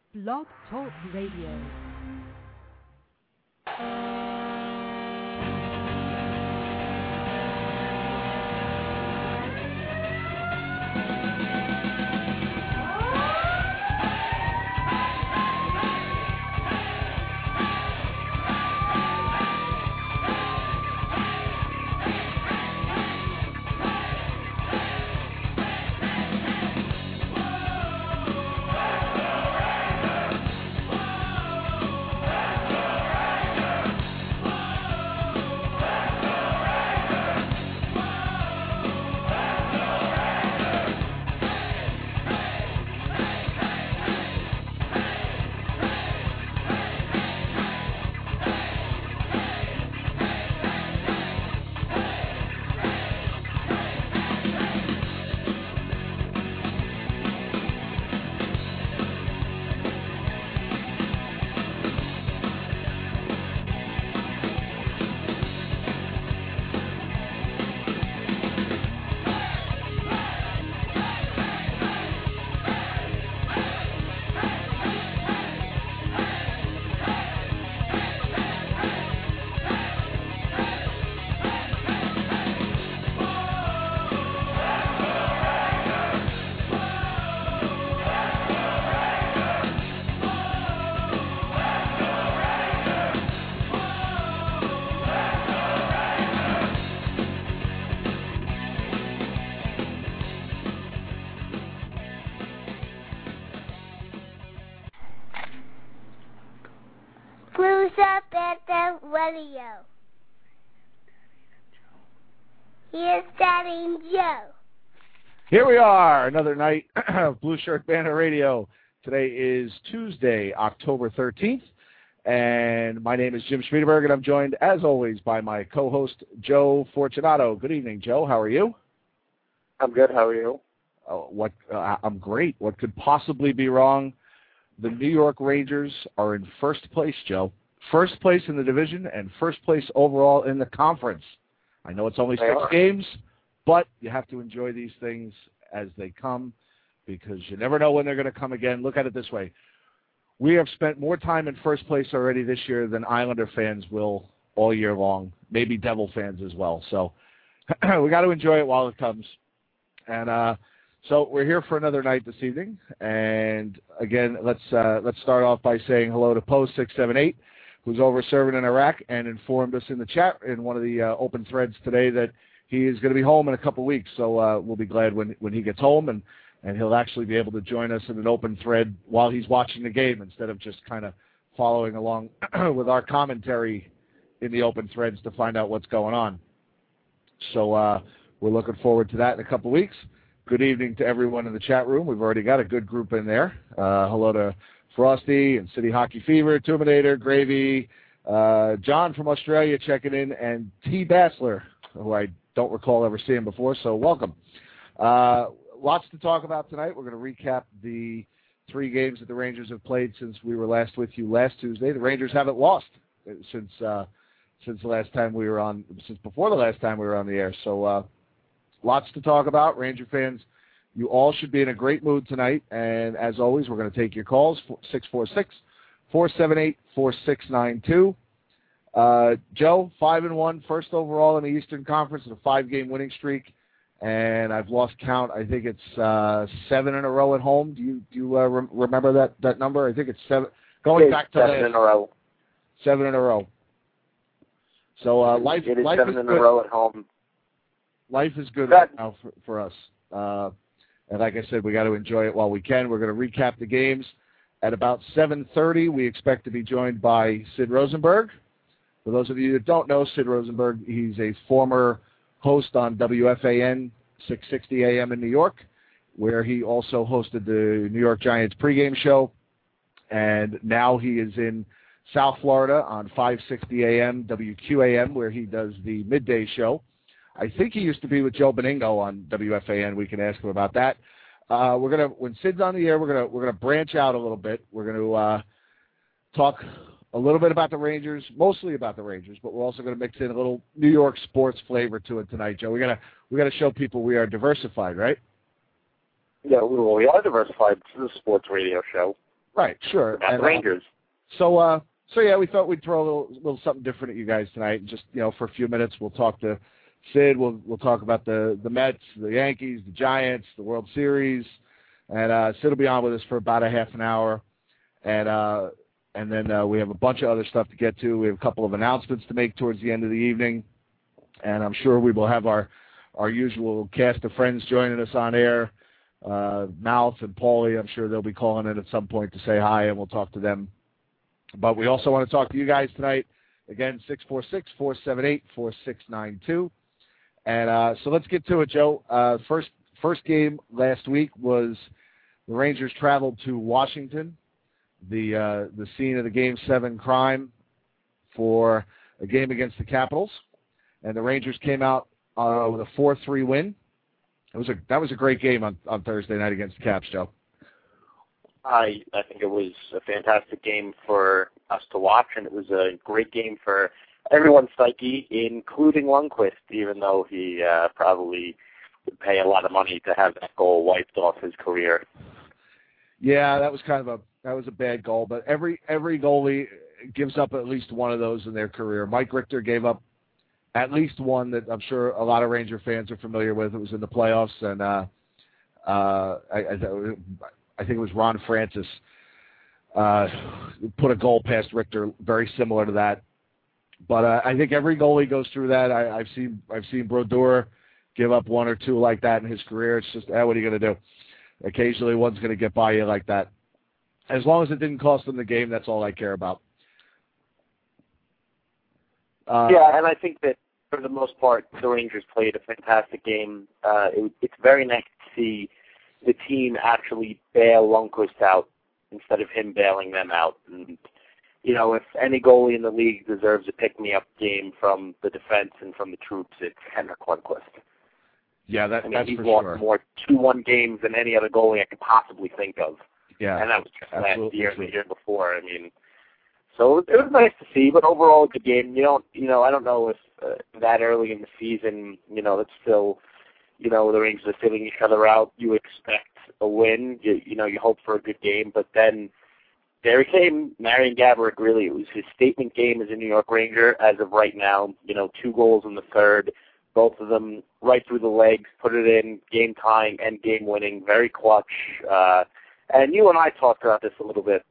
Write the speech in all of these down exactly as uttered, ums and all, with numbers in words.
Blog Talk Radio. Radio. Here's Daddy and Joe. Here we are, another night of Blue Shirt Banner Radio. Today is Tuesday, October thirteenth, and my name is Jim Schmiedeberg, and I'm joined, as always, by my co-host, Joe Fortunato. Good evening, Joe. How are you? I'm good. How are you? Oh, what? Uh, I'm great. What could possibly be wrong? The New York Rangers are in first place, Joe. First place in the division and first place overall in the conference. I know it's only They six are. games, but you have to enjoy these things as they come because you never know when they're going to come again. Look at it this way. We have spent more time in first place already this year than Islander fans will all year long, maybe Devil fans as well. So we got to enjoy it while it comes. And uh, so we're here for another night this evening. And, again, let's uh, let's start off by saying hello to Post six seven eight. Who's over serving in Iraq and informed us in the chat in one of the uh, open threads today that he is going to be home in a couple of weeks. So uh, we'll be glad when when he gets home, and, and he'll actually be able to join us in an open thread while he's watching the game instead of just kind of following along with our commentary in the open threads to find out what's going on. So uh, we're looking forward to that in a couple of weeks. Good evening to everyone in the chat room. We've already got a good group in there. Uh, hello to Frosty and City Hockey Fever, Terminator, Gravy, uh, John from Australia checking in, and T. Bassler, who I don't recall ever seeing before, so welcome. Uh, lots to talk about tonight. We're going to recap the three games that the Rangers have played since we were last with you last Tuesday. The Rangers haven't lost since uh, since the last time we were on, since before the last time we were on the air, so uh, lots to talk about. Ranger fans, you all should be in a great mood tonight, and as always, we're going to take your calls, six four six, four seven eight, four six nine two. Uh, Joe, five and one, first overall in the Eastern Conference, with a five-game winning streak, and I've lost count. I think it's uh, seven in a row at home. Do you do you uh, re- remember that, that number? I think it's seven. Going it's back to seven last, in a row. Seven in a row. So uh, life, it is life seven is in good. a row at home. Life is good That, right now for, for us. Uh, And like I said, we got to enjoy it while we can. We're going to recap the games. At about seven thirty, we expect to be joined by Sid Rosenberg. For those of you that don't know, Sid Rosenberg, he's a former host on W F A N six sixty A M in New York, where he also hosted the New York Giants pregame show. And now he is in South Florida on five sixty A M W Q A M, where he does the midday show. I think he used to be with Joe Beningo on W F A N. We can ask him about that. Uh, we're gonna when Sid's on the air, we're gonna we're gonna branch out a little bit. We're gonna uh, talk a little bit about the Rangers, mostly about the Rangers, but we're also gonna mix in a little New York sports flavor to it tonight, Joe. We're gonna we got to show people we are diversified, right? Yeah, we, well, we are diversified. This is a sports radio show. Right, sure. About and, the Rangers. Uh, so, uh, so yeah, we thought we'd throw a little, little something different at you guys tonight. Just, you know, for a few minutes, we'll talk to Sid. We'll we'll talk about the, the Mets, the Yankees, the Giants, the World Series, and uh, Sid will be on with us for about a half an hour, and uh, and then uh, we have a bunch of other stuff to get to. We have a couple of announcements to make towards the end of the evening, and I'm sure we will have our our usual cast of friends joining us on air. Uh, Mouth and Paulie, I'm sure they'll be calling in at some point to say hi, and we'll talk to them. But we also want to talk to you guys tonight. Again, six four six, four seven eight, four six nine two. And uh, so let's get to it, Joe. Uh, first first game last week was the Rangers traveled to Washington, the uh, the scene of the Game seven crime for a game against the Capitals. And the Rangers came out uh, with a four three win. It was a That was a great game on, on Thursday night against the Caps, Joe. I I think it was a fantastic game for us to watch, and it was a great game for everyone's psyche, including Lundqvist, even though he uh, probably would pay a lot of money to have that goal wiped off his career. Yeah, that was kind of a that was a bad goal, but every every goalie gives up at least one of those in their career. Mike Richter gave up at least one that I'm sure a lot of Ranger fans are familiar with. It was in the playoffs, and uh, uh, I, I, I think it was Ron Francis uh, put a goal past Richter very similar to that. But uh, I think every goalie goes through that. I, I've seen I've seen Brodeur give up one or two like that in his career. It's just, eh, what are you going to do? Occasionally one's going to get by you like that. As long as it didn't cost them the game, that's all I care about. Uh, yeah, and I think that for the most part, the Rangers played a fantastic game. Uh, it, it's very nice to see the team actually bail Lundqvist out instead of him bailing them out. And, you know, if any goalie in the league deserves a pick-me-up game from the defense and from the troops, it's Henrik Lundqvist. Yeah, that, I mean, that's he's for lost sure. more two one games than any other goalie I could possibly think of. Yeah, and that was just last year true. and the year before. I mean, so it was nice to see, but overall, the game. You don't, you know, I don't know if uh, that early in the season, you know, it's still, you know, the Rangers are filling each other out. You expect a win. You, you know, you hope for a good game, but then there he came, Marian Gaborik. Really, it was his statement game as a New York Ranger as of right now. You know, two goals in the third. Both of them right through the legs, put it in, game tying and game winning, very clutch. Uh, and you and I talked about this a little bit.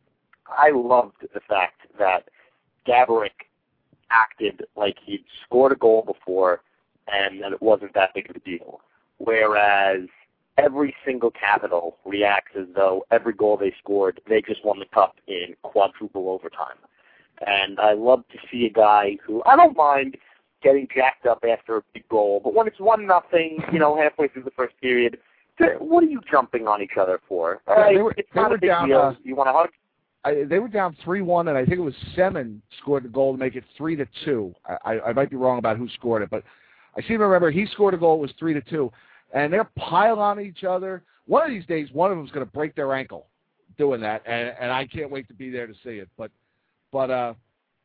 I loved the fact that Gaborik acted like he'd scored a goal before and that it wasn't that big of a deal. Whereas every single Capital reacts as though every goal they scored, they just won the cup in quadruple overtime. And I love to see a guy who, I don't mind getting jacked up after a big goal, but when it's one nothing, you know, halfway through the first period, what are you jumping on each other for? Yeah, right? they were, it's they not were a big down, deal. uh, you want to hug? I, they were down three one, and I think it was Semin scored the goal to make it three to two. I, I, I might be wrong about who scored it, but I seem to remember he scored a goal. It was three to two, and they're piling on each other. One of these days, one of them's going to break their ankle doing that, and, and I can't wait to be there to see it. But, but, uh,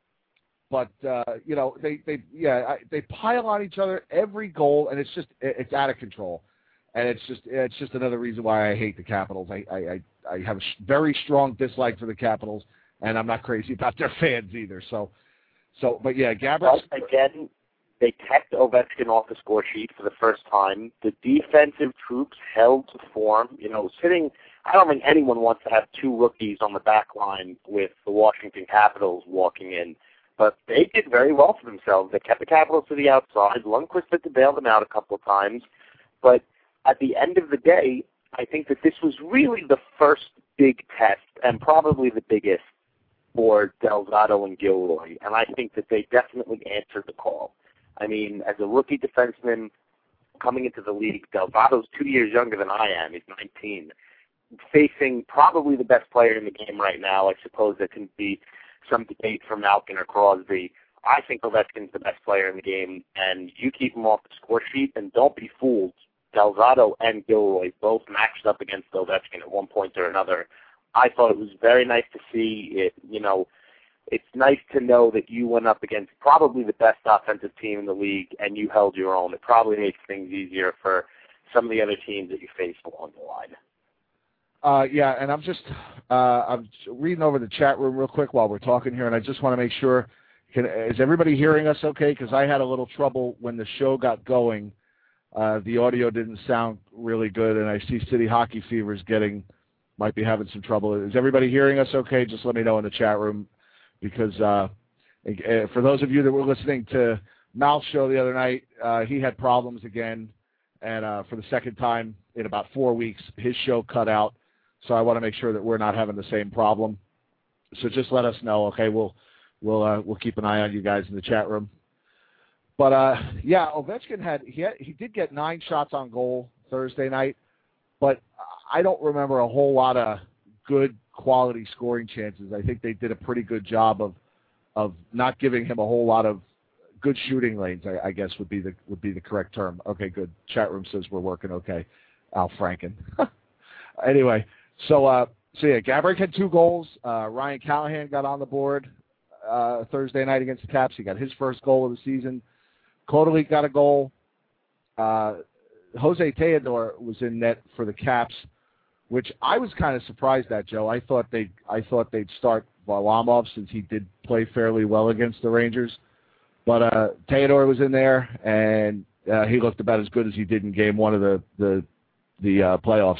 but uh, you know, they, they, yeah, I, they pile on each other every goal, and it's just, it, it's out of control, and it's just, it's just another reason why I hate the Capitals. I, I, I, I have a sh- very strong dislike for the Capitals, and I'm not crazy about their fans either. So, so, but yeah, Gaborik. But again, they kept Ovechkin off the score sheet for the first time. The defensive troops held to form. You know, sitting. I don't think anyone wants to have two rookies on the back line with the Washington Capitals walking in. But they did very well for themselves. They kept the Capitals to the outside. Lundqvist had to bail them out a couple of times. But at the end of the day, I think that this was really the first big test, and probably the biggest, for Del Zotto and Gilroy. And I think that they definitely answered the call. I mean, as a rookie defenseman coming into the league, Del Zotto's two years younger than I am. He's nineteen. Facing probably the best player in the game right now. I suppose there can be some debate for Malkin or Crosby. I think Ovechkin's the best player in the game, and you keep him off the score sheet, and don't be fooled. Del Zotto and Gilroy both matched up against Ovechkin at one point or another. I thought it was very nice to see it. You know, it's nice to know that you went up against probably the best offensive team in the league, and you held your own. It probably makes things easier for some of the other teams that you faced along the line. Uh, yeah, and I'm just, uh, I'm reading over the chat room real quick while we're talking here, and I just want to make sure, can, is everybody hearing us okay? Because I had a little trouble when the show got going. Uh, the audio didn't sound really good, and I see City Hockey Fever's getting, might be having some trouble. Is everybody hearing us okay? Just let me know in the chat room, because uh, for those of you that were listening to Mal's show the other night, uh, he had problems again, and uh, for the second time in about four weeks, his show cut out. So I want to make sure that we're not having the same problem. So just let us know, okay? We'll we'll uh, we'll keep an eye on you guys in the chat room. But uh, yeah, Ovechkin had he had, he did get nine shots on goal Thursday night, but I don't remember a whole lot of good quality scoring chances. I think they did a pretty good job of of not giving him a whole lot of good shooting lanes, I, I guess would be the would be the correct term. Okay, good. Chat room says we're working okay. Al Franken. Anyway, so uh, so yeah, Gaborik had two goals. Uh, Ryan Callahan got on the board uh, Thursday night against the Caps. He got his first goal of the season. Kotelik got a goal. Uh, Jose Theodore was in net for the Caps, which I was kind of surprised at, Joe. I thought they I thought they'd start Varlamov since he did play fairly well against the Rangers. But uh, Theodore was in there, and uh, he looked about as good as he did in Game One of the the the uh, playoffs.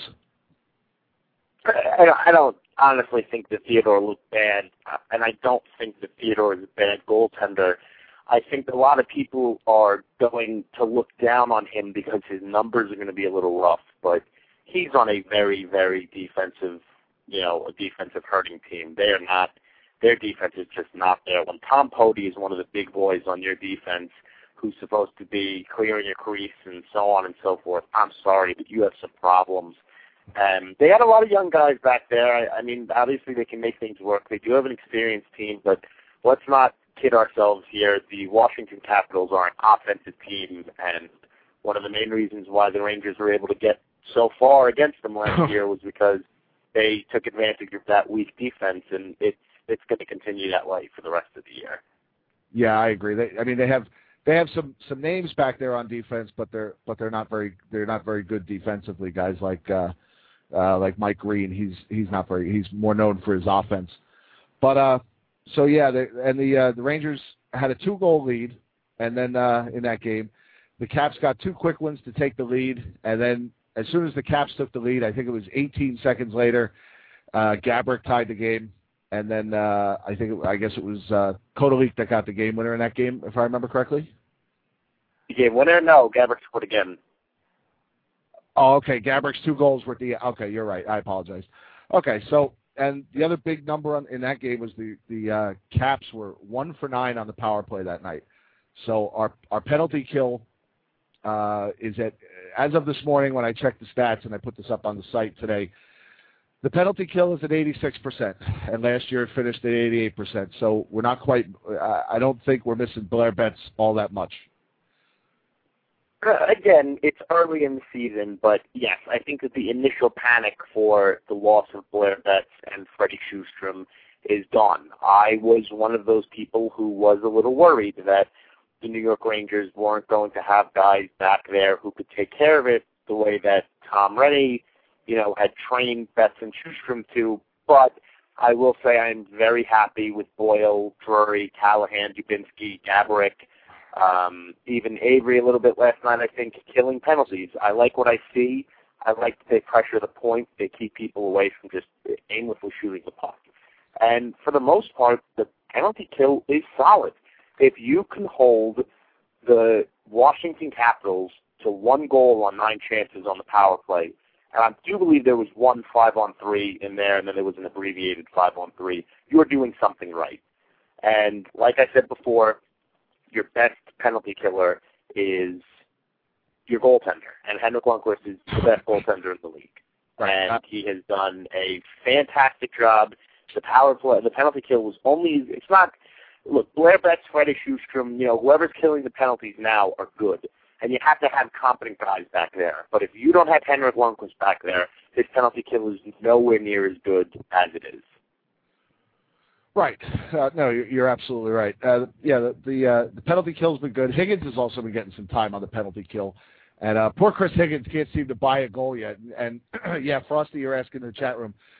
I don't, I don't honestly think that Theodore looked bad, and I don't think that Theodore is a bad goaltender. I think that a lot of people are going to look down on him because his numbers are going to be a little rough, but he's on a very, very defensive, you know, a defensive hurting team. They are not, their defense is just not there. When Tom Poti is one of the big boys on your defense who's supposed to be clearing your crease and so on and so forth, I'm sorry, but you have some problems. Um, they had a lot of young guys back there. I, I mean, obviously they can make things work. They do have an experienced team, but let's not kid ourselves here. The Washington Capitals are an offensive team, and one of the main reasons why the Rangers were able to get so far against them last year was because they took advantage of that weak defense, and it's it's going to continue that way for the rest of the year. Yeah, I agree. They, I mean, they have they have some, some names back there on defense, but they're but they're not very they're not very good defensively. Guys like. Uh, Uh, like Mike Green, he's he's not very he's more known for his offense, but uh, so yeah, they, and the uh, the Rangers had a two goal lead, and then uh, in that game, the Caps got two quick ones to take the lead, and then as soon as the Caps took the lead, I think it was eighteen seconds later, uh, Gaborik tied the game, and then uh, I think it, I guess it was uh, Kotelik that got the game winner in that game, if I remember correctly. The game winner? No, Gaborik scored again. Oh, okay. Gaborik's two goals were the. Okay, you're right. I apologize. Okay, so and the other big number on, in that game was the the uh, Caps were one for nine on the power play that night. So our our penalty kill uh, is at as of this morning when I checked the stats and I put this up on the site today. The penalty kill is at eighty-six percent, and last year it finished at eighty-eight percent. So we're not quite. Uh, I don't think we're missing Blair Betts all that much. Again, it's early in the season, but yes, I think that the initial panic for the loss of Blair Betts and Freddie Sjostrom is gone. I was one of those people who was a little worried that the New York Rangers weren't going to have guys back there who could take care of it the way that Tom Rennie, you know, had trained Betts and Sjostrom to, but I will say I'm very happy with Boyle, Drury, Callahan, Dubinsky, Gaborik, Um, even Avery a little bit last night, I think, killing penalties. I like what I see. I like that they pressure the point. They keep people away from just aimlessly shooting the puck. And for the most part, the penalty kill is solid. If you can hold the Washington Capitals to one goal on nine chances on the power play, and I do believe there was one five-on-three in there, and then there was an abbreviated five-on-three, you are doing something right. And like I said before, your best penalty killer is your goaltender, and Henrik Lundqvist is the best goaltender in the league. Right. And he has done a fantastic job. The power play, the penalty kill was only, it's not, look, Blair Betts, Freddie Sjostrom, you know, whoever's killing the penalties now are good. And you have to have competent guys back there. But if you don't have Henrik Lundqvist back there, his penalty kill is nowhere near as good as it is. Right. Uh, no, you're, you're absolutely right. Uh, yeah, the the, uh, the penalty kill's been good. Higgins has also been getting some time on the penalty kill. And uh, poor Chris Higgins can't seem to buy a goal yet. And, and yeah, Frosty, you're asking in the chat room,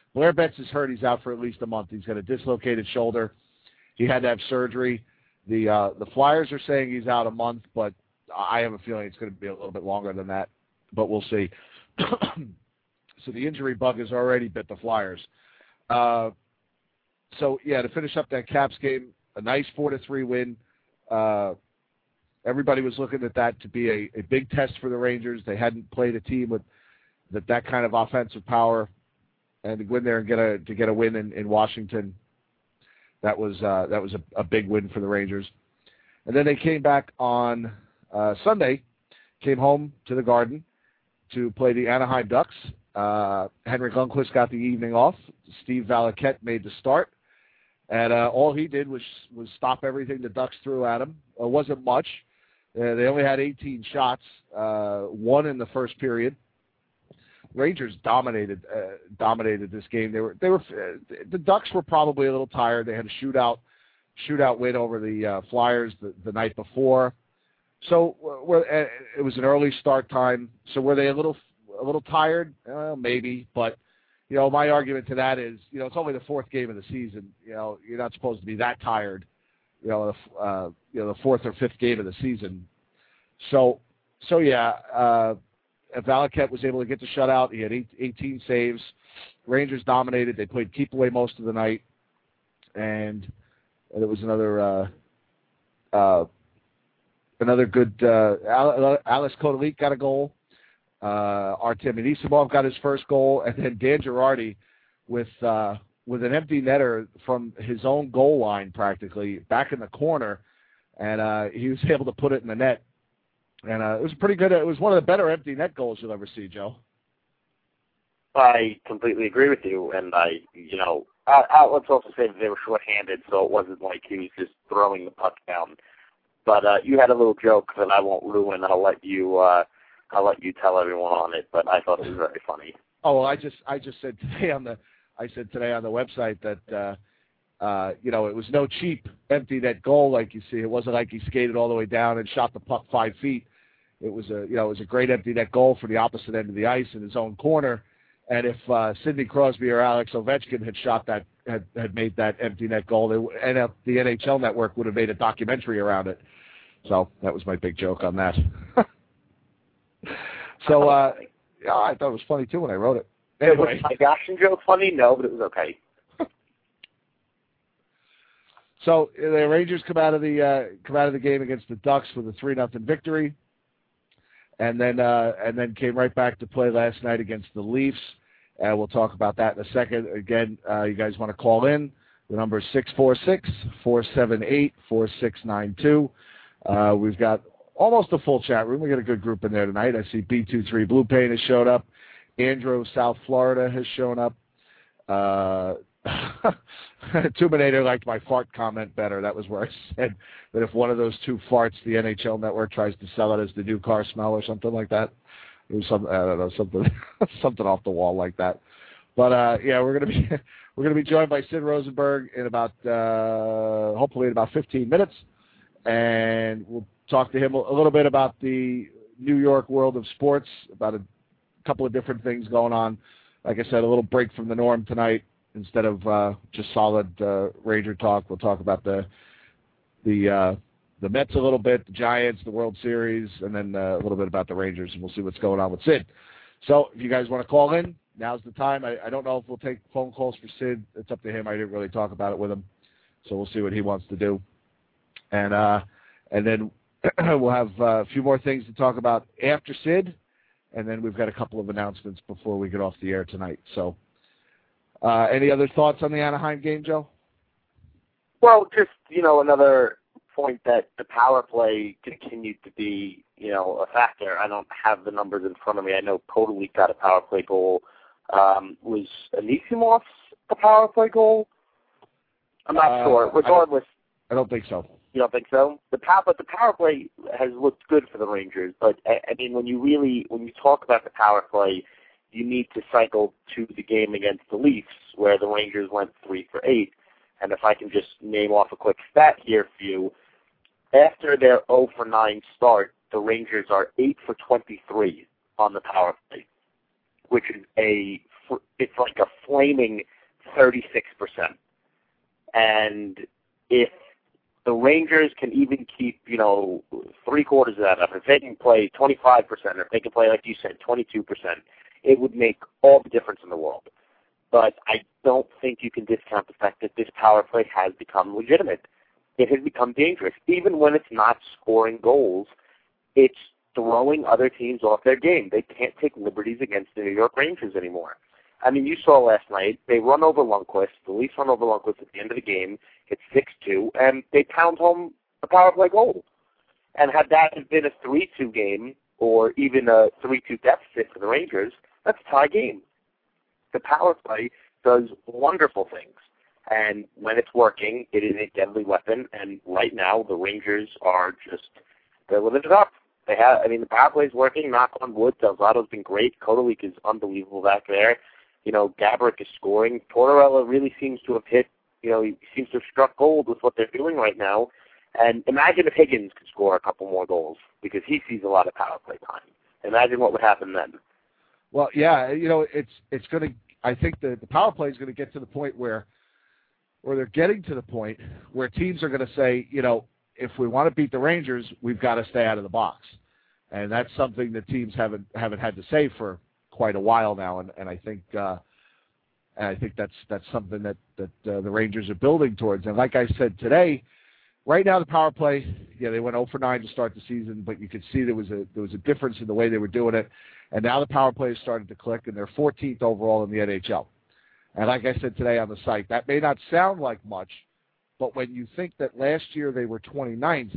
Blair Betts is hurt. He's out for at least a month. He's got a dislocated shoulder. He had to have surgery. The uh, the Flyers are saying he's out a month, but I have a feeling it's going to be a little bit longer than that. But we'll see. So the injury bug has already bit the Flyers. Uh, so, yeah, to finish up that Caps game, a nice four to three win. Uh, everybody was looking at that to be a, a big test for the Rangers. They hadn't played a team with that, that kind of offensive power. And to go in there and get a to get a win in, in Washington, that was uh, that was a, a big win for the Rangers. And then they came back on uh, Sunday, came home to the Garden to play the Anaheim Ducks. Uh, Henrik Lundqvist got the evening off. Steve Valiquette made the start, and uh, all he did was was stop everything the Ducks threw at him. It wasn't much. Uh, they only had eighteen shots, uh, one in the first period. Rangers dominated uh, dominated this game. They were they were uh, the Ducks were probably a little tired. They had a shootout shootout win over the uh, Flyers the, the night before, so uh, it was an early start time. So were they a little a little tired? Uh, maybe, but you know my argument to that is you know it's only the fourth game of the season. You know you're not supposed to be that tired. You know uh, you know the fourth or fifth game of the season. So so yeah. Uh, Valiquette was able to get the shutout. He had eight, eighteen saves. Rangers dominated. They played keep away most of the night, and there was another uh, uh, another good. Uh, Alex Kotelik got a goal. Uh, Artem Anisimov got his first goal, and then Dan Girardi with uh, with an empty netter from his own goal line, practically back in the corner, and uh, he was able to put it in the net. And uh, it was pretty good. It was one of the better empty net goals you'll ever see, Joe. I completely agree with you. And I, you know, I, I, let's also say that they were shorthanded, so it wasn't like he was just throwing the puck down. But uh, you had a little joke that I won't ruin. I'll let you, uh, I'll let you tell everyone on it. But I thought it was very funny. Oh well, I just, I just said today on the, I said today on the website that. Uh, Uh, you know, it was no cheap empty net goal like you see. It wasn't like he skated all the way down and shot the puck five feet. It was a, you know, it was a great empty net goal for the opposite end of the ice in his own corner. And if uh, Sidney Crosby or Alex Ovechkin had shot that, had, had made that empty net goal, they, and uh, the N H L Network would have made a documentary around it. So that was my big joke on that. so uh, yeah, I thought it was funny too when I wrote it. Anyway, was my action joke funny? No, but it was okay. So the Rangers come out of the uh, come out of the game against the Ducks with a three nothing victory, and then uh, and then came right back to play last night against the Leafs. And we'll talk about that in a second. Again, uh, you guys want to call in? The number is six four six, four seven eight, four six nine two. Uh, we've got almost a full chat room. We got a good group in there tonight. I see B twenty-three Blue Paint has showed up. Andrew, South Florida, has shown up. Uh, Tuminator liked my fart comment better. That was where I said that if one of those two farts, the N H L Network tries to sell it as the new car smell or something like that. It was some, I don't know, something, something off the wall like that. But uh, yeah, we're gonna be we're gonna be joined by Sid Rosenberg in about uh, hopefully in about fifteen minutes, and we'll talk to him a little bit about the New York world of sports, about a couple of different things going on. Like I said, a little break from the norm tonight. Instead of uh, just solid uh, Ranger talk, we'll talk about the the uh, the Mets a little bit, the Giants, the World Series, and then uh, a little bit about the Rangers, and we'll see what's going on with Sid. So if you guys want to call in, now's the time. I, I don't know if we'll take phone calls for Sid. It's up to him. I didn't really talk about it with him, so we'll see what he wants to do. And uh, and then we'll have uh, a few more things to talk about after Sid, and then we've got a couple of announcements before we get off the air tonight. So. Uh, any other thoughts on the Anaheim game, Joe? Well, just, you know, another point that the power play continued to be, you know, a factor. I don't have the numbers in front of me. I know Kotelik got a power play goal. Um, was Anisimov's a power play goal? I'm not uh, sure. Regardless. I don't, I don't think so. You don't think so? The power, but the power play has looked good for the Rangers. But, I, I mean, when you really, when you talk about the power play, you need to cycle to the game against the Leafs, where the Rangers went three for eight. And if I can just name off a quick stat here for you, after their oh for nine start, the Rangers are eight for twenty-three on the power play, which is a it's like a flaming thirty-six percent. And if the Rangers can even keep, you know, three quarters of that up, if they can play twenty-five percent, or if they can play, like you said, twenty-two percent, it would make all the difference in the world. But I don't think you can discount the fact that this power play has become legitimate. It has become dangerous. Even when it's not scoring goals, it's throwing other teams off their game. They can't take liberties against the New York Rangers anymore. I mean, you saw last night, they run over Lundqvist, the Leafs run over Lundqvist at the end of the game, it's six two, and they pound home a power play goal. And had that been a three two game, or even a three two deficit for the Rangers, that's a tie game. The power play does wonderful things. And when it's working, it is a deadly weapon. And right now, the Rangers are just, they're living it up. They have, I mean, the power play is working, knock on wood. Delgado's been great. Kotelik is unbelievable back there. You know, Gaborik is scoring. Tortorella really seems to have hit, you know, he seems to have struck gold with what they're doing right now. And imagine if Higgins could score a couple more goals, because he sees a lot of power play time. Imagine what would happen then. Well, yeah, you know, it's it's going to. I think the, the power play is going to get to the point where, or they're getting to the point where teams are going to say, you know, if we want to beat the Rangers, we've got to stay out of the box, and that's something that teams haven't haven't had to say for quite a while now, and, and I think uh, and I think that's that's something that that uh, the Rangers are building towards. And like I said today, right now the power play, yeah, they went oh for nine to start the season, but you could see there was a there was a difference in the way they were doing it. And now the power play is starting to click, and they're fourteenth overall in the N H L. And like I said today on the site, that may not sound like much, but when you think that last year they were twenty-ninth,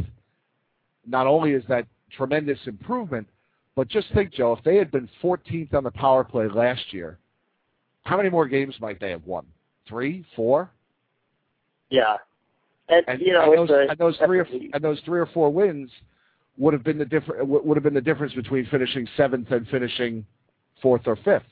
not only is that tremendous improvement, but just think, Joe, if they had been fourteenth on the power play last year, how many more games might they have won? Three, four? Yeah. And, and, you know, and, those, a, and, those three or, and those three or four wins would have been the difference. Would have been the difference between finishing seventh and finishing fourth or fifth.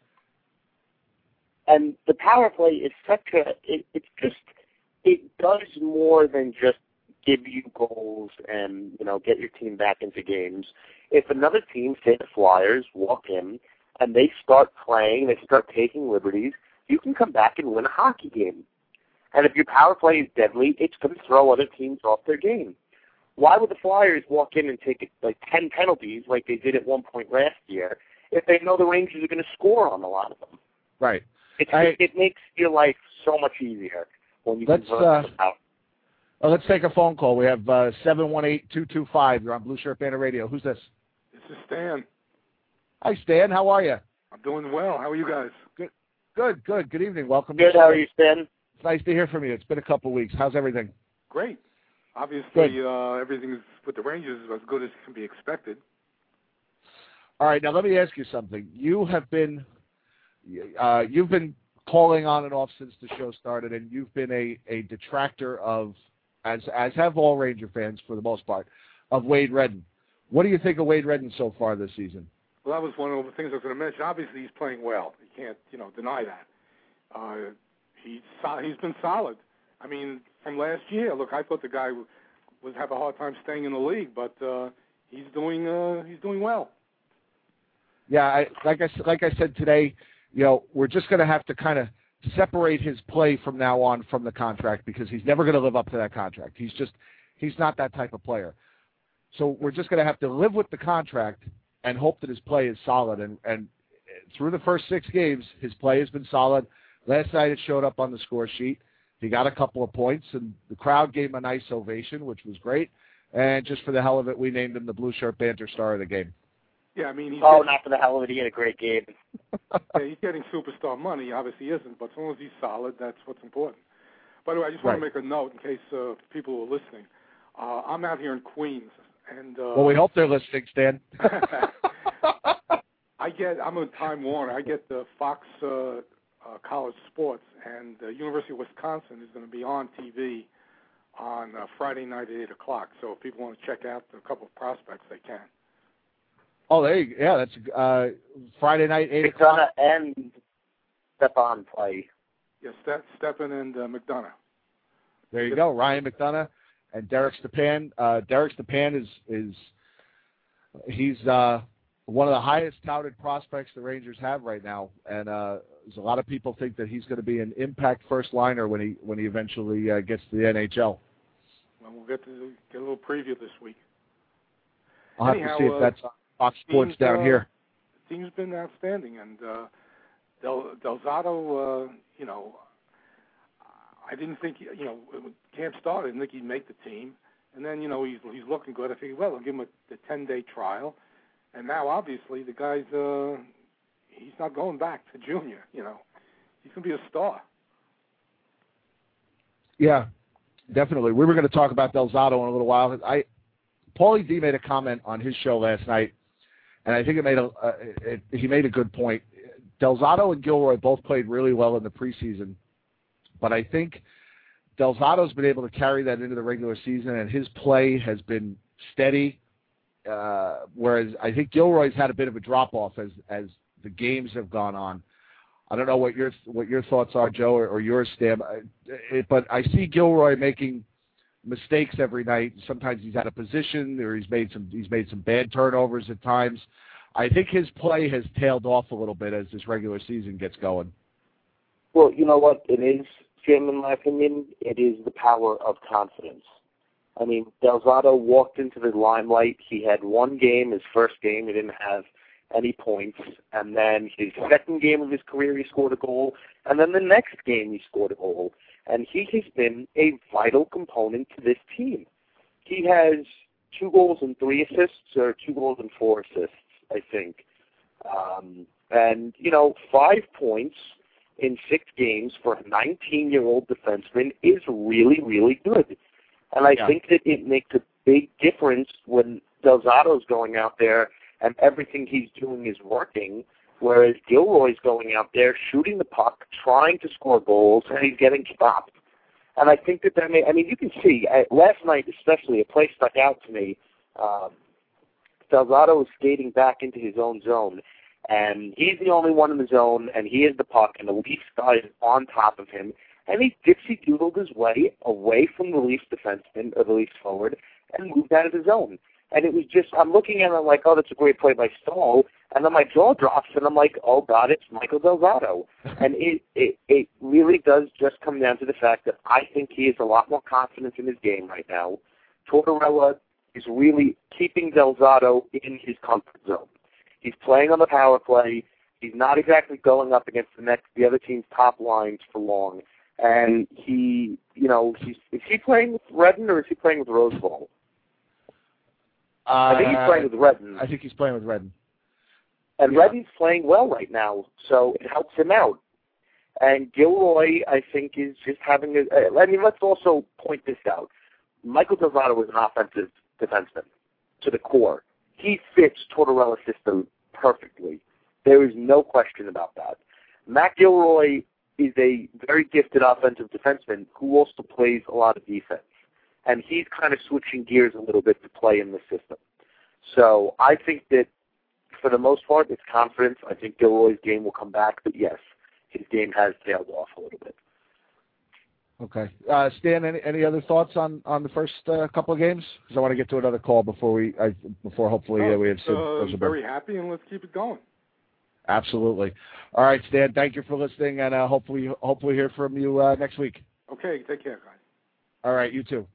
And the power play is such a. It, it's just. It does more than just give you goals and, you know, get your team back into games. If another team, say the Flyers, walk in and they start playing, they start taking liberties, you can come back and win a hockey game. And if your power play is deadly, it's going to throw other teams off their game. Why would the Flyers walk in and take like ten penalties like they did at one point last year if they know the Rangers are going to score on a lot of them? Right. It's, I, it, it makes your life so much easier when you let's, convert uh, them out. Well, let's take a phone call. We have uh, seven one eight, two two five. You're on Blue Shirt Banner Radio. Who's this? This is Stan. Hi, Stan. How are you? I'm doing well. How are you guys? Good, good, good. Good evening. Welcome. Good. How are you, Stan? It's nice to hear from you. It's been a couple of weeks. How's everything? Great. Obviously, uh, everything is with the Rangers is as good as can be expected. All right. Now, let me ask you something. You have been, uh, you've been calling on and off since the show started, and you've been a, a detractor of, as as have all Ranger fans for the most part, of Wade Redden. What do you think of Wade Redden so far this season? Well, that was one of the things I was going to mention. Obviously, he's playing well. You can't, you know, deny that. Uh, he's so- he's been solid. I mean, from last year, look, I thought the guy would have a hard time staying in the league, but uh, he's doing uh, he's doing well. Yeah, I, like I like I said today, you know, we're just going to have to kind of separate his play from now on from the contract, because he's never going to live up to that contract. He's just he's not that type of player. So we're just going to have to live with the contract and hope that his play is solid. And, and through the first six games, his play has been solid. Last night it showed up on the score sheet. He got a couple of points, and the crowd gave him a nice ovation, which was great. And just for the hell of it, we named him the Blue Shirt Banter star of the game. Yeah, I mean, he's oh, getting, not for the hell of it, he had a great game. yeah, he's getting superstar money. He obviously isn't, but as long as he's solid, that's what's important. By the way, I just want Right. to make a note in case uh, people are listening. Uh, I'm out here in Queens, and uh, well, we hope they're listening, Stan. I get I'm on Time Warner. I get the Fox uh, uh, College Sports, and the University of Wisconsin is going to be on T V on uh, Friday night at eight o'clock. So if people want to check out a couple of prospects, they can. Oh, there you go. Yeah, that's uh, Friday night, eight o'clock. McDonough and Stepan play. Yes, yeah, Ste- Stepan and uh, McDonough. There you go, Ryan McDonough and Derek Stepan. Uh, Derek Stepan is is he's uh, one of the highest touted prospects the Rangers have right now, and uh, there's a lot of people think that he's going to be an impact first liner when he when he eventually uh, gets to the N H L. Well, we'll get to get a little preview this week. I'll have Anyhow, to see if uh, that's Fox Sports teams, down uh, here. The team's been outstanding, and uh, Del Del Zotto, uh, you know, I didn't think you know when camp started, I didn't think he'd make the team, and then you know he's he's looking good. I figured, well, I'll give him a, the ten-day trial. And now, obviously, the guy's, uh, he's not going back to junior, you know. He's going to be a star. Yeah, definitely. We were going to talk about Del Zotto in a little while. I, Paulie D made a comment on his show last night, and I think it made a, uh, it, he made a good point. Del Zotto and Gilroy both played really well in the preseason, but I think Del Zotto's been able to carry that into the regular season, and his play has been steady. Uh, whereas I think Gilroy's had a bit of a drop-off as as the games have gone on. I don't know what your what your thoughts are, Joe, or, or yours, Stan. It, but I see Gilroy making mistakes every night. Sometimes he's out of position, or he's made some he's made some bad turnovers at times. I think his play has tailed off a little bit as this regular season gets going. Well, you know what it is, Jim, in my opinion? It is the power of confidence. I mean, Del Zotto walked into the limelight. He had one game, his first game. He didn't have any points. And then his second game of his career, he scored a goal. And then the next game, he scored a goal. And he has been a vital component to this team. He has two goals and three assists, or two goals and four assists, I think. Um, and, you know, five points in six games for a nineteen-year-old defenseman is really, really good. And I yeah. think that it makes a big difference when Del Zotto's going out there and everything he's doing is working, whereas Gilroy's going out there shooting the puck, trying to score goals, and he's getting stopped. And I think that that may, I mean, you can see, uh, last night especially, a play stuck out to me. Um, Del Zotto was skating back into his own zone, and he's the only one in the zone, and he has the puck, and the Leafs guy is on top of him. And he dipsy-doodled his way away from the Leafs defenseman, or the Leafs forward, and moved out of the zone. And it was just, I'm looking at it like, oh, that's a great play by Stahl. And then my jaw drops, and I'm like, oh, God, it's Michael Del Zotto. And it, it, it really does just come down to the fact that I think he has a lot more confidence in his game right now. Tortorella is really keeping Del Zotto in his comfort zone. He's playing on the power play. He's not exactly going up against the next, the other team's top lines for long. And he, you know, he's, is he playing with Redden or is he playing with Rosevall? Uh, I think he's playing with Redden. I think he's playing with Redden. And yeah. Redden's playing well right now, so it helps him out. And Gilroy, I think, is just having a, I mean, let's also point this out. Michael Del Zotto was an offensive defenseman to the core. He fits Tortorella's system perfectly. There is no question about that. Matt Gilroy is a very gifted offensive defenseman who also plays a lot of defense. And he's kind of switching gears a little bit to play in the system. So I think that for the most part, it's confidence. I think Gilroy's game will come back. But, yes, his game has tailed off a little bit. Okay. Uh, Stan, any, any other thoughts on, on the first uh, couple of games? Because I want to get to another call before we I, before hopefully oh, uh, we have Sid. Uh, very happy, and let's keep it going. Absolutely. All right, Stan, thank you for listening, and uh, hopefully hopefully hear from you uh, next week. Okay, take care, guys. All right, you too.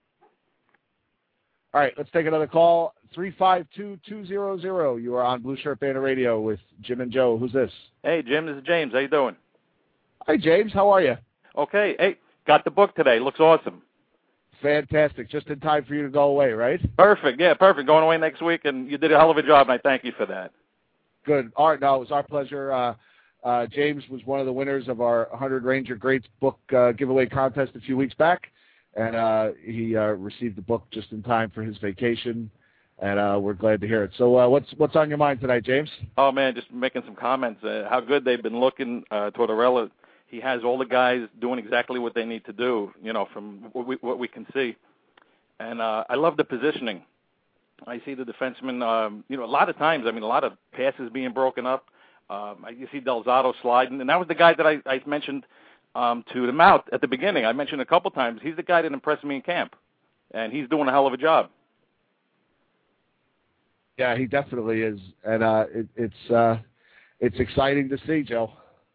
All right, let's take another call. three five two, two zero zero. You are on Blue Shirt Banner Radio with Jim and Joe. Who's this? Hey, Jim, this is James. How you doing? Hi, James. How are you? Okay. Hey, got the book today. Looks awesome. Fantastic. Just in time for you to go away, right? Perfect. Yeah, perfect. Going away next week, and you did a hell of a job, and I thank you for that. Good. All right, no, it was our pleasure. Uh, uh, James was one of the winners of our one hundred Ranger Greats book uh, giveaway contest a few weeks back, and uh, he uh, received the book just in time for his vacation, and uh, we're glad to hear it. So uh, what's what's on your mind tonight, James? Oh, man, just making some comments. Uh, how good they've been looking. Uh, Tortorella, he has all the guys doing exactly what they need to do, you know, from what we, what we can see. And uh, I love the positioning. I see the defenseman, um, you know, a lot of times, I mean, a lot of passes being broken up. Um, you see Del Zotto sliding. And that was the guy that I, I mentioned um, to the mouth at the beginning. I mentioned a couple times. He's the guy that impressed me in camp. And he's doing a hell of a job. Yeah, he definitely is, and uh, it, it's uh, it's exciting to see, Joe.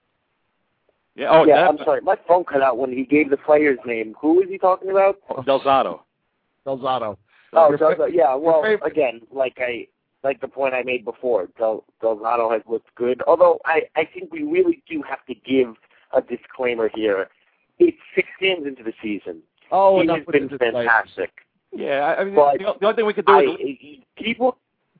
Yeah. Oh, yeah. I'm that, sorry, my phone cut out when he gave the player's name. Who was he talking about? Del Zotto. Del Zotto. Oh, Your Del, fa- yeah. Well, favorite- again, like I like the point I made before, Del, Del Zotto has looked good. Although I, I think we really do have to give a disclaimer here. It's six games into the season. Oh, he enough has with been the disclaimers. fantastic. Yeah. I mean, But the, the only thing we could do I, is people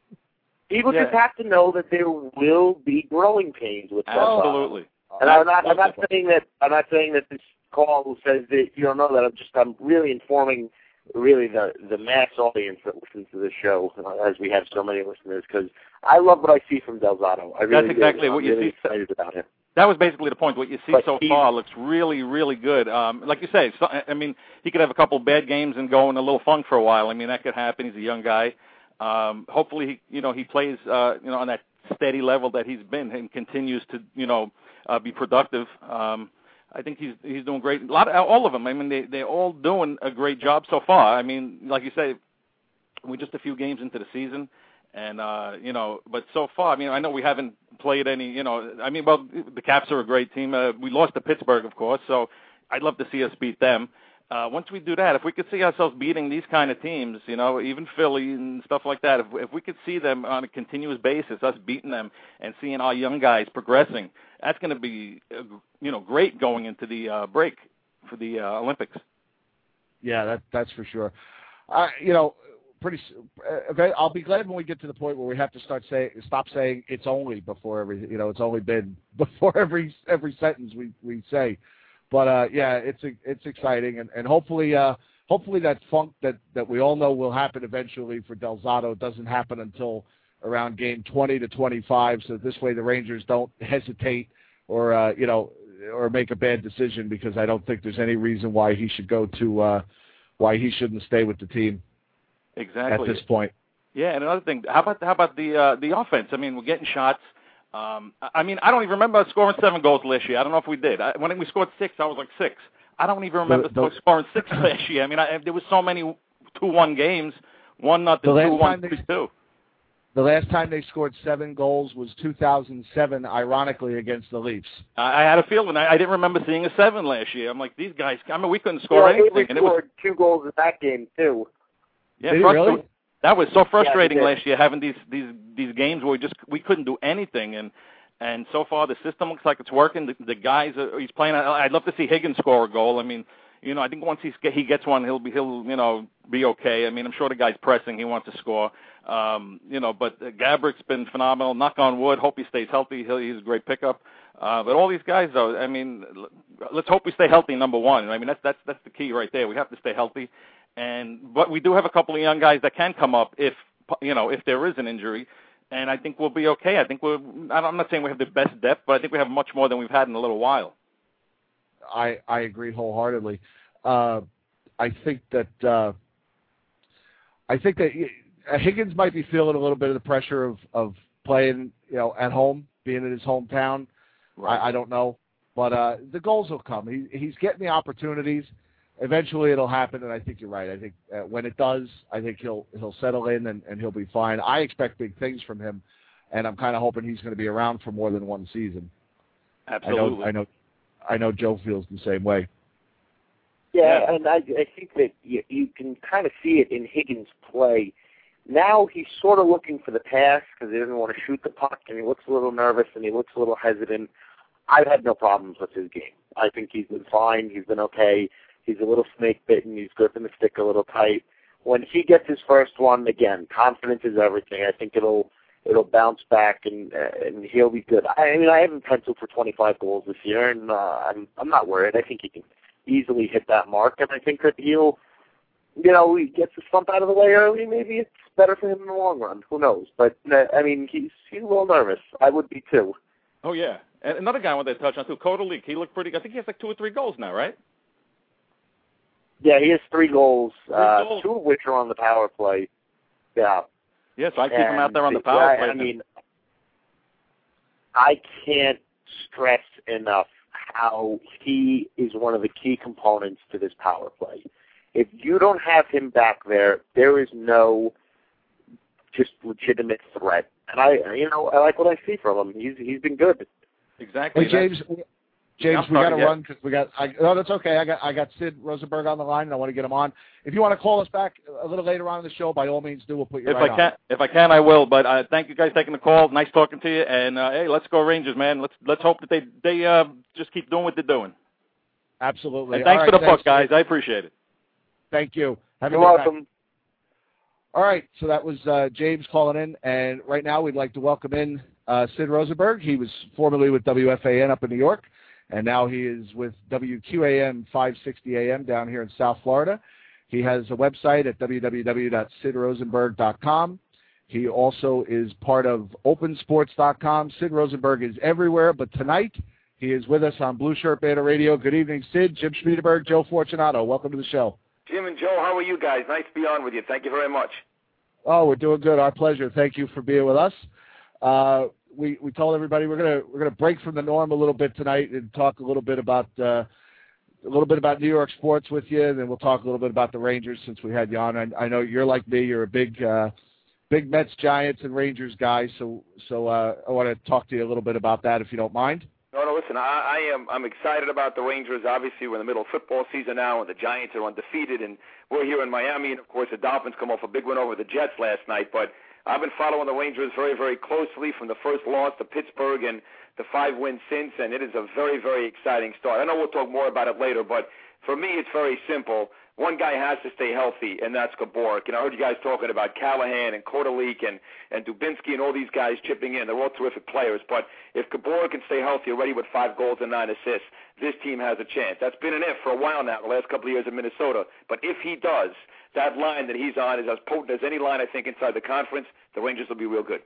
people Yeah. just have to know that there will be growing pains with Del Zotto. absolutely. And I'm not I'm not saying that I'm not saying that this call says that you don't know that. I'm just I'm really informing really the the mass audience that listens to this show, uh, as we have so many listeners, because I love what I see from Del Zotto. I really That's exactly do. what I'm you really see. excited about him. That was basically the point. What you see But so he- far looks really, really good. Um, like you say, so, I mean, he could have a couple bad games and go in a little funk for a while. I mean, that could happen. He's a young guy. Um, hopefully, he, you know, he plays, uh, you know, on that steady level that he's been and continues to, you know, uh, be productive. Um, I think he's he's doing great. A lot, of, all of them. I mean, they they're all doing a great job so far. I mean, like you say, we're just a few games into the season. And, uh, you know, but so far, I mean, I know we haven't played any, you know, I mean, well, the Caps are a great team. Uh, we lost to Pittsburgh, of course, so I'd love to see us beat them. Uh, once we do that, if we could see ourselves beating these kind of teams, you know, even Philly and stuff like that, if, if we could see them on a continuous basis, us beating them and seeing our young guys progressing, that's going to be, uh, you know, great going into the uh, break for the uh, Olympics. Yeah, that that's for sure. Uh, you know, pretty. Uh, I'll be glad when we get to the point where we have to start say stop saying it's only before every. You know, it's only been before every every sentence we, we say. But uh, yeah, it's it's exciting, and and hopefully uh, hopefully that funk that, that we all know will happen eventually for Del Zotto doesn't happen until around game twenty to twenty-five. So this way the Rangers don't hesitate or uh, you know or make a bad decision, because I don't think there's any reason why he should go to uh, why he shouldn't stay with the team. Exactly. At this point. Yeah, and another thing, how about how about the uh, the offense? I mean, we're getting shots. Um, I mean, I don't even remember scoring seven goals last year. I don't know if we did. I, when we scored six, I was like six. I don't even remember The- the- scoring six last year. I mean, I, there was so many two one games, one nothing, The last two one, time they- three two. The last time they scored seven goals was two thousand seven, ironically, against the Leafs. I, I had a feeling. I, I didn't remember seeing a seven last year. I'm like, these guys. I mean, we couldn't score Yeah, anything, Avery and it was scored two goals in that game too. yeah, Did he frustra- really? That was so frustrating Yeah, he did. last year, having these these these games where we just we couldn't do anything, and and so far the system looks like it's working. The, the guys are, he's playing. I'd love to see Higgins score a goal. I mean, you know, I think once he's, he gets one, he'll be he'll you know be okay. I mean, I'm sure the guy's pressing. He wants to score. Um, you know, but uh, Gabrick's been phenomenal. Knock on wood. Hope he stays healthy. He'll, he's a great pickup. Uh, but all these guys, though, I mean, let's hope we stay healthy. Number one. I mean, that's that's that's the key right there. We have to stay healthy. And but we do have a couple of young guys that can come up if you know if there is an injury, and I think we'll be okay. I think we're. I'm not saying we have the best depth, but I think we have much more than we've had in a little while. I I agree wholeheartedly. Uh, I think that uh, I think that uh, Higgins might be feeling a little bit of the pressure of, of playing, you know, at home, being in his hometown. Right. I, I don't know, but uh, the goals will come. He he's getting the opportunities. Eventually, it'll happen, and I think you're right. I think uh, when it does, I think he'll he'll settle in and, and he'll be fine. I expect big things from him, and I'm kind of hoping he's going to be around for more than one season. Absolutely. I know, I know, I know. Joe feels the same way. Yeah, Yeah. and I, I think that you, you can kind of see it in Higgins' play. Now he's sort of looking for the pass because he doesn't want to shoot the puck, and he looks a little nervous and he looks a little hesitant. I've had no problems with his game. I think he's been fine. He's been okay. He's a little snake-bitten. He's gripping the stick a little tight. When he gets his first one, again, confidence is everything. I think it'll it'll bounce back and uh, and he'll be good. I mean, I haven't penciled for twenty-five goals this year, and uh, I'm I'm not worried. I think he can easily hit that mark, and I think that he'll, you know, he gets the slump out of the way early. Maybe it's better for him in the long run. Who knows? But uh, I mean, he's he's a little nervous. I would be too. Oh yeah, and another guy I wanted to touch on too, Kodalik. He looked pretty. I think he has like two or three goals now, right? Yeah, he has three goals, Three uh, goals. two of which are on the power play. Yeah. Yeah, so I keep him out there on the And, power I, play. I mean, I can't stress enough how he is one of the key components to this power play. If you don't have him back there, there is no just legitimate threat. And I, you know, I like what I see from him. He's he's been good. Exactly. Hey, James. James, I'm we got to sorry, run because we got. I, no, that's okay. I got I got Sid Rosenberg on the line, and I want to get him on. If you want to call us back a little later on in the show, by all means, do. We'll put you if right I on. can, if I can, I will. But uh, thank you guys taking the call. Nice talking to you. And uh, hey, let's go Rangers, man. Let's let's hope that they they uh, just keep doing what they're doing. Absolutely. And thanks all for right, the thanks, book, guys. Sid. I appreciate it. Thank you. Have a You're good welcome. night. All right, so that was uh, James calling in, and right now we'd like to welcome in uh, Sid Rosenberg. He was formerly with W F A N up in New York, and now he is with W Q A M five sixty A M down here in South Florida. He has a website at w w w dot sid rosenberg dot com. He also is part of open sports dot com. Sid Rosenberg is everywhere, but tonight he is with us on Blue Shirt Beta Radio. Good evening, Sid. Jim Schmiedeberg, Joe Fortunato. Welcome to the show. Jim and Joe, how are you guys? Nice to be on with you. Thank you very much. Oh, we're doing good. Our pleasure. Thank you for being with us. Uh, we we told everybody we're gonna we're gonna break from the norm a little bit tonight and talk a little bit about uh, a little bit about New York sports with you, and then we'll talk a little bit about the Rangers since we had you on. I, I know you're like me. You're a big uh, big Mets, Giants, and Rangers guy. So so uh, I want to talk to you a little bit about that if you don't mind. No, no, listen, I, I am I'm excited about the Rangers. Obviously, we're in the middle of football season now, and the Giants are undefeated, and we're here in Miami, and, of course, the Dolphins come off a big win over the Jets last night. But I've been following the Rangers very, very closely from the first loss to Pittsburgh and the five wins since, and it is a very, very exciting start. I know we'll talk more about it later, but for me it's very simple. One guy has to stay healthy, and that's Gaborik. And I heard you guys talking about Callahan and Kodalik and, and Dubinsky and all these guys chipping in. They're all terrific players. But if Gaborik can stay healthy already with five goals and nine assists, this team has a chance. That's been an if for a while now, the last couple of years in Minnesota. But if he does, that line that he's on is as potent as any line, I think, inside the conference. The Rangers will be real good.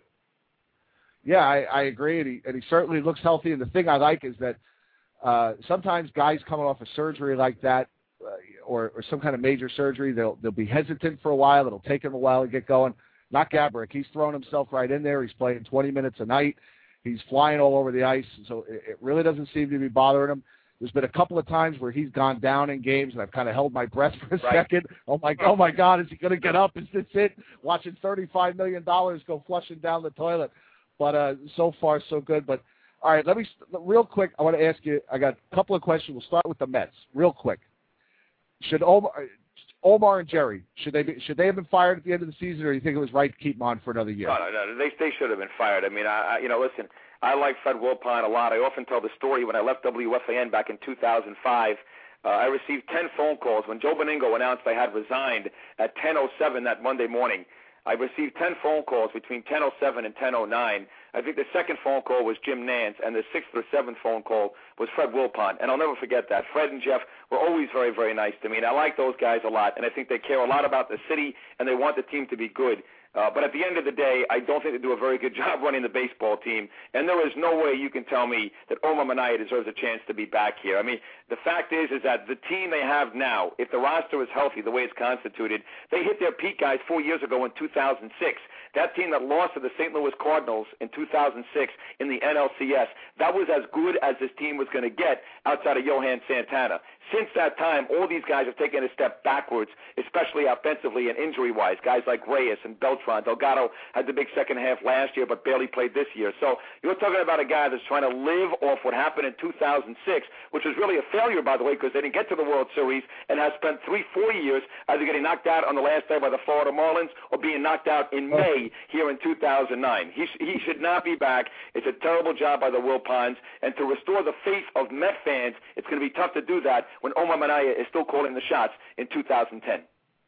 Yeah, I, I agree, and he, and he certainly looks healthy. And the thing I like is that uh, sometimes guys coming off a surgery like that, uh, or, or some kind of major surgery, they'll they'll be hesitant for a while. It'll take them a while to get going. Not Gaborik. He's thrown himself right in there. He's playing twenty minutes a night. He's flying all over the ice, so it, it really doesn't seem to be bothering him. There's been a couple of times where he's gone down in games, and I've kind of held my breath for a right. second. Oh, my oh my God, is he going to get up? Is this it? Watching thirty-five million dollars go flushing down the toilet. But uh, so far, so good. But, all right, let me – real quick, I want to ask you – I got a couple of questions. We'll start with the Mets real quick. Should Omar, Omar and Jerry, should they be, should they have been fired at the end of the season, or do you think it was right to keep them on for another year? No, no, no. They, they should have been fired. I mean, I, I you know, listen, I like Fred Wilpon a lot. I often tell the story when I left W F A N back in two thousand five. Uh, I received ten phone calls. When Joe Beningo announced I had resigned at ten oh seven that Monday morning, I received ten phone calls between ten oh seven and ten oh nine. I think the second phone call was Jim Nance, and the sixth or seventh phone call was Fred Wilpon. And I'll never forget that. Fred and Jeff were always very, very nice to me, and I like those guys a lot, and I think they care a lot about the city, and they want the team to be good. Uh, but at the end of the day, I don't think they do a very good job running the baseball team, and there is no way you can tell me that Omar Minaya deserves a chance to be back here. I mean, the fact is is that the team they have now, if the roster is healthy the way it's constituted, they hit their peak, guys, four years ago in two thousand six. That team that lost to the Saint Louis Cardinals in two thousand six in the N L C S, that was as good as this team was going to get outside of Johan Santana. Since that time, all these guys have taken a step backwards, especially offensively and injury-wise. Guys like Reyes and Beltran. Delgado had the big second half last year but barely played this year. So you're talking about a guy that's trying to live off what happened in two thousand six, which was really a failure, by the way, because they didn't get to the World Series, and has spent three, four years either getting knocked out on the last day by the Florida Marlins or being knocked out in May here in two thousand nine. He, sh- he should not be back. It's a terrible job by the Wilpons. And to restore the faith of Met fans, it's going to be tough to do that when Omar Minaya is still calling the shots in two thousand ten.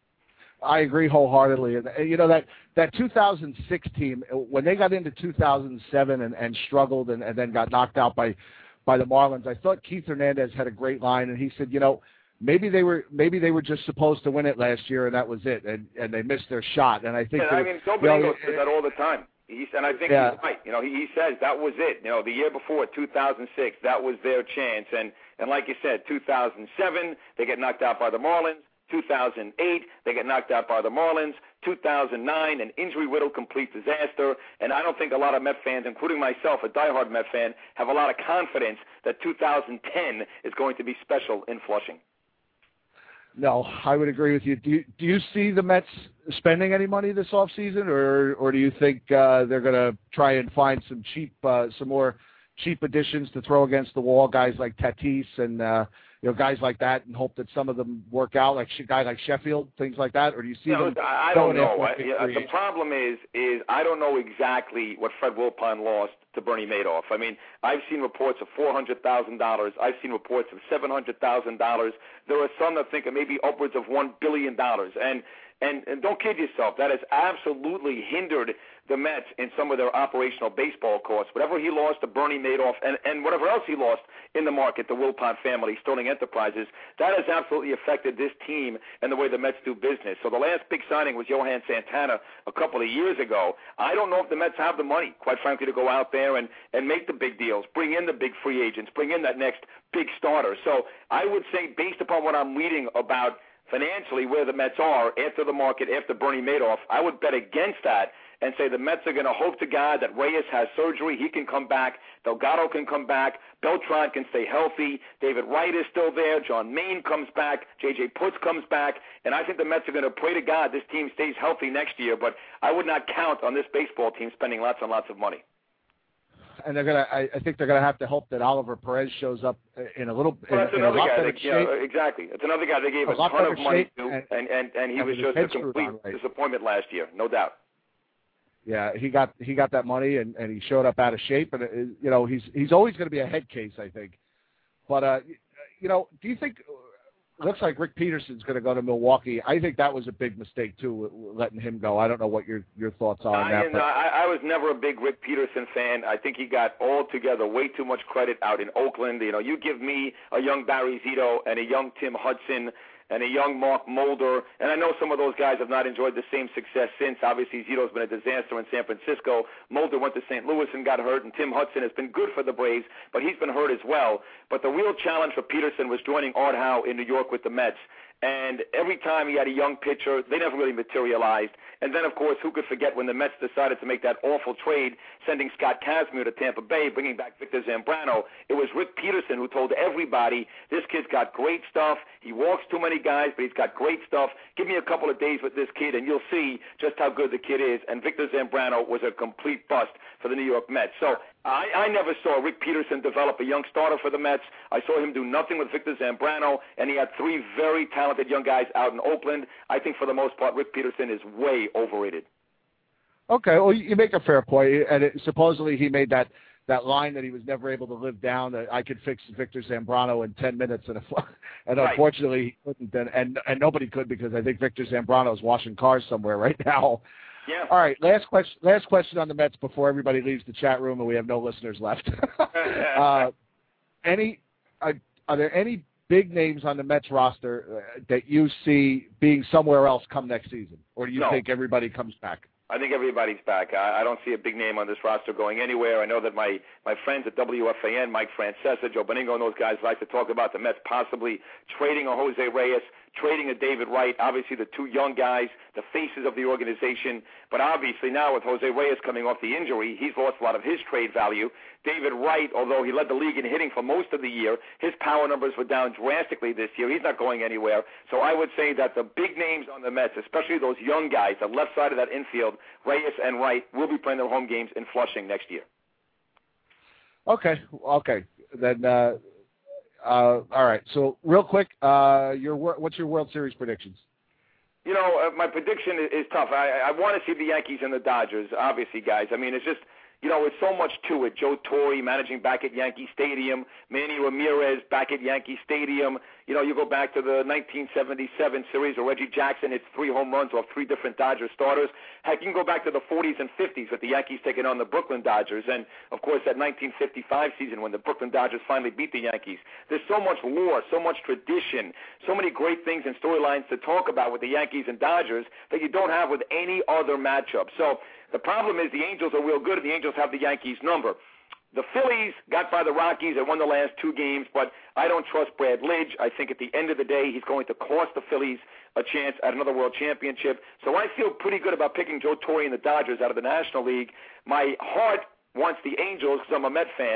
I agree wholeheartedly. And, you know, that, that two thousand six team, when they got into two thousand seven and, and struggled and, and then got knocked out by, by the Marlins, I thought Keith Hernandez had a great line, and he said, you know, maybe they were maybe they were just supposed to win it last year, and that was it, and, and they missed their shot. And I think yeah, I mean, Joe Beningo says that all the time. He's, and I think yeah. he's right. You know, he, he says that was it. You know, the year before, two thousand six, that was their chance. And, and like you said, two thousand seven, they get knocked out by the Marlins. two thousand eight, they get knocked out by the Marlins. two thousand nine, an injury-riddled complete disaster. And I don't think a lot of Met fans, including myself, a diehard Met fan, have a lot of confidence that two thousand ten is going to be special in Flushing. No, I would agree with you. Do you, do you see the Mets spending any money this offseason, or or do you think uh, they're going to try and find some cheap, uh, some more cheap additions to throw against the wall, guys like Tatis and uh, you know guys like that, and hope that some of them work out, like a guy like Sheffield, things like that, or do you see no, them? I, I don't know. I, yeah, the problem is is I don't know exactly what Fred Wilpon lost to Bernie Madoff. I mean, I've seen reports of four hundred thousand dollars. I've seen reports of seven hundred thousand dollars. There are some that think it may be upwards of one billion dollars. And, and, and don't kid yourself, that has absolutely hindered the Mets in some of their operational baseball costs. Whatever he lost to Bernie Madoff and, and whatever else he lost in the market, the Wilpon family, Sterling Enterprises, that has absolutely affected this team and the way the Mets do business. So the last big signing was Johan Santana a couple of years ago. I don't know if the Mets have the money, quite frankly, to go out there and, and make the big deals, bring in the big free agents, bring in that next big starter. So I would say, based upon what I'm reading about financially where the Mets are after the market, after Bernie Madoff, I would bet against that and say the Mets are going to hope to God that Reyes has surgery. He can come back. Delgado can come back. Beltran can stay healthy. David Wright is still there. John Maine comes back. J J Putz comes back. And I think the Mets are going to pray to God this team stays healthy next year. But I would not count on this baseball team spending lots and lots of money. And they're gonna. I, I think they're gonna have to hope that Oliver Perez shows up in a little. Well, that's in, another in a guy. lot They, you know, exactly. It's another guy they gave a, a ton of money to, and and, and, and he was just a complete right. disappointment last year, no doubt. Yeah, he got he got that money, and, and he showed up out of shape, and it, you know he's he's always going to be a head case, I think. But uh, you know, do you think? Looks like Rick Peterson's going to go to Milwaukee. I think that was a big mistake too, letting him go. I don't know what your your thoughts are on that. I, I, I was never a big Rick Peterson fan. I think he got altogether way too much credit out in Oakland. You know, you give me a young Barry Zito and a young Tim Hudson and a young Mark Mulder, and I know some of those guys have not enjoyed the same success since. Obviously, Zito's been a disaster in San Francisco. Mulder went to Saint Louis and got hurt, and Tim Hudson has been good for the Braves, but he's been hurt as well. But the real challenge for Peterson was joining Art Howe in New York with the Mets. And every time he had a young pitcher, they never really materialized. And then, of course, who could forget when the Mets decided to make that awful trade, sending Scott Kazmir to Tampa Bay, bringing back Victor Zambrano. It was Rick Peterson who told everybody, this kid's got great stuff. He walks too many guys, but he's got great stuff. Give me a couple of days with this kid, and you'll see just how good the kid is. And Victor Zambrano was a complete bust for the New York Mets. So I, I never saw Rick Peterson develop a young starter for the Mets. I saw him do nothing with Victor Zambrano, and he had three very talented young guys out in Oakland. I think for the most part, Rick Peterson is way overrated. Okay, well, you make a fair point, and it, supposedly he made that, that line that he was never able to live down, that I could fix Victor Zambrano in ten minutes, and, and right. Unfortunately he couldn't, and, and, and nobody could, because I think Victor Zambrano is washing cars somewhere right now. Yeah. All right, last question, last question on the Mets before everybody leaves the chat room and we have no listeners left. uh, any are, are there any big names on the Mets roster uh, that you see being somewhere else come next season, or do you no. think everybody comes back? I think everybody's back. I, I don't see a big name on this roster going anywhere. I know that my, my friends at W F A N, Mike Francesa, Joe Beningo, and those guys like to talk about the Mets possibly trading a Jose Reyes, trading a David Wright, obviously the two young guys, the faces of the organization. But obviously now with Jose Reyes coming off the injury, he's lost a lot of his trade value. David Wright, although he led the league in hitting for most of the year, his power numbers were down drastically this year. He's not going anywhere. So I would say that the big names on the Mets, especially those young guys, the left side of that infield, Reyes and Wright, will be playing their home games in Flushing next year. Okay, okay. Then, uh, uh, all right. So real quick, uh, your what's your World Series predictions? You know, uh, my prediction is, is tough. I, I want to see the Yankees and the Dodgers, obviously, guys. I mean, it's just, you know, it's so much to it. Joe Torre managing back at Yankee Stadium, Manny Ramirez back at Yankee Stadium. You know, you go back to the nineteen seventy-seven series where Reggie Jackson hits three home runs off three different Dodger starters. Heck, you can go back to the forties and fifties with the Yankees taking on the Brooklyn Dodgers. And, of course, that nineteen fifty-five season when the Brooklyn Dodgers finally beat the Yankees. There's so much lore, so much tradition, so many great things and storylines to talk about with the Yankees and Dodgers that you don't have with any other matchup. So the problem is the Angels are real good, and the Angels have the Yankees' number. The Phillies got by the Rockies and won the last two games, but I don't trust Brad Lidge. I think at the end of the day, he's going to cost the Phillies a chance at another world championship. So I feel pretty good about picking Joe Torre and the Dodgers out of the National League. My heart wants the Angels because I'm a Met fan,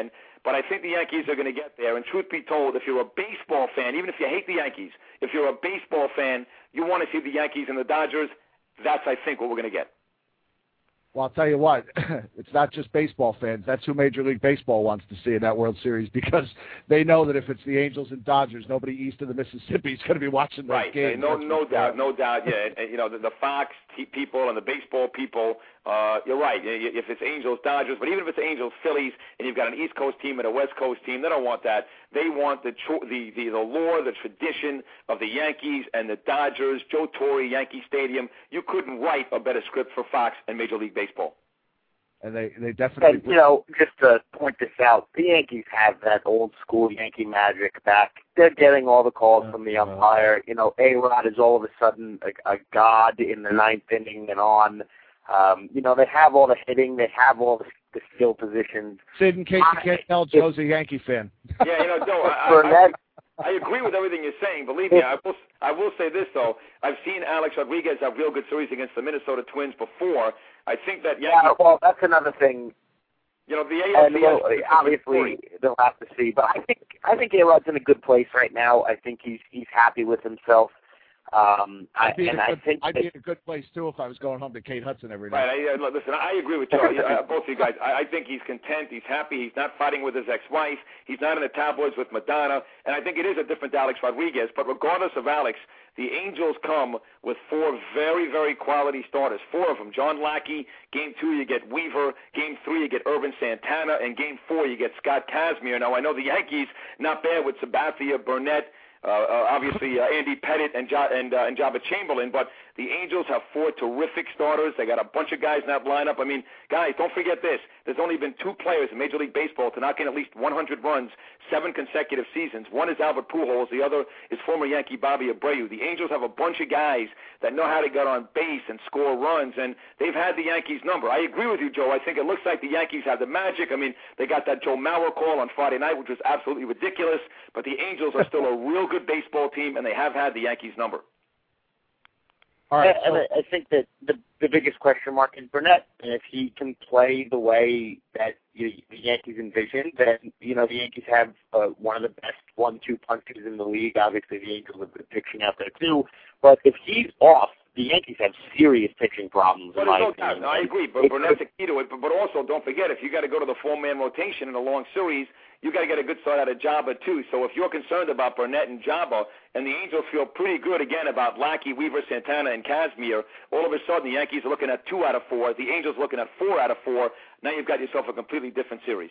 but I think the Yankees are going to get there. And truth be told, if you're a baseball fan, even if you hate the Yankees, if you're a baseball fan, you want to see the Yankees and the Dodgers. That's, I think, what we're going to get. Well, I'll tell you what, it's not just baseball fans. That's who Major League Baseball wants to see in that World Series, because they know that if it's the Angels and Dodgers, nobody east of the Mississippi is going to be watching those right. games. No, no doubt, no doubt. Yeah, and, you know, the, the Fox t- people and the baseball people, uh, you're right. If it's Angels, Dodgers, but even if it's Angels, Phillies, and you've got an East Coast team and a West Coast team, they don't want that. They want the tr- the, the the lore, the tradition of the Yankees and the Dodgers, Joe Torre, Yankee Stadium. You couldn't write a better script for Fox and Major League Baseball. And they, they definitely... And, you know, just to point this out, the Yankees have that old school Yankee magic back. They're getting all the calls from the umpire. You know, A-Rod is all of a sudden a, a god in the ninth inning and on. Um, you know, they have all the hitting. They have all the, the skill positions. Sid, in case you can't tell, Joe's a Yankee fan. Yeah, you know, Joe, I, I, I agree with everything you're saying. Believe me, I will, I will say this, though. I've seen Alex Rodriguez have real good series against the Minnesota Twins before. I think that Yankees... Yeah, well, that's another thing. You know, the A L C S... And, well, obviously, they'll have to see. But I think I think A-Rod's in a good place right now. I think he's he's happy with himself. Um, I'd be, I, and in, a good, I think I'd that, be in a good place, too, if I was going home to Kate Hudson every night. Right. I, uh, listen, I agree with you, uh, both of you guys. I, I think he's content. He's happy. He's not fighting with his ex-wife. He's not in the tabloids with Madonna. And I think it is a different Alex Rodriguez. But regardless of Alex, the Angels come with four very, very quality starters. Four of them. John Lackey. Game two, you get Weaver. Game three, you get Urban Santana. And game four, you get Scott Kazmir. Now, I know the Yankees, not bad with Sabathia, Burnett, Uh, uh, obviously, uh, Andy Pettit and jo- and, uh, and Jabba Chamberlain, but the Angels have four terrific starters. They got a bunch of guys in that lineup. I mean, guys, don't forget this. There's only been two players in Major League Baseball to knock in at least one hundred runs, seven consecutive seasons. One is Albert Pujols. The other is former Yankee Bobby Abreu. The Angels have a bunch of guys that know how to get on base and score runs, and they've had the Yankees' number. I agree with you, Joe. I think it looks like the Yankees have the magic. I mean, they got that Joe Mauer call on Friday night, which was absolutely ridiculous, but the Angels are still a real good baseball team, and they have had the Yankees' number. All right, and I, I think that the the biggest question mark is Burnett. And if he can play the way that you, the Yankees envision, then, you know, the Yankees have uh, one of the best one two punches in the league. Obviously, the Angels have good pitching out there, too. But if he's off, the Yankees have serious pitching problems. But in my no opinion. doubt. No, I agree. But Burnett's a key to it. But, but also, don't forget, if you got to go to the four-man rotation in a long series, you got to get a good start out of Jabba, too. So if you're concerned about Burnett and Jabba, and the Angels feel pretty good, again, about Lackey, Weaver, Santana, and Kazmir, all of a sudden the Yankees are looking at two out of four. The Angels looking at four out of four. Now you've got yourself a completely different series.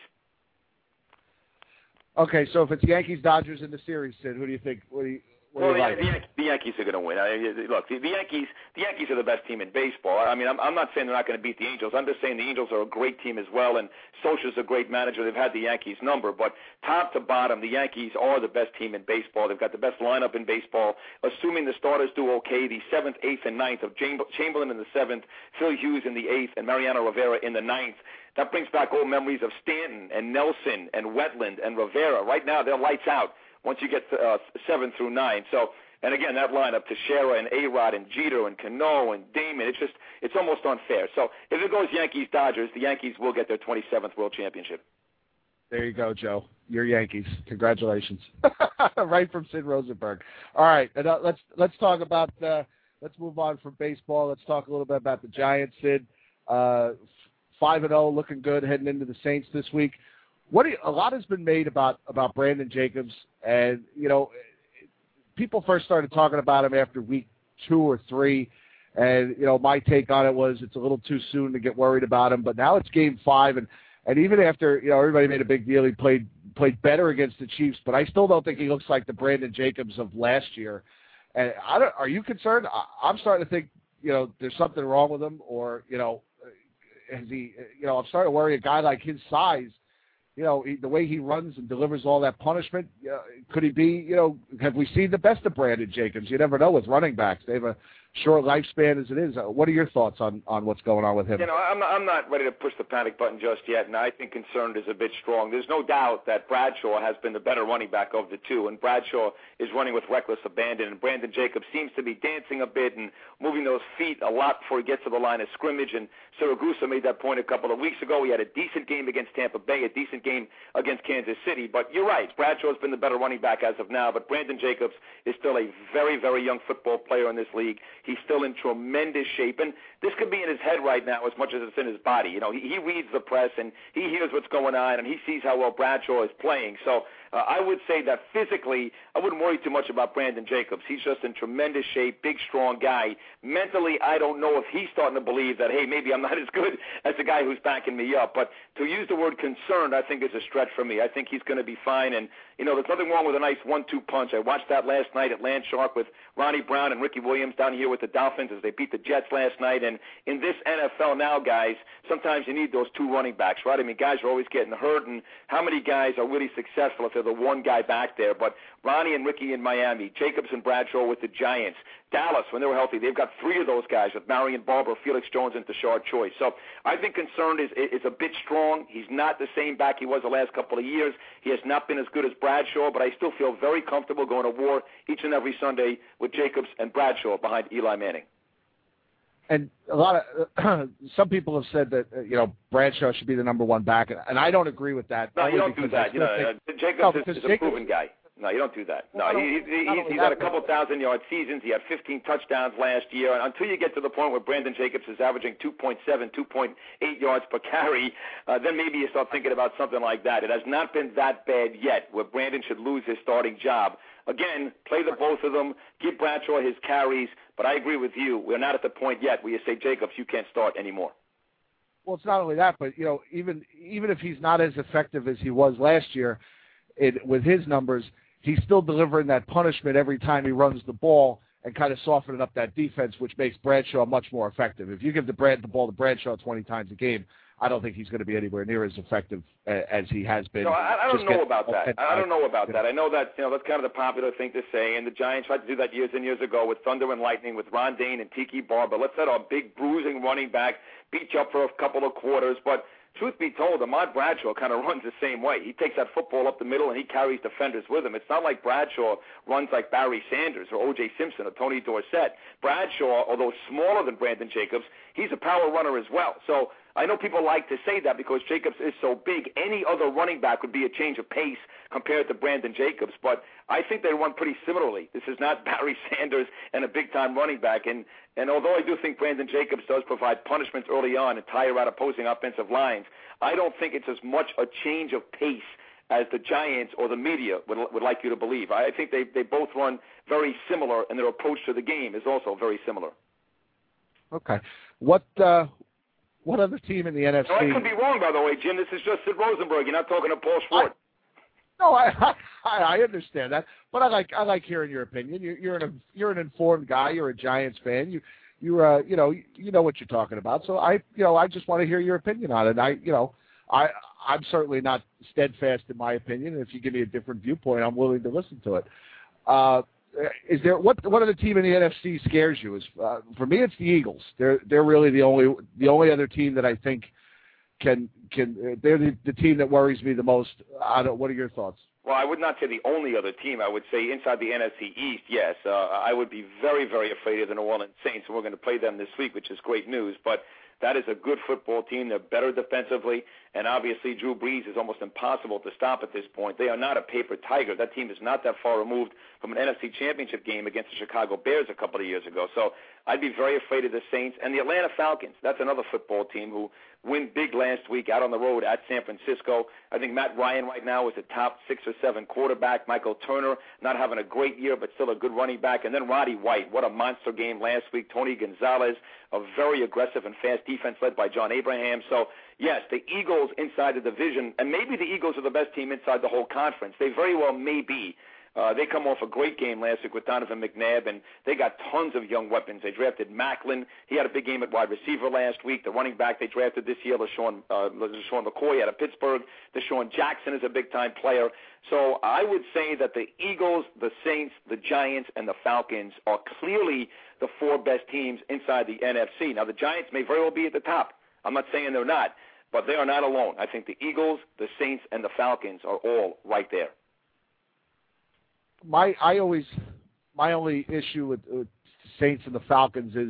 Okay, so if it's Yankees-Dodgers in the series, Sid, who do you think? What do you, what Well, do you the, like? the, Yan- the Yankees are going to win. I, look, the, the Yankees, the Yankees are the best team in baseball. I mean, I'm, I'm not saying they're not going to beat the Angels. I'm just saying the Angels are a great team as well, and Scioscia's a great manager. They've had the Yankees number, but top to bottom, the Yankees are the best team in baseball. They've got the best lineup in baseball. Assuming the starters do okay, the seventh, eighth, and ninth of Chamberlain in the seventh, Phil Hughes in the eighth, and Mariano Rivera in the ninth. That brings back old memories of Stanton and Nelson and Wetland and Rivera. Right now, they're lights out once you get to, uh, seven through nine. So. And again, that lineup, Teixeira and A-Rod and Jeter and Cano and Damon, it's just, it's almost unfair. So if it goes Yankees-Dodgers, the Yankees will get their twenty-seventh World Championship. There you go, Joe. You're Yankees. Congratulations. Right from Sid Rosenberg. All right, and, uh, let's let's talk about, uh, let's move on from baseball. Let's talk a little bit about the Giants, Sid. Uh, five and oh, looking good, heading into the Saints this week. What do you, a lot has been made about, about Brandon Jacobs, and, you know, people first started talking about him after week two or three, and, you know, my take on it was it's a little too soon to get worried about him, but now it's game five, and, and even after, you know, everybody made a big deal, he played played better against the Chiefs, but I still don't think he looks like the Brandon Jacobs of last year. And I don't, are you concerned? I, I'm starting to think, you know, there's something wrong with him, or, you know, has he, you know, I'm starting to worry a guy like his size, you know, he, the way he runs and delivers all that punishment, uh, could he be, you know, have we seen the best of Brandon Jacobs? You never know with running backs. They have a short lifespan as it is. Uh, what are your thoughts on, on what's going on with him? You know, I'm not, I'm not ready to push the panic button just yet, and I think concerned is a bit strong. There's no doubt that Bradshaw has been the better running back of the two, and Bradshaw is running with reckless abandon, and Brandon Jacobs seems to be dancing a bit and moving those feet a lot before he gets to the line of scrimmage, and Siragusa made that point a couple of weeks ago. He had a decent game against Tampa Bay, a decent significant game against Kansas City. But you're right. Bradshaw's been the better running back as of now, but Brandon Jacobs is still a very, very young football player in this league. He's still in tremendous shape, and this could be in his head right now as much as it's in his body. You know, he, he reads the press, and he hears what's going on, and he sees how well Bradshaw is playing. So uh, I would say that physically, I wouldn't worry too much about Brandon Jacobs. He's just in tremendous shape, big, strong guy. Mentally, I don't know if he's starting to believe that, hey, maybe I'm not as good as the guy who's backing me up. But to use the word concerned, I think is a stretch for me. I think he's going to be fine. And, you know, there's nothing wrong with a nice one two punch. I watched that last night at Land Shark with Ronnie Brown and Ricky Williams down here with the Dolphins as they beat the Jets last night. And in this N F L now, guys, sometimes you need those two running backs, right? I mean, guys are always getting hurt. And how many guys are really successful if they're the one guy back there? But Ronnie and Ricky in Miami, Jacobs and Bradshaw with the Giants. Dallas, when they were healthy, they've got three of those guys with Marion Barber, Felix Jones, and Tashard Choice. So I think concerned is is a bit strong. He's not the same back he was the last couple of years. He has not been as good as Bradshaw, but I still feel very comfortable going to war each and every Sunday with Jacobs and Bradshaw behind Eli Manning. And a lot of uh, some people have said that uh, you know Bradshaw should be the number one back, and, and I don't agree with that. No, you don't do that. You know, think, uh, Jacobs no, is, is a Jacobs, proven guy. No, you don't do that. No, well, he, he, he's, he's had a couple thousand yard seasons. He had fifteen touchdowns last year. And until you get to the point where Brandon Jacobs is averaging two point seven, two point eight yards per carry, uh, then maybe you start thinking about something like that. It has not been that bad yet where Brandon should lose his starting job. Again, play the both of them, give Bradshaw his carries, but I agree with you. We're not at the point yet where you say, Jacobs, you can't start anymore. Well, it's not only that, but, you know, even even if he's not as effective as he was last year it, with his numbers, he's still delivering that punishment every time he runs the ball and kind of softening up that defense, which makes Bradshaw much more effective. If you give the, Brad, the ball to Bradshaw twenty times a game, I don't think he's going to be anywhere near as effective uh, as he has been. No, I, I don't know about that. I don't know about you that. know. I know that, you know, that's kind of the popular thing to say, and the Giants tried to do that years and years ago with Thunder and Lightning, with Ron Dane and Tiki Barber. Let's let our big bruising running back beat you up for a couple of quarters, but truth be told, Ahmad Bradshaw kind of runs the same way. He takes that football up the middle and he carries defenders with him. It's not like Bradshaw runs like Barry Sanders or O J Simpson or Tony Dorsett. Bradshaw, although smaller than Brandon Jacobs, he's a power runner as well. So I know people like to say that because Jacobs is so big. Any other running back would be a change of pace compared to Brandon Jacobs, but I think they run pretty similarly. This is not Barry Sanders and a big-time running back, and, and although I do think Brandon Jacobs does provide punishments early on and tire out opposing offensive lines, I don't think it's as much a change of pace as the Giants or the media would, would like you to believe. I think they, they both run very similar, and their approach to the game is also very similar. Okay. What uh, what other team in the N F C? No, I could be wrong, by the way, Jim. This is just Sid Rosenberg. You're not talking to Paul Schwartz. I, no, I, I I understand that, but I like I like hearing your opinion. You're, you're an you're an informed guy. You're a Giants fan. You you uh you know you know what you're talking about. So I you know I just want to hear your opinion on it. I you know I I'm certainly not steadfast in my opinion. If you give me a different viewpoint, I'm willing to listen to it. Uh, Is there what what other team in the N F C scares you? Is uh, for me, it's the Eagles. They're they're really the only the only other team that I think can can they're the, the team that worries me the most. I don't. What are your thoughts? Well, I would not say the only other team. I would say inside the N F C East, yes. Uh, I would be very very afraid of the New Orleans Saints. We're going to play them this week, which is great news. But that is a good football team. They're better defensively, and obviously Drew Brees is almost impossible to stop at this point. They are not a paper tiger. That team is not that far removed from an N F C Championship game against the Chicago Bears a couple of years ago. So I'd be very afraid of the Saints. And the Atlanta Falcons, that's another football team who win big last week out on the road at San Francisco. I think Matt Ryan right now is the top six or seven quarterback. Michael Turner not having a great year, but still a good running back. And then Roddy White, what a monster game last week. Tony Gonzalez, a very aggressive and fast defense led by John Abraham. So, yes, the Eagles inside the division, and maybe the Eagles are the best team inside the whole conference. They very well may be. Uh, they come off a great game last week with Donovan McNabb, and they got tons of young weapons. They drafted Macklin. He had a big game at wide receiver last week. The running back they drafted this year, LaShawn, uh, LaShawn McCoy out of Pittsburgh. Deshaun Jackson is a big-time player. So I would say that the Eagles, the Saints, the Giants, and the Falcons are clearly the four best teams inside the N F C. Now, the Giants may very well be at the top. I'm not saying they're not, but they are not alone. I think the Eagles, the Saints, and the Falcons are all right there. My I always my only issue with, with Saints and the Falcons is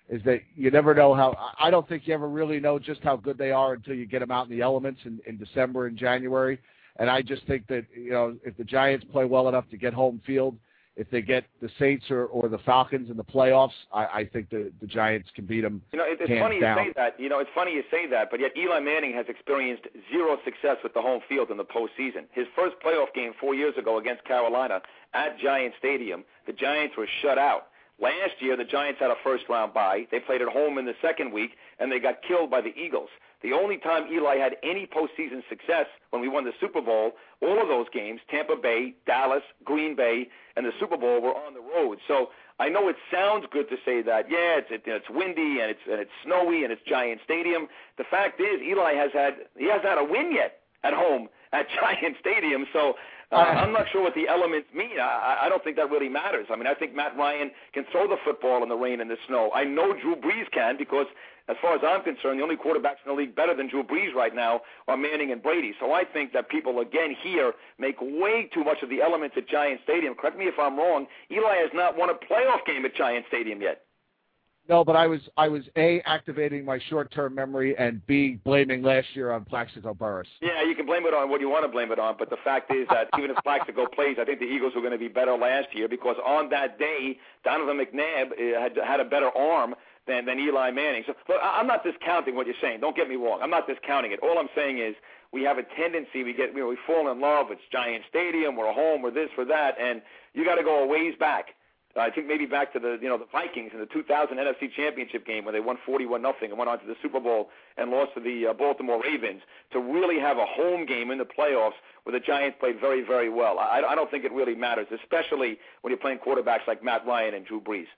is that you never know how – I don't think you ever really know just how good they are until you get them out in the elements in, in December and January. And I just think that, you know, if the Giants play well enough to get home field, if they get the Saints or, or the Falcons in the playoffs, I, I think the, the Giants can beat them. You know, it, it's hands funny down. you say that. You know, it's funny you say that, but yet Eli Manning has experienced zero success with the home field in the postseason. His first playoff game four years ago against Carolina at Giant Stadium, the Giants were shut out. Last year, the Giants had a first-round bye. They played at home in the second week, and they got killed by the Eagles. The only time Eli had any postseason success when we won the Super Bowl, all of those games, Tampa Bay, Dallas, Green Bay, and the Super Bowl were on the road. So I know it sounds good to say that, yeah, it's, it, it's windy and it's, and it's snowy and it's Giant Stadium. The fact is Eli has had he hasn't had a win yet at home at Giant Stadium. So uh, I'm not sure what the elements mean. I, I don't think that really matters. I mean, I think Matt Ryan can throw the football in the rain and the snow. I know Drew Brees can because, as far as I'm concerned, the only quarterbacks in the league better than Drew Brees right now are Manning and Brady. So I think that people, again, here make way too much of the elements at Giant Stadium. Correct me if I'm wrong. Eli has not won a playoff game at Giant Stadium yet. No, but I was, I was A, activating my short-term memory, and B, blaming last year on Plaxico Burress. Yeah, you can blame it on what you want to blame it on, but the fact is that even if Plaxico plays, I think the Eagles were going to be better last year because on that day, Donovan McNabb had, had a better arm than, than Eli Manning. So look, I'm not discounting what you're saying. Don't get me wrong. I'm not discounting it. All I'm saying is we have a tendency, we get, you know, we fall in love. It's Giant Stadium, we're home, we're this, we're that, and you got to go a ways back. I think maybe back to the you know the Vikings in the two thousand N F C Championship game where they won forty-one nothing and went on to the Super Bowl and lost to the uh, Baltimore Ravens to really have a home game in the playoffs where the Giants played very, very well. I, I don't think it really matters, especially when you're playing quarterbacks like Matt Ryan and Drew Brees.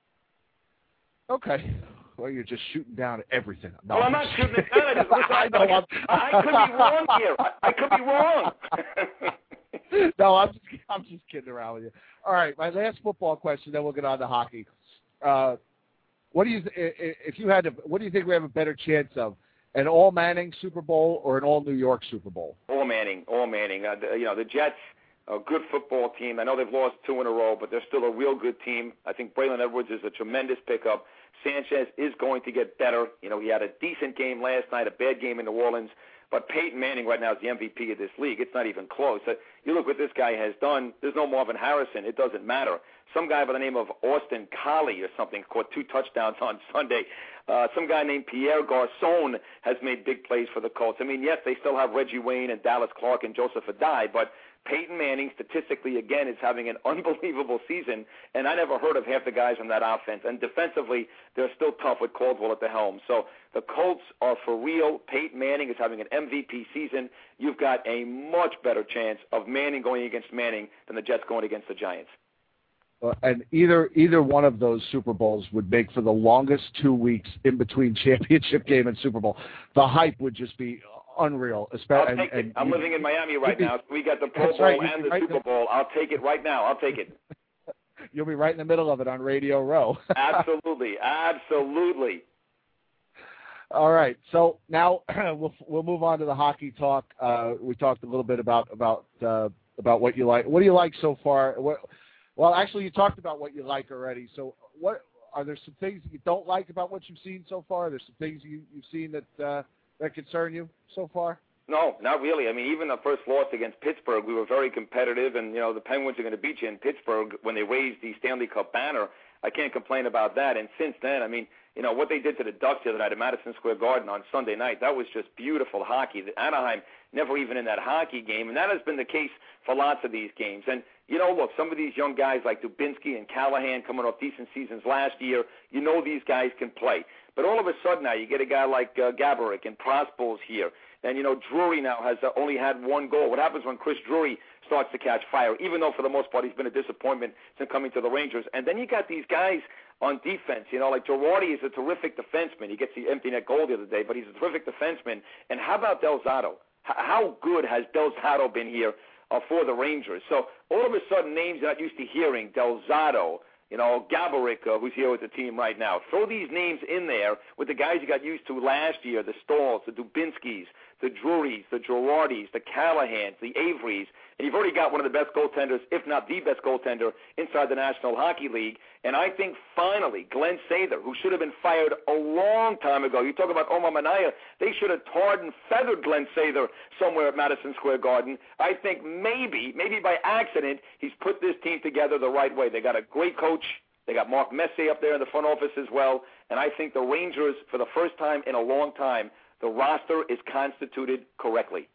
Okay. Well, you're just shooting down everything. No, well, I'm not shooting it down. I, just, listen, I, know, I, I could be wrong here. I, I could be wrong. No, I'm just, I'm just kidding around with you. All right, my last football question, then we'll get on to hockey. Uh, what do you, if you had to, what do you think we have a better chance of, an all Manning Super Bowl or an all New York Super Bowl? All Manning, all Manning. Uh, the, you know, the Jets, a good football team. I know they've lost two in a row, but they're still a real good team. I think Braylon Edwards is a tremendous pickup. Sanchez is going to get better. You know, he had a decent game last night, a bad game in New Orleans. But Peyton Manning right now is the M V P of this league. It's not even close. You look what this guy has done. There's no Marvin Harrison. It doesn't matter. Some guy by the name of Austin Collie or something caught two touchdowns on Sunday. Uh, some guy named Pierre Garçon has made big plays for the Colts. I mean, yes, they still have Reggie Wayne and Dallas Clark and Joseph Adai, but Peyton Manning, statistically, again, is having an unbelievable season, and I never heard of half the guys on that offense. And defensively, they're still tough with Caldwell at the helm. So the Colts are for real. Peyton Manning is having an M V P season. You've got a much better chance of Manning going against Manning than the Jets going against the Giants. Uh, and either either one of those Super Bowls would make for the longest two weeks in between championship game and Super Bowl. The hype would just be unreal. I'll take and, it. I'm you, living in Miami right now. We got the Pro Bowl right, and the right Super Bowl. I'll take it right now. I'll take it. You'll be right in the middle of it on Radio Row. Absolutely. Absolutely. All right. So now we'll we'll move on to the hockey talk. Uh, we talked a little bit about about uh, about what you like. What do you like so far? What, well, actually, you talked about what you like already. So what are there some things that you don't like about what you've seen so far? Are there some things you, you've seen that uh, that concern you so far? No, not really. I mean, even the first loss against Pittsburgh, we were very competitive, and, you know, the Penguins are going to beat you in Pittsburgh when they raised the Stanley Cup banner. I can't complain about that. And since then, I mean, you know, what they did to the Ducks the other night at Madison Square Garden on Sunday night, that was just beautiful hockey. Anaheim never even in that hockey game, and that has been the case for lots of these games. And, you know, look, some of these young guys like Dubinsky and Callahan coming off decent seasons last year, you know these guys can play. But all of a sudden now you get a guy like uh, Gaborik and Prospol's here. And, you know, Drury now has uh, only had one goal. What happens when Chris Drury starts to catch fire, even though for the most part he's been a disappointment since coming to the Rangers? And then you got these guys on defense, you know, like Girardi is a terrific defenseman. He gets the empty net goal the other day, but he's a terrific defenseman. And how about Del Zotto? H- how good has Del Zotto been here uh, for the Rangers? So all of a sudden names you're not used to hearing, Del Zotto, you know, Gaborik, uh, who's here with the team right now. Throw these names in there with the guys you got used to last year, the Stalls, the Dubinskys, the Drurys, the Girardis, the Callahans, the Averys, and you've already got one of the best goaltenders, if not the best goaltender, inside the National Hockey League. And I think finally Glenn Sather, who should have been fired a long time ago, you talk about Omar Minaya, they should have tarred and feathered Glenn Sather somewhere at Madison Square Garden. I think maybe, maybe by accident, he's put this team together the right way. They got a great coach. They got Mark Messier up there in the front office as well. And I think the Rangers, for the first time in a long time, the roster is constituted correctly.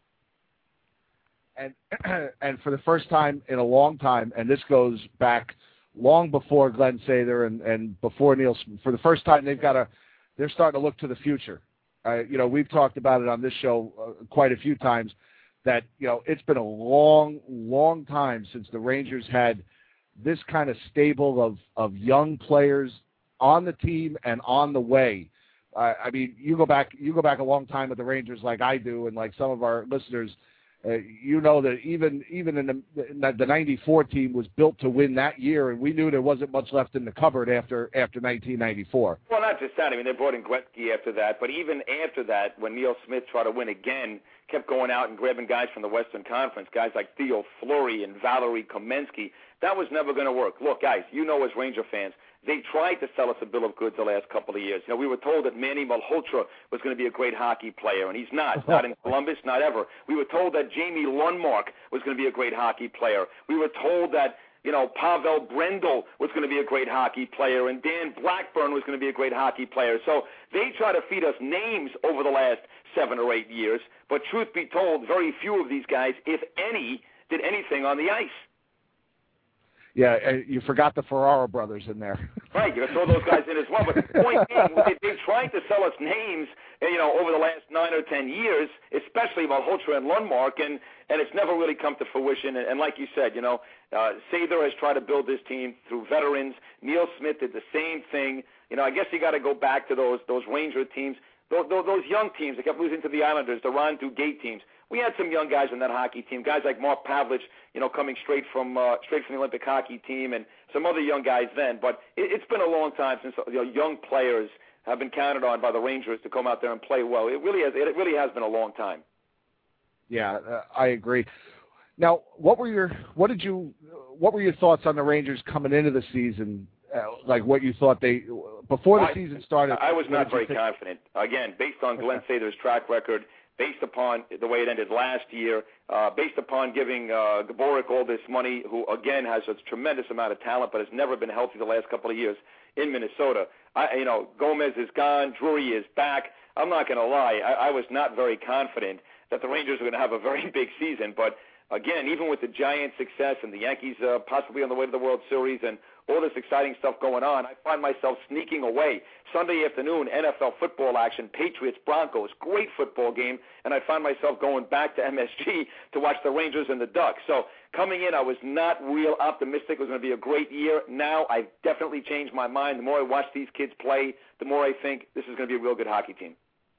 And and for the first time in a long time, and this goes back long before Glenn Sather and, and before Neil, for the first time they've got a, they're starting to look to the future. Uh, you know, we've talked about it on this show uh, quite a few times that, you know, it's been a long, long time since the Rangers had this kind of stable of, of young players on the team and on the way. Uh, I mean, you go back, you go back a long time with the Rangers like I do, and like some of our listeners. Uh, you know that even even in the, in the ninety-four team was built to win that year, and we knew there wasn't much left in the cupboard after after nineteen ninety-four. Well, not just that. I mean, they brought in Gretzky after that, but even after that, when Neil Smith tried to win again, kept going out and grabbing guys from the Western Conference, guys like Theo Fleury and Valery Kamensky. That was never going to work. Look, guys, you know as Ranger fans, they tried to sell us a bill of goods the last couple of years. You know, we were told that Manny Malhotra was going to be a great hockey player, and he's not. Not in Columbus, not ever. We were told that Jamie Lundmark was going to be a great hockey player. We were told that, you know, Pavel Brendel was going to be a great hockey player, and Dan Blackburn was going to be a great hockey player. So they try to feed us names over the last seven or eight years, but truth be told, very few of these guys, if any, did anything on the ice. Yeah, you forgot the Ferraro brothers in there. Right, you throw those guys in as well. But the point being, they, they tried to sell us names, you know, over the last nine or ten years, especially Malhotra and Lundmark, and, and it's never really come to fruition. And, and like you said, you know, uh, Sather has tried to build this team through veterans. Neil Smith did the same thing. You know, I guess you got to go back to those those Ranger teams, those, those young teams that kept losing to the Islanders, the Ron Duguay teams. We had some young guys in that hockey team, guys like Mark Pavlich, you know, coming straight from uh, straight from the Olympic hockey team, and some other young guys then. But it, it's been a long time since, you know, young players have been counted on by the Rangers to come out there and play well. It really has. It really has been a long time. Yeah, uh, I agree. Now, what were your what did you what were your thoughts on the Rangers coming into the season? Uh, like what you thought they before the I, season started? I was not very think? confident. Again, based on Glenn Sather's track record, based upon the way it ended last year, uh, based upon giving uh, Gaborik all this money, who, again, has a tremendous amount of talent but has never been healthy the last couple of years in Minnesota. I, you know, Gomez is gone. Drury is back. I'm not going to lie. I, I was not very confident that the Rangers were going to have a very big season. But, again, even with the Giants' success and the Yankees uh, possibly on the way to the World Series and all this exciting stuff going on, I find myself sneaking away. Sunday afternoon, N F L football action, Patriots, Broncos, great football game, and I find myself going back to M S G to watch the Rangers and the Ducks. So coming in, I was not real optimistic it was going to be a great year. Now I've definitely changed my mind. The more I watch these kids play, the more I think this is going to be a real good hockey team.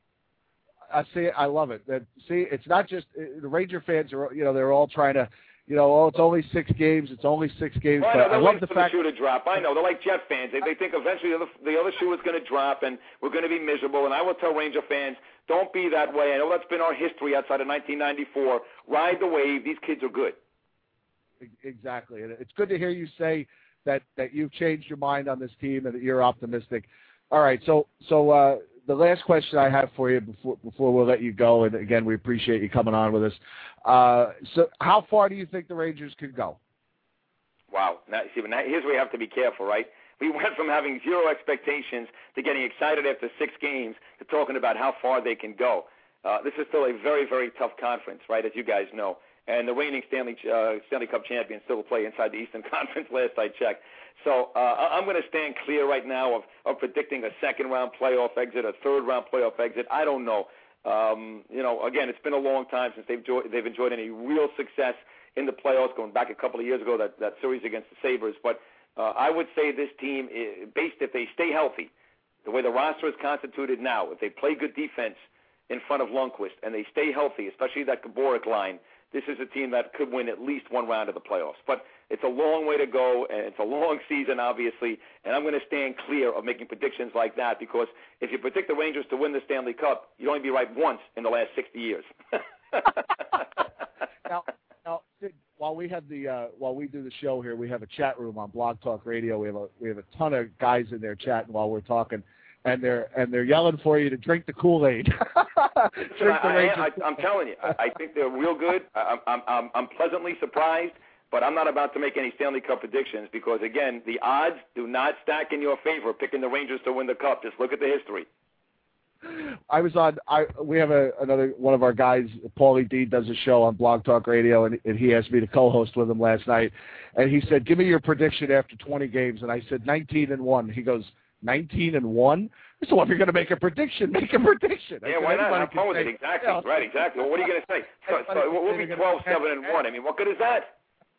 I see it. I love it. That, see, it's not just the Ranger fans are, you know, they're all trying to, you know, oh, it's only six games. It's only six games. Well, but I, I love the for fact the shoe to drop. I know they're like Jet fans. They, they think eventually the other, the other shoe is going to drop, and we're going to be miserable. And I will tell Ranger fans, don't be that way. I know that's been our history outside of nineteen ninety-four. Ride the wave. These kids are good. Exactly, and it's good to hear you say that that you've changed your mind on this team and that you're optimistic. All right, so so. Uh, The last question I have for you before before we'll let you go, and again, we appreciate you coming on with us. Uh, so how far do you think the Rangers could go? Wow. Now, see, now here's where we have to be careful, right? We went from having zero expectations to getting excited after six games to talking about how far they can go. Uh, this is still a very, very tough conference, right, as you guys know. And the reigning Stanley uh, Stanley Cup champions still play inside the Eastern Conference last I checked. So uh, I'm going to stand clear right now of, of predicting a second-round playoff exit, a third-round playoff exit. I don't know. Um, you know, again, it's been a long time since they've enjoyed, they've enjoyed any real success in the playoffs, going back a couple of years ago, that, that series against the Sabres. But uh, I would say this team, based if they stay healthy, the way the roster is constituted now, if they play good defense in front of Lundqvist and they stay healthy, especially that Gaborik line, this is a team that could win at least one round of the playoffs. But it's a long way to go, and it's a long season, obviously, and I'm going to stand clear of making predictions like that because if you predict the Rangers to win the Stanley Cup, you'd only be right once in the last sixty years. now, now, Sid, while we have the uh, while we do the show here, we have a chat room on Blog Talk Radio. We have a we have a ton of guys in there chatting while we're talking. And they're and they're yelling for you to drink the Kool-Aid. drink the I, I, I, I'm telling you, I, I think they're real good. I, I'm I'm I'm pleasantly surprised, but I'm not about to make any Stanley Cup predictions because again, the odds do not stack in your favor picking the Rangers to win the Cup. Just look at the history. I was on. I we have a, another one of our guys, Paulie D, does a show on Blog Talk Radio, and, and he asked me to co-host with him last night. And he said, "Give me your prediction after twenty games." And I said, nineteen and one. He goes, nineteen and one. So if you're going to make a prediction, make a prediction. Yeah, why not? Have fun with it. Exactly. Yeah. Right. Exactly. Well, what are you going to say? So, so we'll be twelve, seven, and one. I mean, what good is that?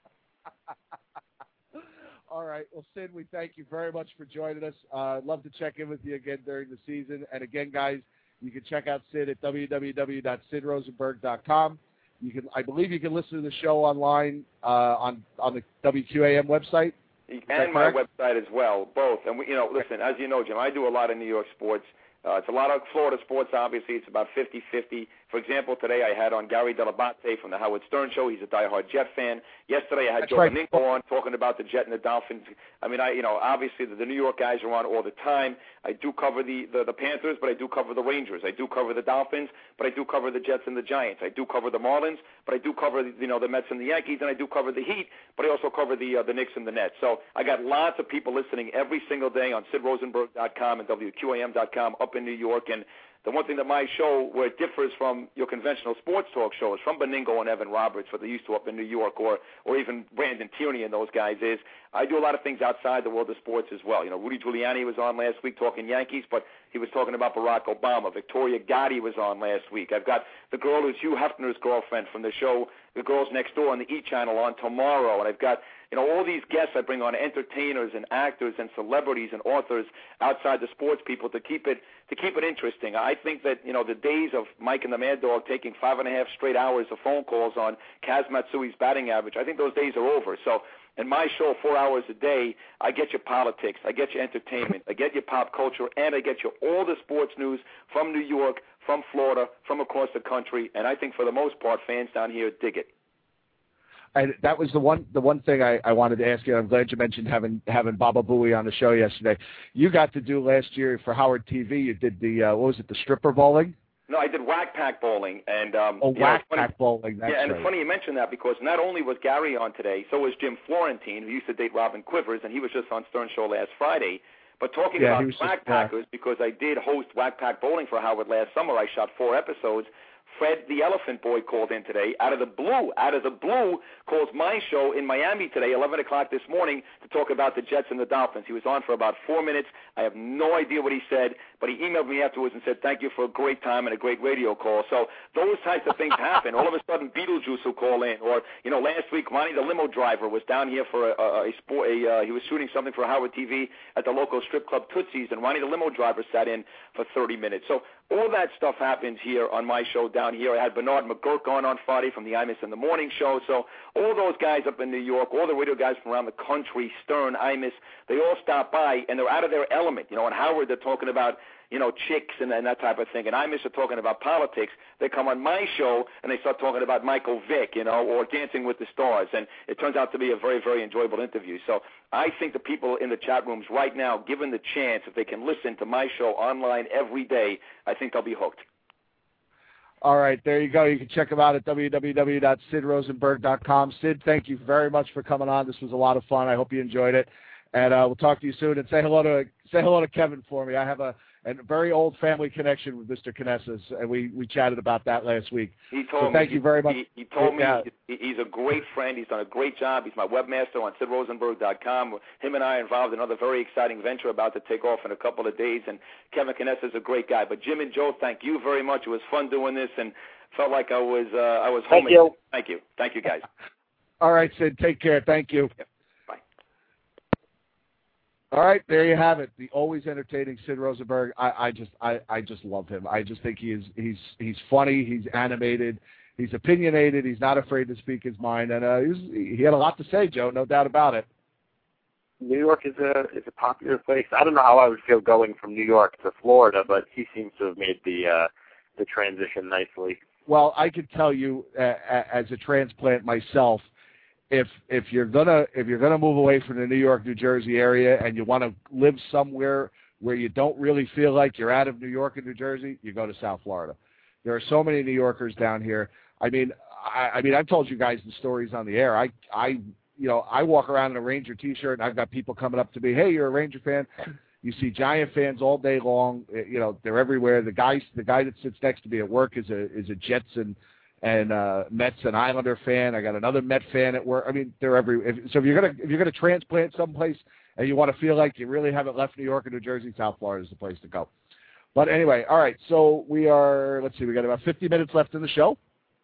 All right. Well, Sid, we thank you very much for joining us. Uh, I'd love to check in with you again during the season. And again, guys, you can check out Sid at w w w dot sid rosenberg dot com. You can, I believe, you can listen to the show online uh, on on the W Q A M website. And my website as well, both. And, we, you know, listen, as you know, Jim, I do a lot of New York sports. Uh, it's a lot of Florida sports, obviously. It's about fifty-fifty. For example, today I had on Gary Dell'Abate from the Howard Stern Show. He's a diehard Jet fan. Yesterday I had Joe Beningo on talking about the Jet and the Dolphins. I mean, I, you know, obviously the, the New York guys are on all the time. I do cover the, the, the Panthers, but I do cover the Rangers. I do cover the Dolphins, but I do cover the Jets and the Giants. I do cover the Marlins, but I do cover, you know, the Mets and the Yankees, and I do cover the Heat, but I also cover the uh, the Knicks and the Nets. So I got lots of people listening every single day on sid rosenberg dot com and w q a m dot com up in New York. And the one thing that my show, where it differs from your conventional sports talk shows, from Beningo and Evan Roberts, what they used to up in New York, or or even Brandon Tierney and those guys, is I do a lot of things outside the world of sports as well. You know, Rudy Giuliani was on last week talking Yankees, but he was talking about Barack Obama. Victoria Gotti was on last week. I've got the girl who's Hugh Hefner's girlfriend from the show The Girls Next Door on the E! Channel on tomorrow, and I've got, you know, all these guests I bring on, entertainers and actors and celebrities and authors outside the sports people to keep it to keep it interesting. I think that, you know, the days of Mike and the Mad Dog taking five and a half straight hours of phone calls on Kaz Matsui's batting average, I think those days are over. So in my show, four hours a day, I get you politics, I get you entertainment, I get you pop culture, and I get you all the sports news from New York, from Florida, from across the country, and I think for the most part, fans down here dig it. And that was the one the one thing I, I wanted to ask you. I'm glad you mentioned having having Baba Booey on the show yesterday. You got to do last year for Howard T V. You did the uh, what was it, the stripper bowling? No, I did Whack Pack bowling, and um, oh, Whack Pack bowling. That's yeah, and right. It's funny you mentioned that because not only was Gary on today, so was Jim Florentine, who used to date Robin Quivers, and he was just on Stern Show last Friday. But talking yeah, about Whack Packers, because I did host Whack Pack Bowling for Howard last summer, I shot four episodes. Fred the Elephant Boy called in today, out of the blue, out of the blue, calls my show in Miami today, eleven o'clock this morning, to talk about the Jets and the Dolphins. He was on for about four minutes. I have no idea what he said, but he emailed me afterwards and said, thank you for a great time and a great radio call. So those types of things happen. All of a sudden, Beetlejuice will call in. Or, you know, last week, Ronnie the limo driver was down here for a, a, a sport. A, uh, he was shooting something for Howard T V at the local strip club Tootsie's, and Ronnie the limo driver sat in for thirty minutes. So all that stuff happens here on my show down here. I had Bernard McGurk on on Friday from the Imus in the Morning Show. So all those guys up in New York, all the radio guys from around the country, Stern, Imus, they all stop by, and they're out of their element. You know, on Howard, they're talking about, you know, chicks and, and that type of thing. And Imus are talking about politics. They come on my show, and they start talking about Michael Vick, you know, or Dancing with the Stars. And it turns out to be a very, very enjoyable interview. So I think the people in the chat rooms right now, given the chance, if they can listen to my show online every day, I think they'll be hooked. All right, there you go. You can check them out at w w w dot sid rosenberg dot com. Sid, thank you very much for coming on. This was a lot of fun. I hope you enjoyed it. And uh, we'll talk to you soon. And say hello to say hello to Kevin for me. I have a, a very old family connection with Mister Knesses, and we, we chatted about that last week. He told so thank me, you very much. He, he told yeah. me he's a great friend. He's done a great job. He's my webmaster on sid rosenberg dot com. Him and I are involved in another very exciting venture about to take off in a couple of days. And Kevin Knesses is a great guy. But Jim and Joe, thank you very much. It was fun doing this, and felt like I was uh, I was home. Thank you. Thank you. Thank you, guys. All right, Sid. Take care. Thank you. Yep. Bye. All right, there you have it. The always entertaining Sid Rosenberg. I, I just I, I just love him. I just think he is he's he's funny. He's animated. he's opinionated. He's not afraid to speak his mind, and uh, he, was, he had a lot to say, Joe. No doubt about it. New York is a is a popular place. I don't know how I would feel going from New York to Florida, but he seems to have made the uh, the transition nicely. Well, I could tell you, uh, as a transplant myself, if if you're gonna if you're gonna move away from the New York, New Jersey area, and you want to live somewhere where you don't really feel like you're out of New York and New Jersey, you go to South Florida. There are so many New Yorkers down here. I mean, I, I mean, I've told you guys the stories on the air. I I. You know, I walk around in a Ranger T-shirt, and I've got people coming up to me, hey, you're a Ranger fan. You see Giant fans all day long. You know, they're everywhere. The guy, the guy that sits next to me at work is a is a Jets and and uh, Mets and Islander fan. I got another Met fan at work. I mean, they're every. If, so if you're gonna if you're gonna transplant someplace and you want to feel like you really haven't left New York or New Jersey, South Florida is the place to go. But anyway, all right. So we are. Let's see. We got about fifty minutes left in the show,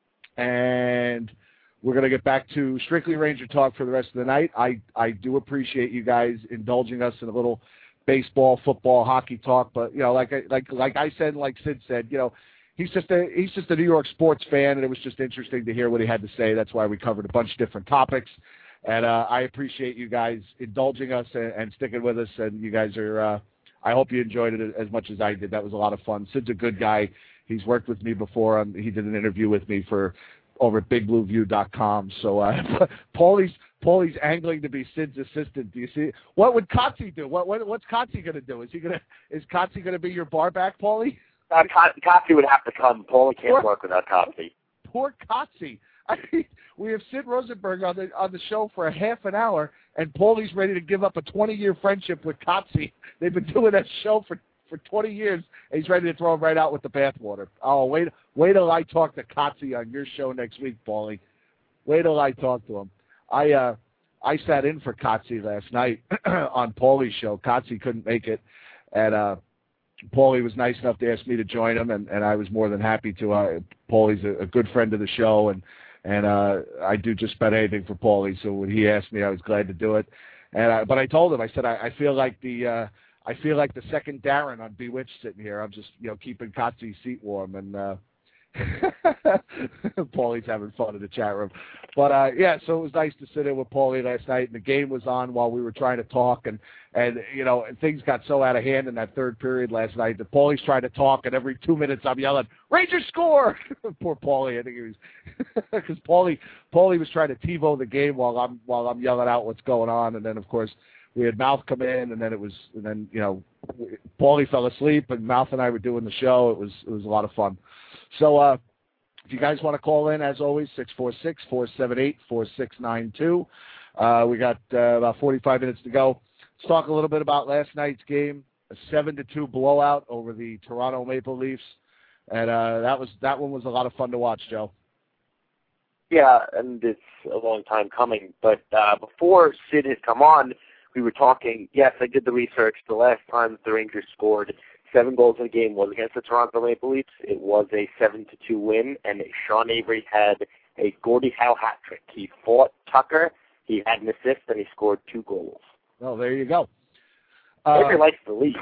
and we're going to get back to strictly Ranger talk for the rest of the night. I, I do appreciate you guys indulging us in a little baseball, football, hockey talk. But, you know, like I, like like I said, like Sid said, you know, he's just a he's just a New York sports fan, and it was just interesting to hear what he had to say. That's why we covered a bunch of different topics. And uh, I appreciate you guys indulging us and, and sticking with us. And you guys are uh, – I hope you enjoyed it as much as I did. That was a lot of fun. Sid's a good guy. He's worked with me before. Um, he did an interview with me for – over at big blue view dot com. So uh, Paulie's Paulie's angling to be Sid's assistant. Do you see? What would Kotze do? What, what what's Kotze going to do? Is he going to is Kotze going to be your bar back, Paulie? Uh, Kotze would have to come. Paulie can't poor, work without Kotze. Poor Kotze. I mean, we have Sid Rosenberg on the on the show for a half an hour, and Paulie's ready to give up a twenty-year friendship with Kotze. They've been doing that show for. for twenty years, and he's ready to throw him right out with the bathwater. Oh, wait wait till I talk to Kotze on your show next week, Paulie. Wait till I talk to him. I uh, I sat in for Kotze last night on Paulie's show. Kotze couldn't make it, and uh, Paulie was nice enough to ask me to join him, and, and I was more than happy to. Uh, Paulie's a, a good friend of the show, and, and uh, I do just about anything for Paulie, so when he asked me, I was glad to do it. And I, But I told him, I said, I, I feel like the uh, – I feel like the second Darren on Bewitched sitting here. I'm just, you know, keeping Kotze's seat warm, and uh, Paulie's having fun in the chat room. But uh, yeah, so it was nice to sit in with Paulie last night, and the game was on while we were trying to talk, and and you know, and things got so out of hand in that third period last night that Paulie's trying to talk, and every two minutes I'm yelling, "Rangers score!" Poor Paulie. I think he was because Paulie Paulie was trying to TiVo the game while I'm while I'm yelling out what's going on, and then of course. We had Mouth come in, and then it was, and then you know, Paulie fell asleep, and Mouth and I were doing the show. It was, it was a lot of fun. So, uh, if you guys want to call in, as always, six four six, four seven eight, four six nine two. Uh, we got uh, about forty-five minutes to go. Let's talk a little bit about last night's game, a seven to two blowout over the Toronto Maple Leafs, and uh, that was that one was a lot of fun to watch, Joe. Yeah, and it's a long time coming. But uh, before Sid has come on. We were talking, yes, I did the research. The last time the Rangers scored seven goals in a game was against the Toronto Maple Leafs. It was a seven to two win, and Sean Avery had a Gordie Howe hat trick. He fought Tucker, he had an assist, and he scored two goals. Well, there you go. Avery uh, likes the Leafs.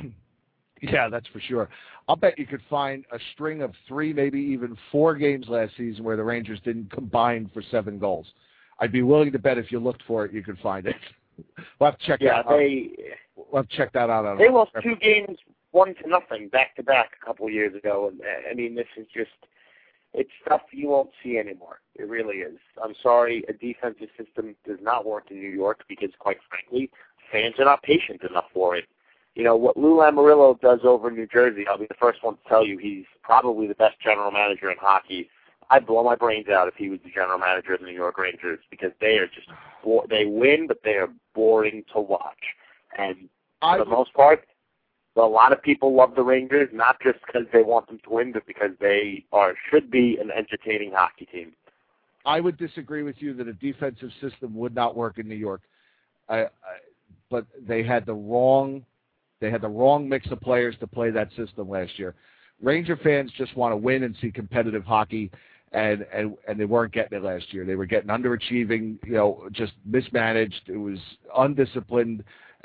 Yeah, that's for sure. I'll bet you could find a string of three, maybe even four games last season where the Rangers didn't combine for seven goals. I'd be willing to bet if you looked for it, you could find it. We'll have to check yeah, that out. They, we'll have to check that out. On they lost two games, one to nothing, back to back a couple of years ago. And I mean, this is just, it's stuff you won't see anymore. It really is. I'm sorry, a defensive system does not work in New York because, quite frankly, fans are not patient enough for it. You know, what Lou Lamoriello does over in New Jersey, I'll be the first one to tell you he's probably the best general manager in hockey. I'd blow my brains out if he was the general manager of the New York Rangers because they are just they win, but they are boring to watch. And for I the would, most part, a lot of people love the Rangers not just because they want them to win, but because they are should be an entertaining hockey team. I would disagree with you that a defensive system would not work in New York, I, I, but they had the wrong they had the wrong mix of players to play that system last year. Ranger fans just want to win and see competitive hockey. And, and and they weren't getting it last year. They were getting underachieving, you know, just mismanaged. It was undisciplined,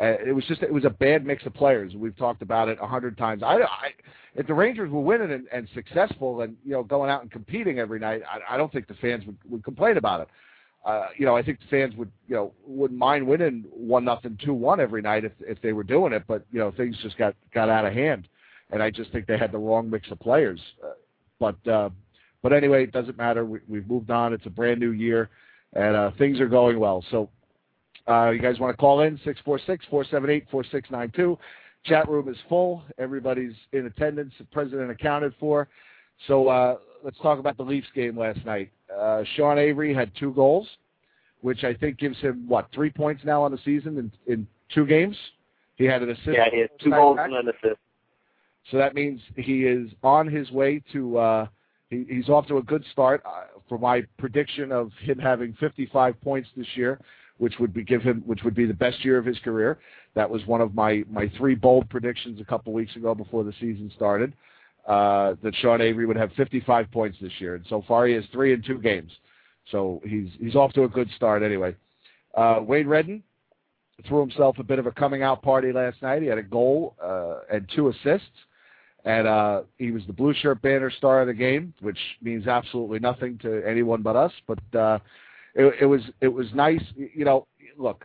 Uh, it was just it was a bad mix of players. We've talked about it a hundred times. I, I, if the Rangers were winning and, and successful and you know going out and competing every night, I, I don't think the fans would, would complain about it. Uh, you know, I think the fans would you know wouldn't mind winning one nothing, two one every night if if they were doing it. But you know things just got, got out of hand, and I just think they had the wrong mix of players. Uh, but uh, but anyway, it doesn't matter. We, we've moved on. It's a brand new year, and uh, things are going well. So. Uh, you guys want to call in, six four six, four seven eight, four six nine two. Chat room is full. Everybody's in attendance. The president accounted for. So uh, let's talk about the Leafs game last night. Uh, Sean Avery had two goals, which I think gives him, what, three points now on the season in, in two games? He had an assist. Yeah, he had two goals and an assist. So that means he is on his way to uh, he, he's off to a good start uh, for my prediction of him having fifty-five points this year, which would be give him, which would be the best year of his career. That was one of my, my three bold predictions a couple weeks ago before the season started, uh, that Sean Avery would have fifty-five points this year. And so far he has three in two games. So he's he's off to a good start anyway. Uh, Wade Redden threw himself a bit of a coming out party last night. He had a goal uh, and two assists. And uh, he was the blue shirt banner star of the game, which means absolutely nothing to anyone but us. But uh, It, it was it was nice, you know. Look,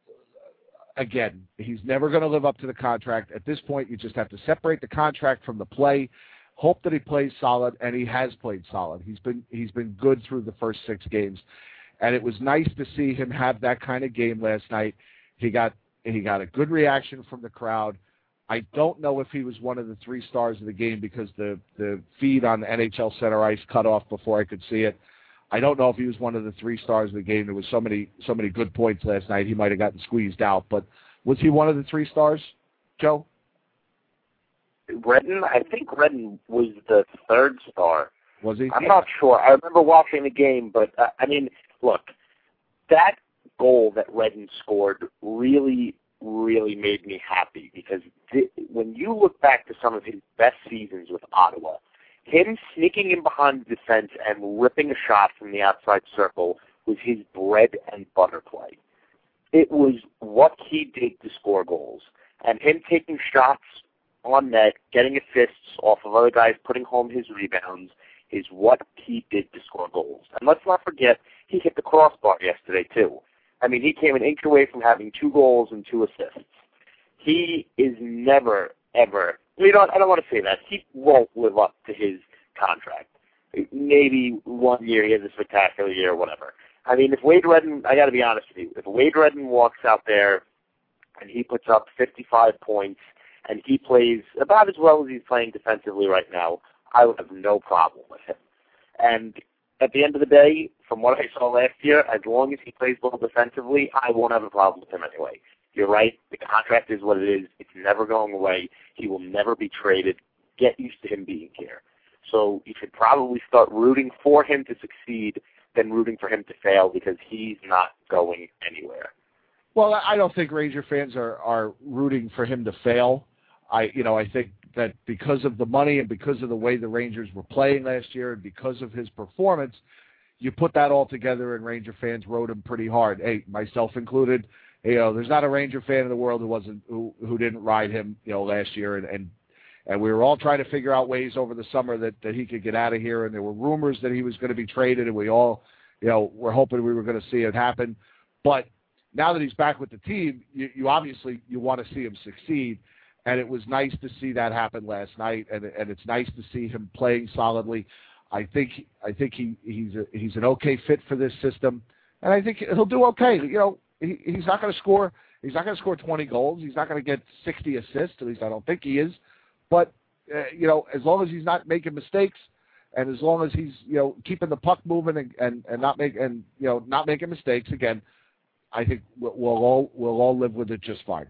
again, he's never going to live up to the contract. At this point, you just have to separate the contract from the play. Hope that he plays solid, and he has played solid. He's been he's been good through the first six games, and it was nice to see him have that kind of game last night. He got he got a good reaction from the crowd. I don't know if he was one of the three stars of the game because the the feed on N H L Center Ice cut off before I could see it. I don't know if he was one of the three stars of the game. There was so many so many good points last night. He might have gotten squeezed out. But was he one of the three stars, Joe? Redden? I think Redden was the third star. Was he? I'm not sure. I remember watching the game, but, uh, I mean, look, that goal that Redden scored really, really made me happy because th- when you look back to some of his best seasons with Ottawa, him sneaking in behind the defense and ripping a shot from the outside circle was his bread and butter play. It was what he did to score goals. And him taking shots on net, getting assists off of other guys, putting home his rebounds, is what he did to score goals. And let's not forget, he hit the crossbar yesterday, too. I mean, he came an inch away from having two goals and two assists. He is never, ever... You know, I don't want to say that. He won't live up to his contract. Maybe one year he has a spectacular year or whatever. I mean, if Wade Redden, I got to be honest with you, if Wade Redden walks out there and he puts up fifty-five points and he plays about as well as he's playing defensively right now, I would have no problem with him. And at the end of the day, from what I saw last year, as long as he plays well defensively, I won't have a problem with him anyway. You're right. The contract is what it is. It's never going away. He will never be traded. Get used to him being here. So you should probably start rooting for him to succeed than rooting for him to fail because he's not going anywhere. Well, I don't think Ranger fans are, are rooting for him to fail. I, you know, I think that because of the money and because of the way the Rangers were playing last year and because of his performance, you put that all together and Ranger fans rode him pretty hard. Hey, myself included. You know, there's not a Ranger fan in the world who wasn't who, who didn't ride him, you know, last year, and, and and we were all trying to figure out ways over the summer that, that he could get out of here, and there were rumors that he was going to be traded, and we all, you know, were hoping we were going to see it happen. But now that he's back with the team, you, you obviously you want to see him succeed, and it was nice to see that happen last night, and and it's nice to see him playing solidly. I think I think he he's a, he's an okay fit for this system, and I think he'll do okay. You know. He, he's not going to score. He's not going to score twenty goals. He's not going to get sixty assists. At least I don't think he is. But uh, you know, as long as he's not making mistakes, and as long as he's you know keeping the puck moving and, and, and not make and you know not making mistakes again, I think we'll, we'll all we'll all live with it just fine.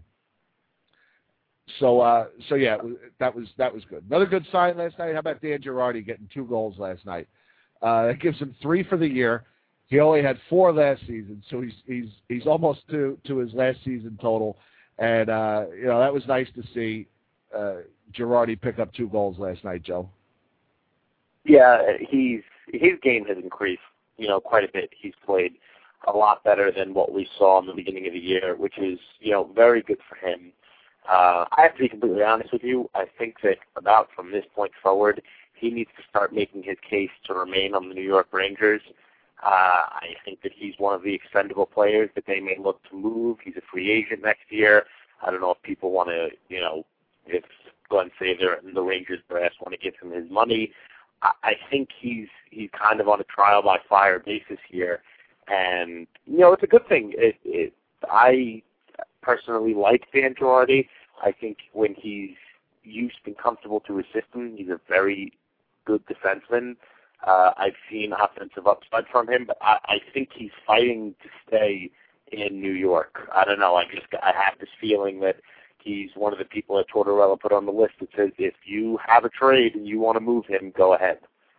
So uh, so yeah, that was that was good. Another good sign last night. How about Dan Girardi getting two goals last night? Uh, that gives him three for the year. He only had four last season, so he's he's he's almost to, to his last season total, and uh, you know that was nice to see uh, Girardi pick up two goals last night, Joe. Yeah, he's his game has increased, you know, quite a bit. He's played. a lot better than what we saw in the beginning of the year, which is, you know, very good for him. Uh, I have to be completely honest with you. I think that about from this point forward, he needs to start making his case to remain on the New York Rangers. Uh, I think that he's one of the expendable players that they may look to move. He's a free agent next year. I don't know if people want to, you know, if Glenn Sather and the Rangers brass want to give him his money. I, I think he's he's kind of on a trial by fire basis here. And, you know, it's a good thing. It, it, I personally like Dan Girardi. I think when he's used and comfortable to his system, he's a very good defenseman. Uh, I've seen offensive upside from him, but I, I think he's fighting to stay in New York. I don't know. I just I have this feeling that he's one of the people that Tortorella put on the list that says if you have a trade and you want to move him, go ahead.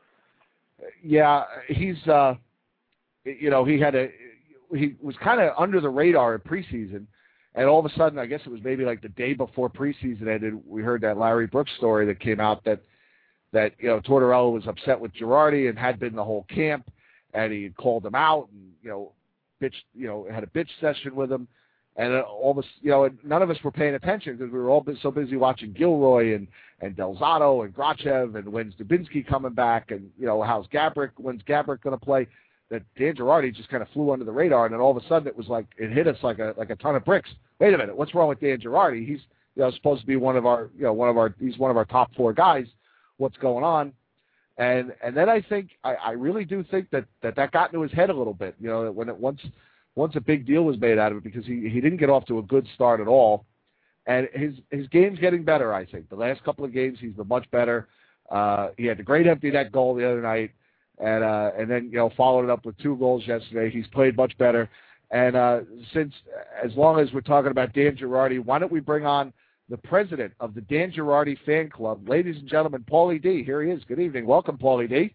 Yeah, he's... Uh... You know, he had a he was kind of under the radar in preseason, and all of a sudden, I guess it was maybe like the day before preseason ended, we heard that Larry Brooks story that came out that that you know Tortorella was upset with Girardi and had been the whole camp, and he had called him out and you know bitched you know had a bitch session with him, and all of us you know and none of us were paying attention because we were all so busy watching Gilroy and and Delzato and Grachev and when's Dubinsky coming back and you know how's Gabrick when's Gabrick going to play. That Dan Girardi just kind of flew under the radar, and then all of a sudden it was like it hit us like a like a ton of bricks. Wait a minute, what's wrong with Dan Girardi? He's you know supposed to be one of our you know one of our he's one of our top four guys. What's going on? And and then I think I, I really do think that, that that got into his head a little bit. You know when it once once a big deal was made out of it because he he didn't get off to a good start at all, and his his game's getting better. I think the last couple of games he's been much better. Uh, he had the great empty net goal the other night. And uh, and then you know followed it up with two goals yesterday. He's played much better. And uh, since as long as we're talking about Dan Girardi, why don't we bring on the president of the Dan Girardi fan club, ladies and gentlemen, Paulie D. Here he is. Good evening. Welcome, Paulie D.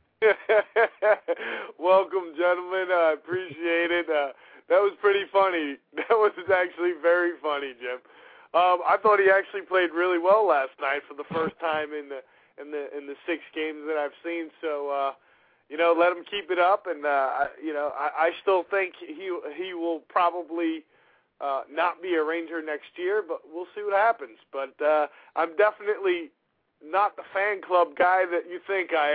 Welcome, gentlemen. I appreciate it. Uh, that was pretty funny. That was actually very funny, Jim. Um, I thought he actually played really well last night for the first time in the in the in the six games that I've seen. So. Uh, You know, let him keep it up, and uh, you know, I, I still think he he will probably uh, not be a Ranger next year, but we'll see what happens. But uh, I'm definitely not the fan club guy that you think I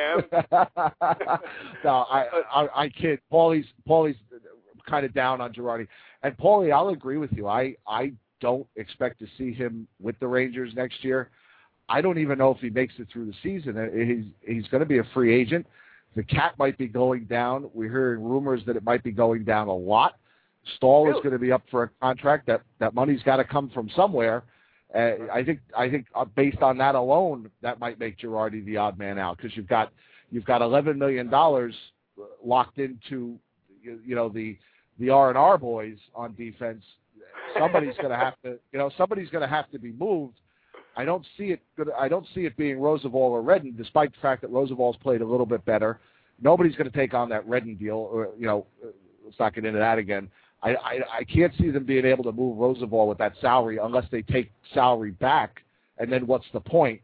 am. no, I, I I kid. Paulie's Paulie's kind of down on Girardi, and Paulie, I'll agree with you. I I don't expect to see him with the Rangers next year. I don't even know if he makes it through the season. He's he's going to be a free agent. The cap might be going down. We're hearing rumors that it might be going down a lot. Stahl really? is going to be up for a contract. That that money's got to come from somewhere. Uh, I think I think uh, based on that alone, that might make Girardi the odd man out because you've got you've got eleven million dollars locked into you, you know the the R and R boys on defense. Somebody's going to have to you know somebody's going to have to be moved. I don't see it. I don't see it being Roosevelt or Redden, despite the fact that Roosevelt's played a little bit better. Nobody's going to take on that Redden deal. Or, you know, let's not get into that again. I, I I can't see them being able to move Roosevelt with that salary unless they take salary back. And then what's the point?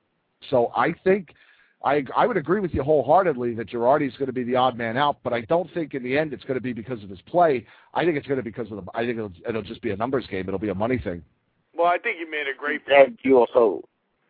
So I think I I would agree with you wholeheartedly that Girardi's going to be the odd man out, but I don't think in the end it's going to be because of his play. I think it's going to be because of the. I think it'll, it'll just be a numbers game. It'll be a money thing. Well, I think you made a great point. And you also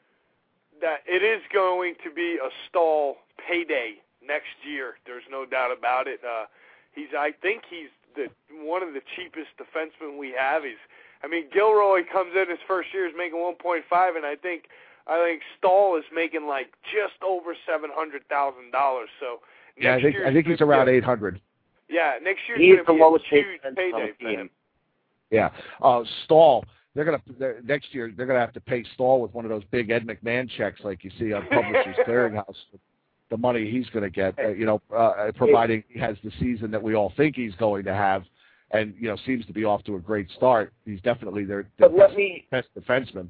that it is going to be a Stahl payday next year. There's no doubt about it. Uh, he's, I think, he's the one of the cheapest defensemen we have. He's, I mean, Gilroy comes in his first year is making one point five, and I think, I think Stahl is making like just over seven hundred thousand dollars. So yeah, I think I think he's around eight hundred. Yeah, next year's he's going the to be a huge payday for him. Yeah, uh, Stahl. They're gonna they're, next year. They're gonna have to pay Stahl with one of those big Ed McMahon checks, like you see on Publishers Clearinghouse. The money he's going to get, uh, you know, uh, providing he has the season that we all think he's going to have, and you know, seems to be off to a great start. He's definitely their, their but best, let me, best defenseman.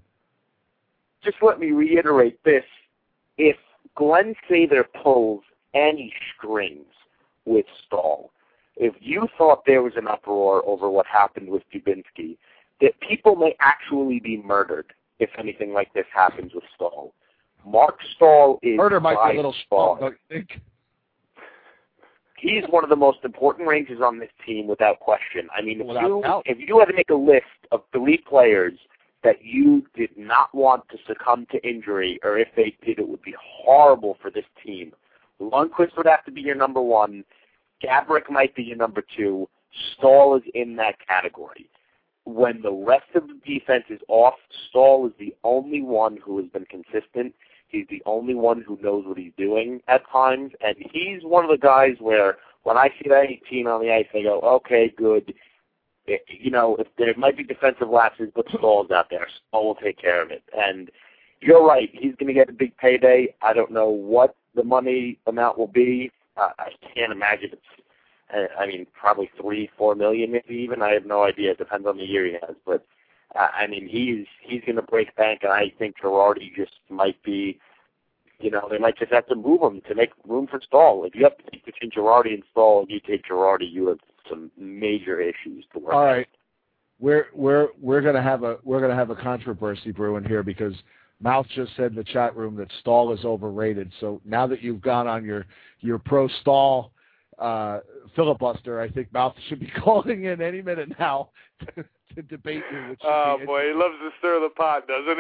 Just let me reiterate this: if Glenn Sather pulls any strings with Stahl, if you thought there was an uproar over what happened with Dubinsky, that people may actually be murdered if anything like this happens with Stahl. Mark Stahl is murder might be a little Stahl. strong, don't you think? he's one of the most important Rangers on this team without question. I mean, if Without you, doubt. if you had to make a list of three players that you did not want to succumb to injury, or if they did, it would be horrible for this team. Lundqvist would have to be your number one. Gaborik might be your number two. Stahl is in that category. When the rest of the defense is off, Stahl is the only one who has been consistent. He's the only one who knows what he's doing at times, and he's one of the guys where when I see that eighteen on the ice, I go, okay, good. It, you know, if there might be defensive lapses, but Stahl's out there. Stahl will take care of it. And you're right, he's going to get a big payday. I don't know what the money amount will be. Uh, I can't imagine it's, uh, I mean, probably three, four million maybe even. I have no idea. It depends on the year he has. But, uh, I mean, he's he's going to break bank, and I think Girardi just might be, you know, they might just have to move him to make room for Stahl. If you have to pick between Girardi and Stahl and you take Girardi, you have some major issues to work All out. right. We're we're we're gonna have a we're gonna have a controversy brewing here because Mouth just said in the chat room that Stahl is overrated. So now that you've gone on your your pro Stahl uh, filibuster, I think Mouth should be calling in any minute now to, to debate you. Which oh boy, he loves to stir the pot, doesn't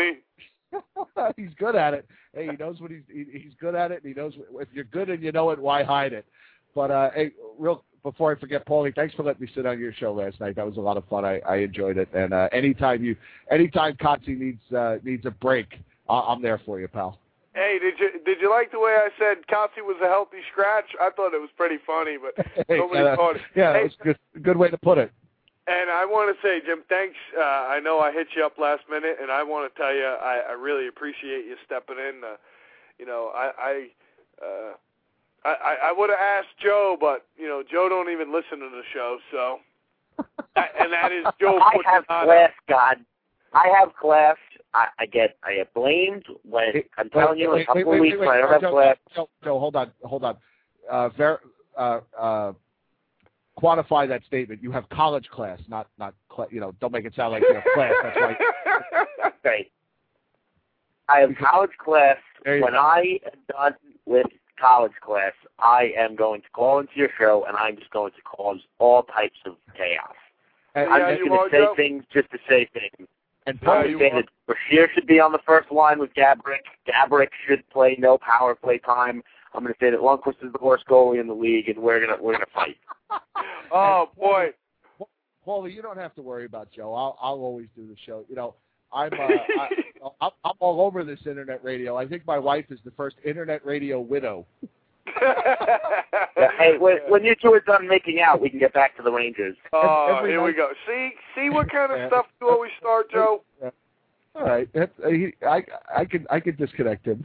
he? He's good at it. Hey, he knows what he's he, he's good at it, and he knows if you're good and you know it, why hide it? But uh, hey, real before I forget, Paulie, thanks for letting me sit on your show last night. That was a lot of fun. I, I enjoyed it. And uh, anytime you, anytime Kotze needs uh, needs a break, uh, I'm there for you, pal. Hey, did you did you like the way I said Kotze was a healthy scratch? I thought it was pretty funny, but hey, nobody uh, thought it. Yeah, hey, it's a good good way to put it. And I want to say, Jim, thanks. Uh, I know I hit you up last minute, and I want to tell you I, I really appreciate you stepping in. Uh, you know, I I, uh, I I would have asked Joe, but you know, Joe don't even listen to the show, so. And that is Joe. I have class, God. I have class. I, I get I get blamed when Wait, I'm telling wait, you wait, a couple wait, of wait, weeks wait, when I don't wait, have Joe, class. Joe, Joe, hold on, hold on. Uh, ver, uh, uh, quantify that statement. You have college class, not not cl- you know. Don't make it sound like you have class. That's why. Okay. I have college class. When go. I am done with college class, I am going to call into your show, and I'm just going to cause all types of chaos. And, I'm yeah, just going to say Joe? things just to say things. And I'm Paul, going to say that Bashir should be on the first line with Gaborik. Gaborik should play no power play time. I'm going to say that Lundqvist is the worst goalie in the league, and we're going to we're going to fight. Oh boy, Paulie, you don't have to worry about Joe. I'll I'll always do the show. You know, I'm uh, I, I'm, I'm all over this internet radio. I think my wife is the first internet radio widow. Hey, when, when you two are done making out, we can get back to the Rangers. Oh, Every here night- we go. See, see what kind of stuff you always start, Joe. All right, That's, uh, he, I I can I can disconnect him.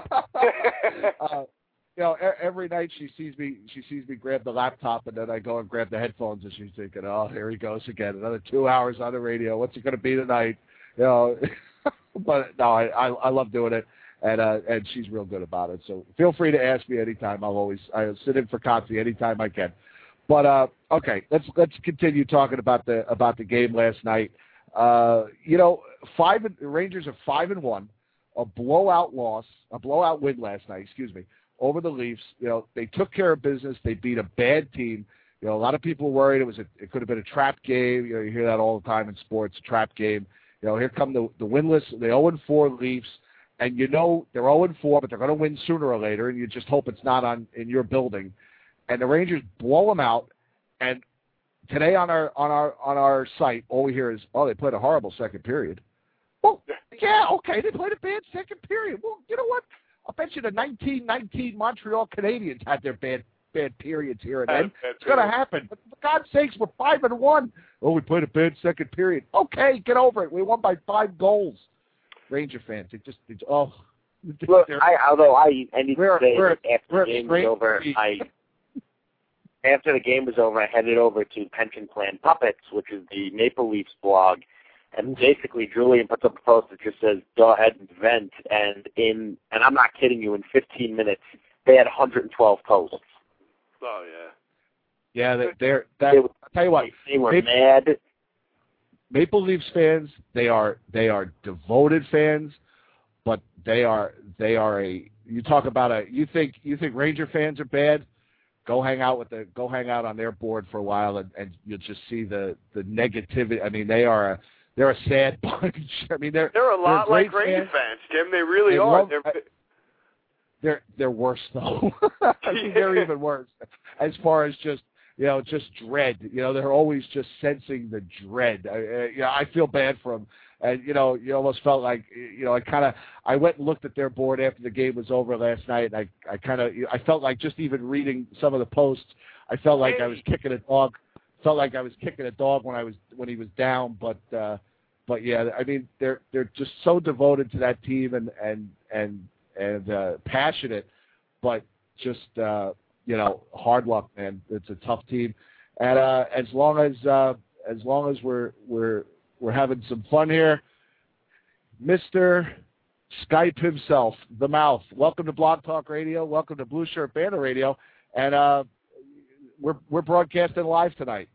uh, you know, e- every night she sees me she sees me grab the laptop, and then I go and grab the headphones, and she's thinking, oh, here he goes again, another two hours on the radio. What's it going to be tonight? You know, but no, I, I I love doing it. And uh, and she's real good about it. So feel free to ask me anytime. I'll always I'll sit in for Kotze anytime I can. But uh, okay, let's let's continue talking about the about the game last night. Uh, you know, five the Rangers are five and one, a blowout loss, a blowout win last night. Excuse me, over the Leafs. You know, they took care of business. They beat a bad team. You know, a lot of people were worried it was a, it could have been a trap game. You know, you hear that all the time in sports, a trap game. You know, here come the the winless, the oh and four Leafs. And you know they're oh and four, but they're going to win sooner or later, and you just hope it's not on in your building. And the Rangers blow them out. And today on our on our on our site, all we hear is, "Oh, they played a horrible second period." Well, yeah, okay, they played a bad second period. Well, you know what? I'll bet you the nineteen nineteen Montreal Canadiens had their bad bad periods here and then. It's going to happen. But for God's sakes, we're five and one. Oh, we played a bad second period. Okay, get over it. We won by five goals. Ranger fans, it just, it's, oh. Look, I, although I, I need we're, to say we're, that after the game was over, I, after the game was over, I headed over to Pension Plan Puppets, which is the Maple Leafs blog, and basically Julian puts up a post that just says, go ahead and vent, and in, and I'm not kidding you, in fifteen minutes, they had one hundred twelve posts. Oh, yeah. Yeah, they, they're, that, They, I'll tell you what. they were they, mad. Maple Leafs fans, they are they are devoted fans, but they are they are a you talk about a you think you think Ranger fans are bad? Go hang out with the go hang out on their board for a while, and, and you'll just see the, the negativity. I mean, they are a they're a sad bunch. I mean, they're they're a lot they're like Rangers fans. fans, Jim. They really they are. Love, they're they're they're worse though. I mean, they're even worse as far as just you know just dread. You know, they're always just sensing the dread. I, I, you know, I feel bad for them. And, you know, you almost felt like, you know, I kind of, I went and looked at their board after the game was over last night, and I, I kind of, I felt like just even reading some of the posts, I felt like I was kicking a dog, felt like I was kicking a dog when I was, when he was down, but, uh, but yeah, I mean, they're, they're just so devoted to that team and, and, and, and, uh, passionate, but just, uh, you know, hard luck, man. It's a tough team. And, uh, as long as, uh, as long as we're, we're, We're having some fun here. Mister Skype himself, the Mouth. Welcome to Blog Talk Radio. Welcome to Blue Shirt Banner Radio. And uh, we're we're broadcasting live tonight.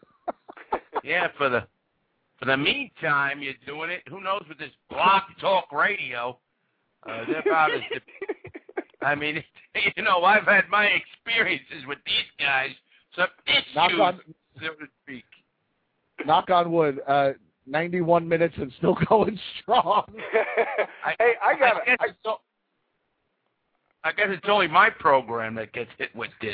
Yeah, for the for the meantime, you're doing it. Who knows with this Blog Talk Radio? Uh, they're about as. I mean, you know, I've had my experiences with these guys. Some issues, Knock on, so to speak. Knock on wood. Uh, ninety-one minutes and still going strong. I, hey, I got I guess, I, it's, I guess it's only my program that gets hit with this.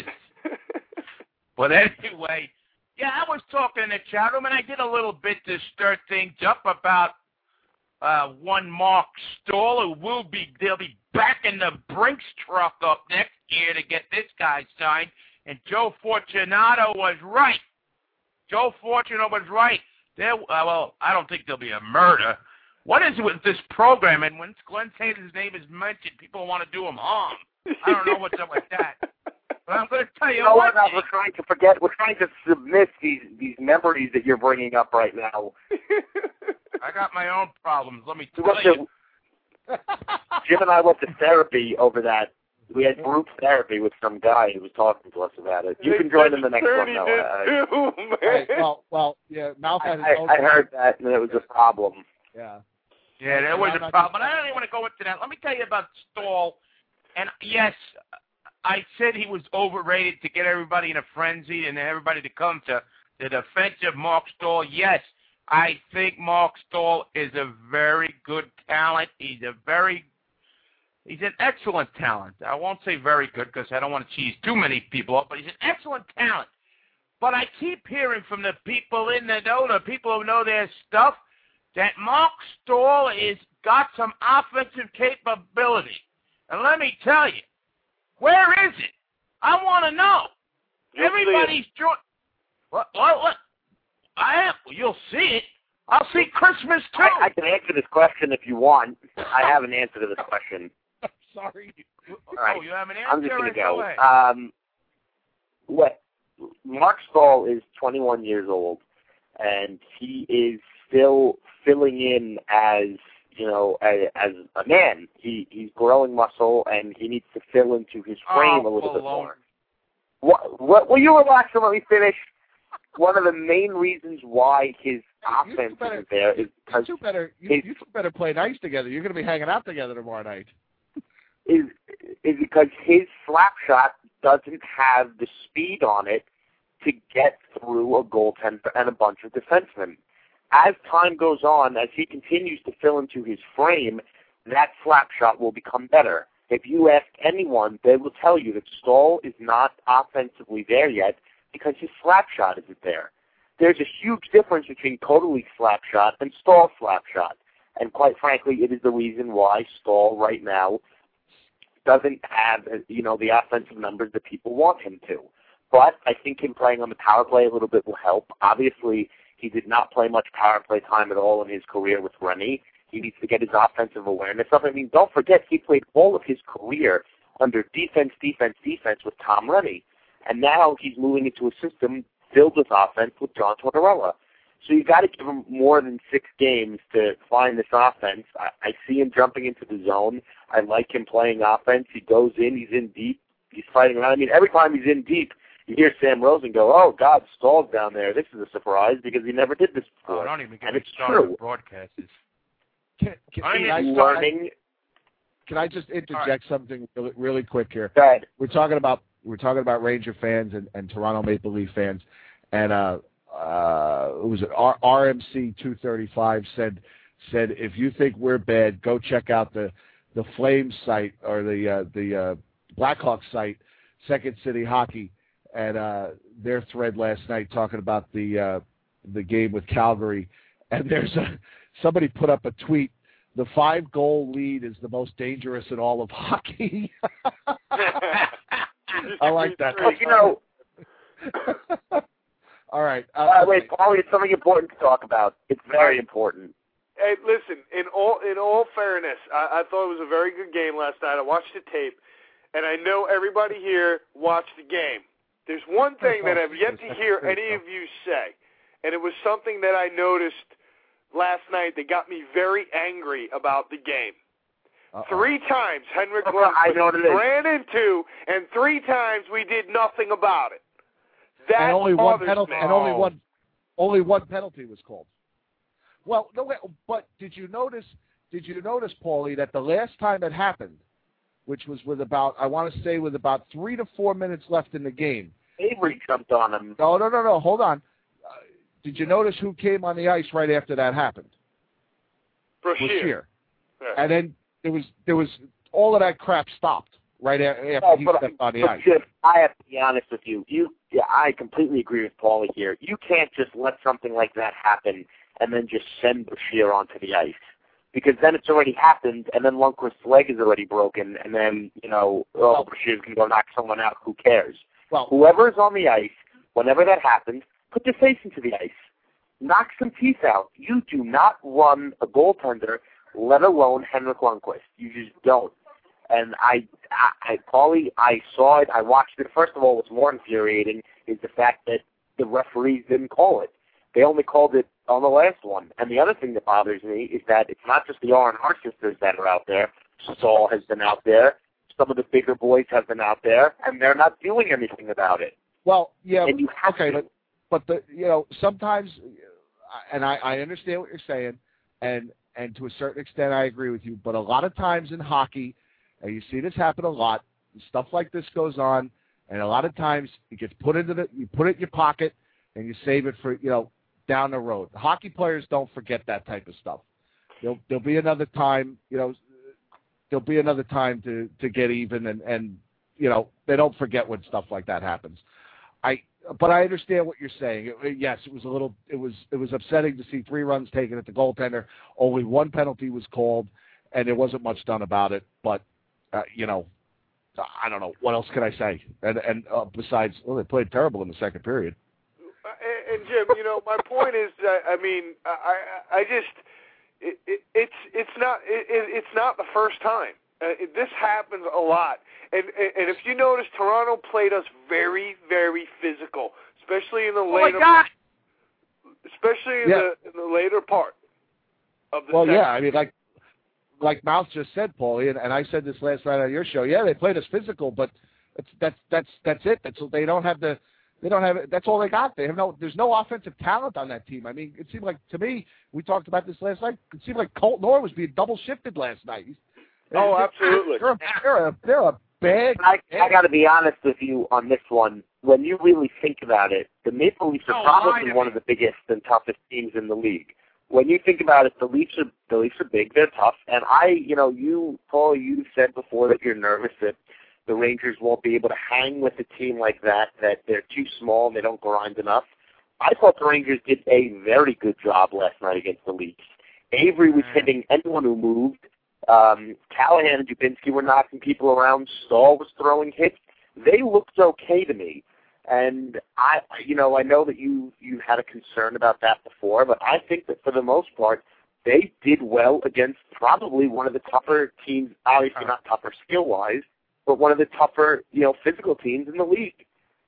But anyway, yeah, I was talking in the chat room, and I did a little bit to stir things up about uh, one Mark Stahl, who will be, they'll be backing the Brinks truck up next year to get this guy signed. And Joe Fortunato was right. Joe Fortunato was right. There, uh, well, I don't think there'll be a murder. What is it with this program? And when Glenn Taylor's name is mentioned, people want to do him harm. I don't know what's up with that. But I'm going to tell you, you know what. what? We're trying to forget. We're trying to submit these these memories that you're bringing up right now. I got my own problems. Let me tell you. To, Jim and I went to therapy over that. We had group therapy with some guy who was talking to us about it. You can join in the next one, though. Did too, man. Right, well, well, yeah, Mouth I, had his I, own I heard that, and it was a problem. Yeah. Yeah, there was a problem. But I don't even want to go into that. Let me tell you about Stahl. And, yes, I said he was overrated to get everybody in a frenzy and everybody to come to the defense of Mark Stahl. Yes, I think Mark Stahl is a very good talent. He's a very He's an excellent talent. I won't say very good because I don't want to cheese too many people up, but he's an excellent talent. But I keep hearing from the people in the know, the people who know their stuff, that Mark Stahl is got some offensive capability. And let me tell you, where is it? I want to know. You'll Everybody's joining. What, what, what? I am. Well, you'll see it. I'll see Christmas too. I, I can answer this question if you want. I have an answer to this question. Sorry. All right. Oh, you have an answer? I'm just going to go. Away. Um, what Mark Stahl is twenty-one years old, and he is still filling in as you know as, as a man. He he's growing muscle, and he needs to fill into his frame oh, a little baloney. bit more. What? What? Will you relax and let me finish? One of the main reasons why his offense better, isn't there is because you two better you, you two better play nice together. You're going to be hanging out together tomorrow night. Is is because his slap shot doesn't have the speed on it to get through a goaltender and a bunch of defensemen. As time goes on, as he continues to fill into his frame, that slap shot will become better. If you ask anyone, they will tell you that Stahl is not offensively there yet because his slap shot isn't there. There's a huge difference between Kodalik's slap shot and Stahl's slap shot. And quite frankly, it is the reason why Stahl right now doesn't have, you know, the offensive numbers that people want him to. But I think him playing on the power play a little bit will help. Obviously, he did not play much power play time at all in his career with Rennie. He needs to get his offensive awareness up. I mean, don't forget, he played all of his career under defense, defense, defense with Tom Rennie. And now he's moving into a system filled with offense with John Tortorella. So you've got to give him more than six games to find this offense. I, I see him jumping into the zone. I like him playing offense. He goes in, he's in deep, he's fighting around. I mean, every time he's in deep, you hear Sam Rosen go, "Oh, God, Stahl's down there. This is a surprise because he never did this before." Oh, don't even get and me it's started true. with broadcasters. Can, can, I can, I mean, start, learning. can I just interject right. something really, really quick here? Go ahead. We're talking about we're talking about Ranger fans and, and Toronto Maple Leaf fans, and uh, uh, it was R- RMC two thirty-five said said if you think we're bad, go check out the the Flames site or the uh, the uh, Blackhawks site, Second City Hockey, and uh, their thread last night talking about the uh, the game with Calgary, and there's a somebody put up a tweet. The five goal lead is the most dangerous in all of hockey. I like that. Well, you know. All right. Uh, uh, wait, Paulie, it's something important to talk about. It's very important. Hey, listen. In all in all fairness, I, I thought it was a very good game last night. I watched the tape, and I know everybody here watched the game. There's one thing that I've yet to hear any of you say, and it was something that I noticed last night that got me very angry about the game. Uh-oh. Three times Henrik Lundqvist ran into, and three times we did nothing about it. That and only one penalty. Me. And only one, only one penalty was called. Well, no, but did you notice? Did you notice, Paulie, that the last time it happened, which was with about, I want to say, with about three to four minutes left in the game, Avery jumped on him. No, no, no, no. Hold on. Uh, did you notice who came on the ice right after that happened? Brashear. Yeah. And then there was there was all of that crap stopped right after no, he but, stepped on the but ice. Just, I have to be honest with you. You, yeah, I completely agree with Paulie here. You can't just let something like that happen and then just send Brashear onto the ice, because then it's already happened, and then Lundqvist's leg is already broken, and then, you know, oh, well, Brashear's going to go knock someone out. Who cares? Well, whoever is on the ice, whenever that happens, put their face into the ice. Knock some teeth out. You do not run a goaltender, let alone Henrik Lundqvist. You just don't. And I, I, I, Paulie, I saw it. I watched it. First of all, what's more infuriating is the fact that the referees didn't call it. They only called it on the last one. And the other thing that bothers me is that it's not just the R and R sisters that are out there. Saul has been out there. Some of the bigger boys have been out there, and they're not doing anything about it. Well, yeah, and you have okay, to. but but the you know sometimes, and I, I understand what you're saying, and and to a certain extent I agree with you. But a lot of times in hockey, and you see this happen a lot, stuff like this goes on, and a lot of times it gets put into the you put it in your pocket and you save it for you know down the road. Hockey players don't forget that type of stuff. There'll there'll be another time, you know. There'll be another time to, to get even, and, and you know they don't forget when stuff like that happens. I but I understand what you're saying. It, yes, it was a little it was it was upsetting to see three runs taken at the goaltender. Only one penalty was called, and there wasn't much done about it. But uh, you know, I don't know what else can I say. And and uh, besides, well, they played terrible in the second period. And, and Jim, you know, my point is that I mean, I I just. It, it, it's it's not it, it's not the first time. Uh, it, this happens a lot, and and if you notice, Toronto played us very very physical, especially in the oh later, my God. especially in yeah. the in the later part of the. Well, second. yeah, I mean, like like Mouse just said, Paulie, and, and I said this last night on your show. Yeah, they played us physical, but it's, that's that's that's it. That's they don't have the. They don't have it. That's all they got. They have no. There's no offensive talent on that team. I mean, it seemed like to me. We talked about this last night. It seemed like Colton Orr was being double shifted last night. Oh, absolutely. They're, they're, a, they're a bad. I, I got to be honest with you on this one. When you really think about it, the Maple Leafs are oh, probably one of the biggest and toughest teams in the league. When you think about it, the Leafs are the Leafs are big. They're tough. And I, you know, you Paul, you said before that you're nervous that the Rangers won't be able to hang with a team like that, that they're too small and they don't grind enough. I thought the Rangers did a very good job last night against the Leafs. Avery was hitting anyone who moved. Um, Callahan and Dubinsky were knocking people around. Stahl was throwing hits. They looked okay to me. And, I, you know, I know that you, you had a concern about that before, but I think that for the most part, they did well against probably one of the tougher teams, obviously not tougher skill-wise, but one of the tougher, you know, physical teams in the league.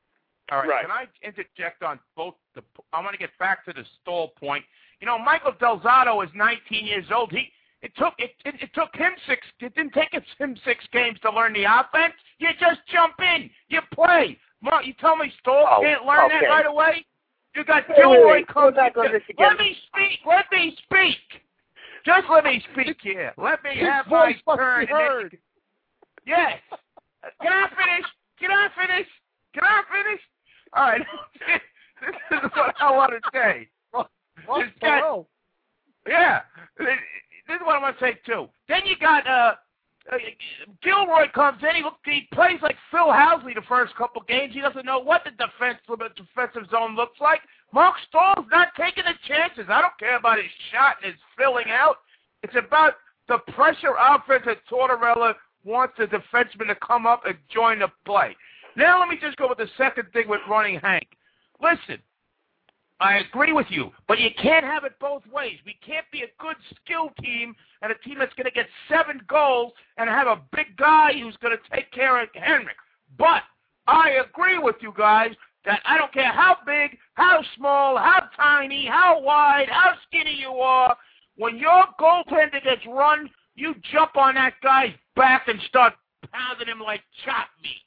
All right. right. Can I interject on both the? I want to get back to the Stahl point. You know, Michael Del Zotto is nineteen years old. He it took it, it it took him six. It didn't take him six games to learn the offense. You just jump in, you play. Mark, you tell me Stahl Oh, can't learn okay. that right away. You got Wait, Gilroy wait, comes. go back on this again. Let me speak. Let me speak. Just let me speak here. Let me His have my voice must turn. be heard. Yes. Can I finish? Can I finish? Can I finish? All right. This is what I want to say. Well, This guy, yeah. This is what I want to say, too. Then you got uh, uh, Gilroy comes in. He, he plays like Phil Housley the first couple games. He doesn't know what the defense, the defensive zone looks like. Mark Stahl's not taking the chances. I don't care about his shot and his filling out. It's about the pressure offense that Tortorella wants the defenseman to come up and join the play. Now let me just go with the second thing with running Hank. Listen, I agree with you, but you can't have it both ways. We can't be a good skill team and a team that's going to get seven goals and have a big guy who's going to take care of Henrik. But I agree with you guys that I don't care how big, how small, how tiny, how wide, how skinny you are, when your goaltender gets run, you jump on that guy's back and start pounding him like chopped meat.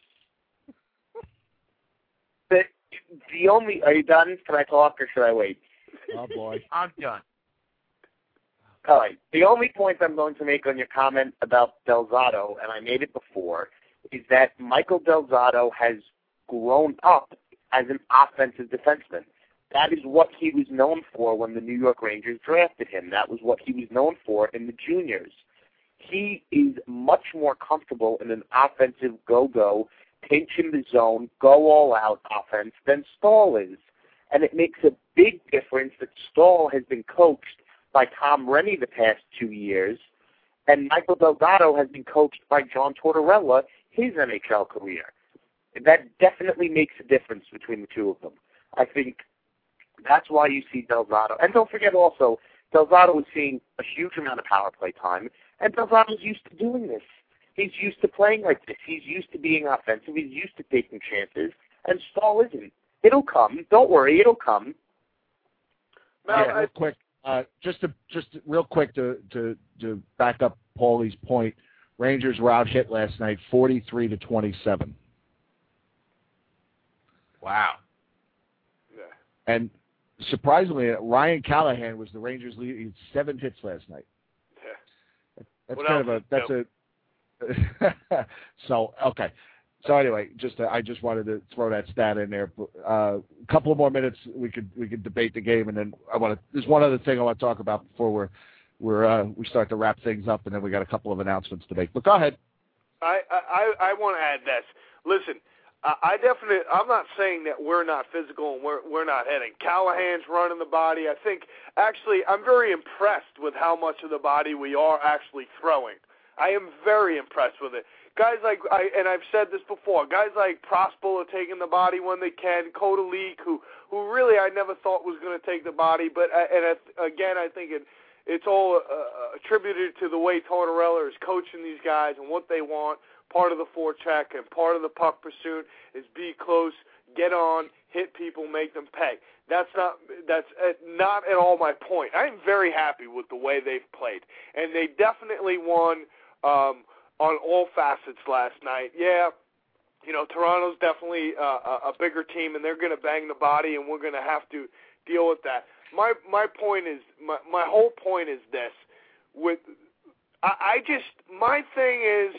The, the only, are you done? Can I talk or should I wait? Oh, boy. I'm done. All right. The only point I'm going to make on your comment about Del Zotto, and I made it before, is that Michael Del Zotto has grown up as an offensive defenseman. That is what he was known for when the New York Rangers drafted him. That was what he was known for in the juniors. He is much more comfortable in an offensive go-go, pinch in the zone, go all-out offense than Stahl is. And it makes a big difference that Stahl has been coached by Tom Rennie the past two years, and Michael Del Zotto has been coached by John Tortorella his N H L career. That definitely makes a difference between the two of them. I think that's why you see Del Zotto. And don't forget also, Del Zotto is seeing a huge amount of power play time, and Del Zotto's used to doing this. He's used to playing like this. He's used to being offensive. He's used to taking chances, and Stahl isn't. It'll come. Don't worry, it'll come. Yeah, real quick, uh, just to just to, real quick to, to to back up Paulie's point. Rangers were out hit last night, forty-three to twenty-seven. Wow. Yeah. And surprisingly, Ryan Callahan was the Rangers' lead. He had seven hits last night. Yeah. That's what kind of a that's nope. a. so okay. So anyway, just uh, I just wanted to throw that stat in there. Uh, a couple of more minutes, we could we could debate the game, and then I want to. There's one other thing I want to talk about before we're we're uh, we start to wrap things up, and then we got a couple of announcements to make. But go ahead. I I I want to add this. Listen, I, I definitely. I'm not saying that we're not physical and we're we're not hitting. Callahan's running the body. I think actually I'm very impressed with how much of the body we are actually throwing. I am very impressed with it. Guys like, I, and I've said this before, guys like Prospel are taking the body when they can, Coda Leak, who, who really I never thought was going to take the body, but, uh, and uh, again, I think it, it's all uh, attributed to the way Tortorella is coaching these guys and what they want. Part of the forecheck and part of the puck pursuit is be close, get on, hit people, make them pay. That's not that's not at all my point. I'm very happy with the way they've played, and they definitely won um, on all facets last night. Yeah, you know, Toronto's definitely uh, a bigger team, and they're going to bang the body, and we're going to have to deal with that. My my point is my my whole point is this: with I, I just my thing is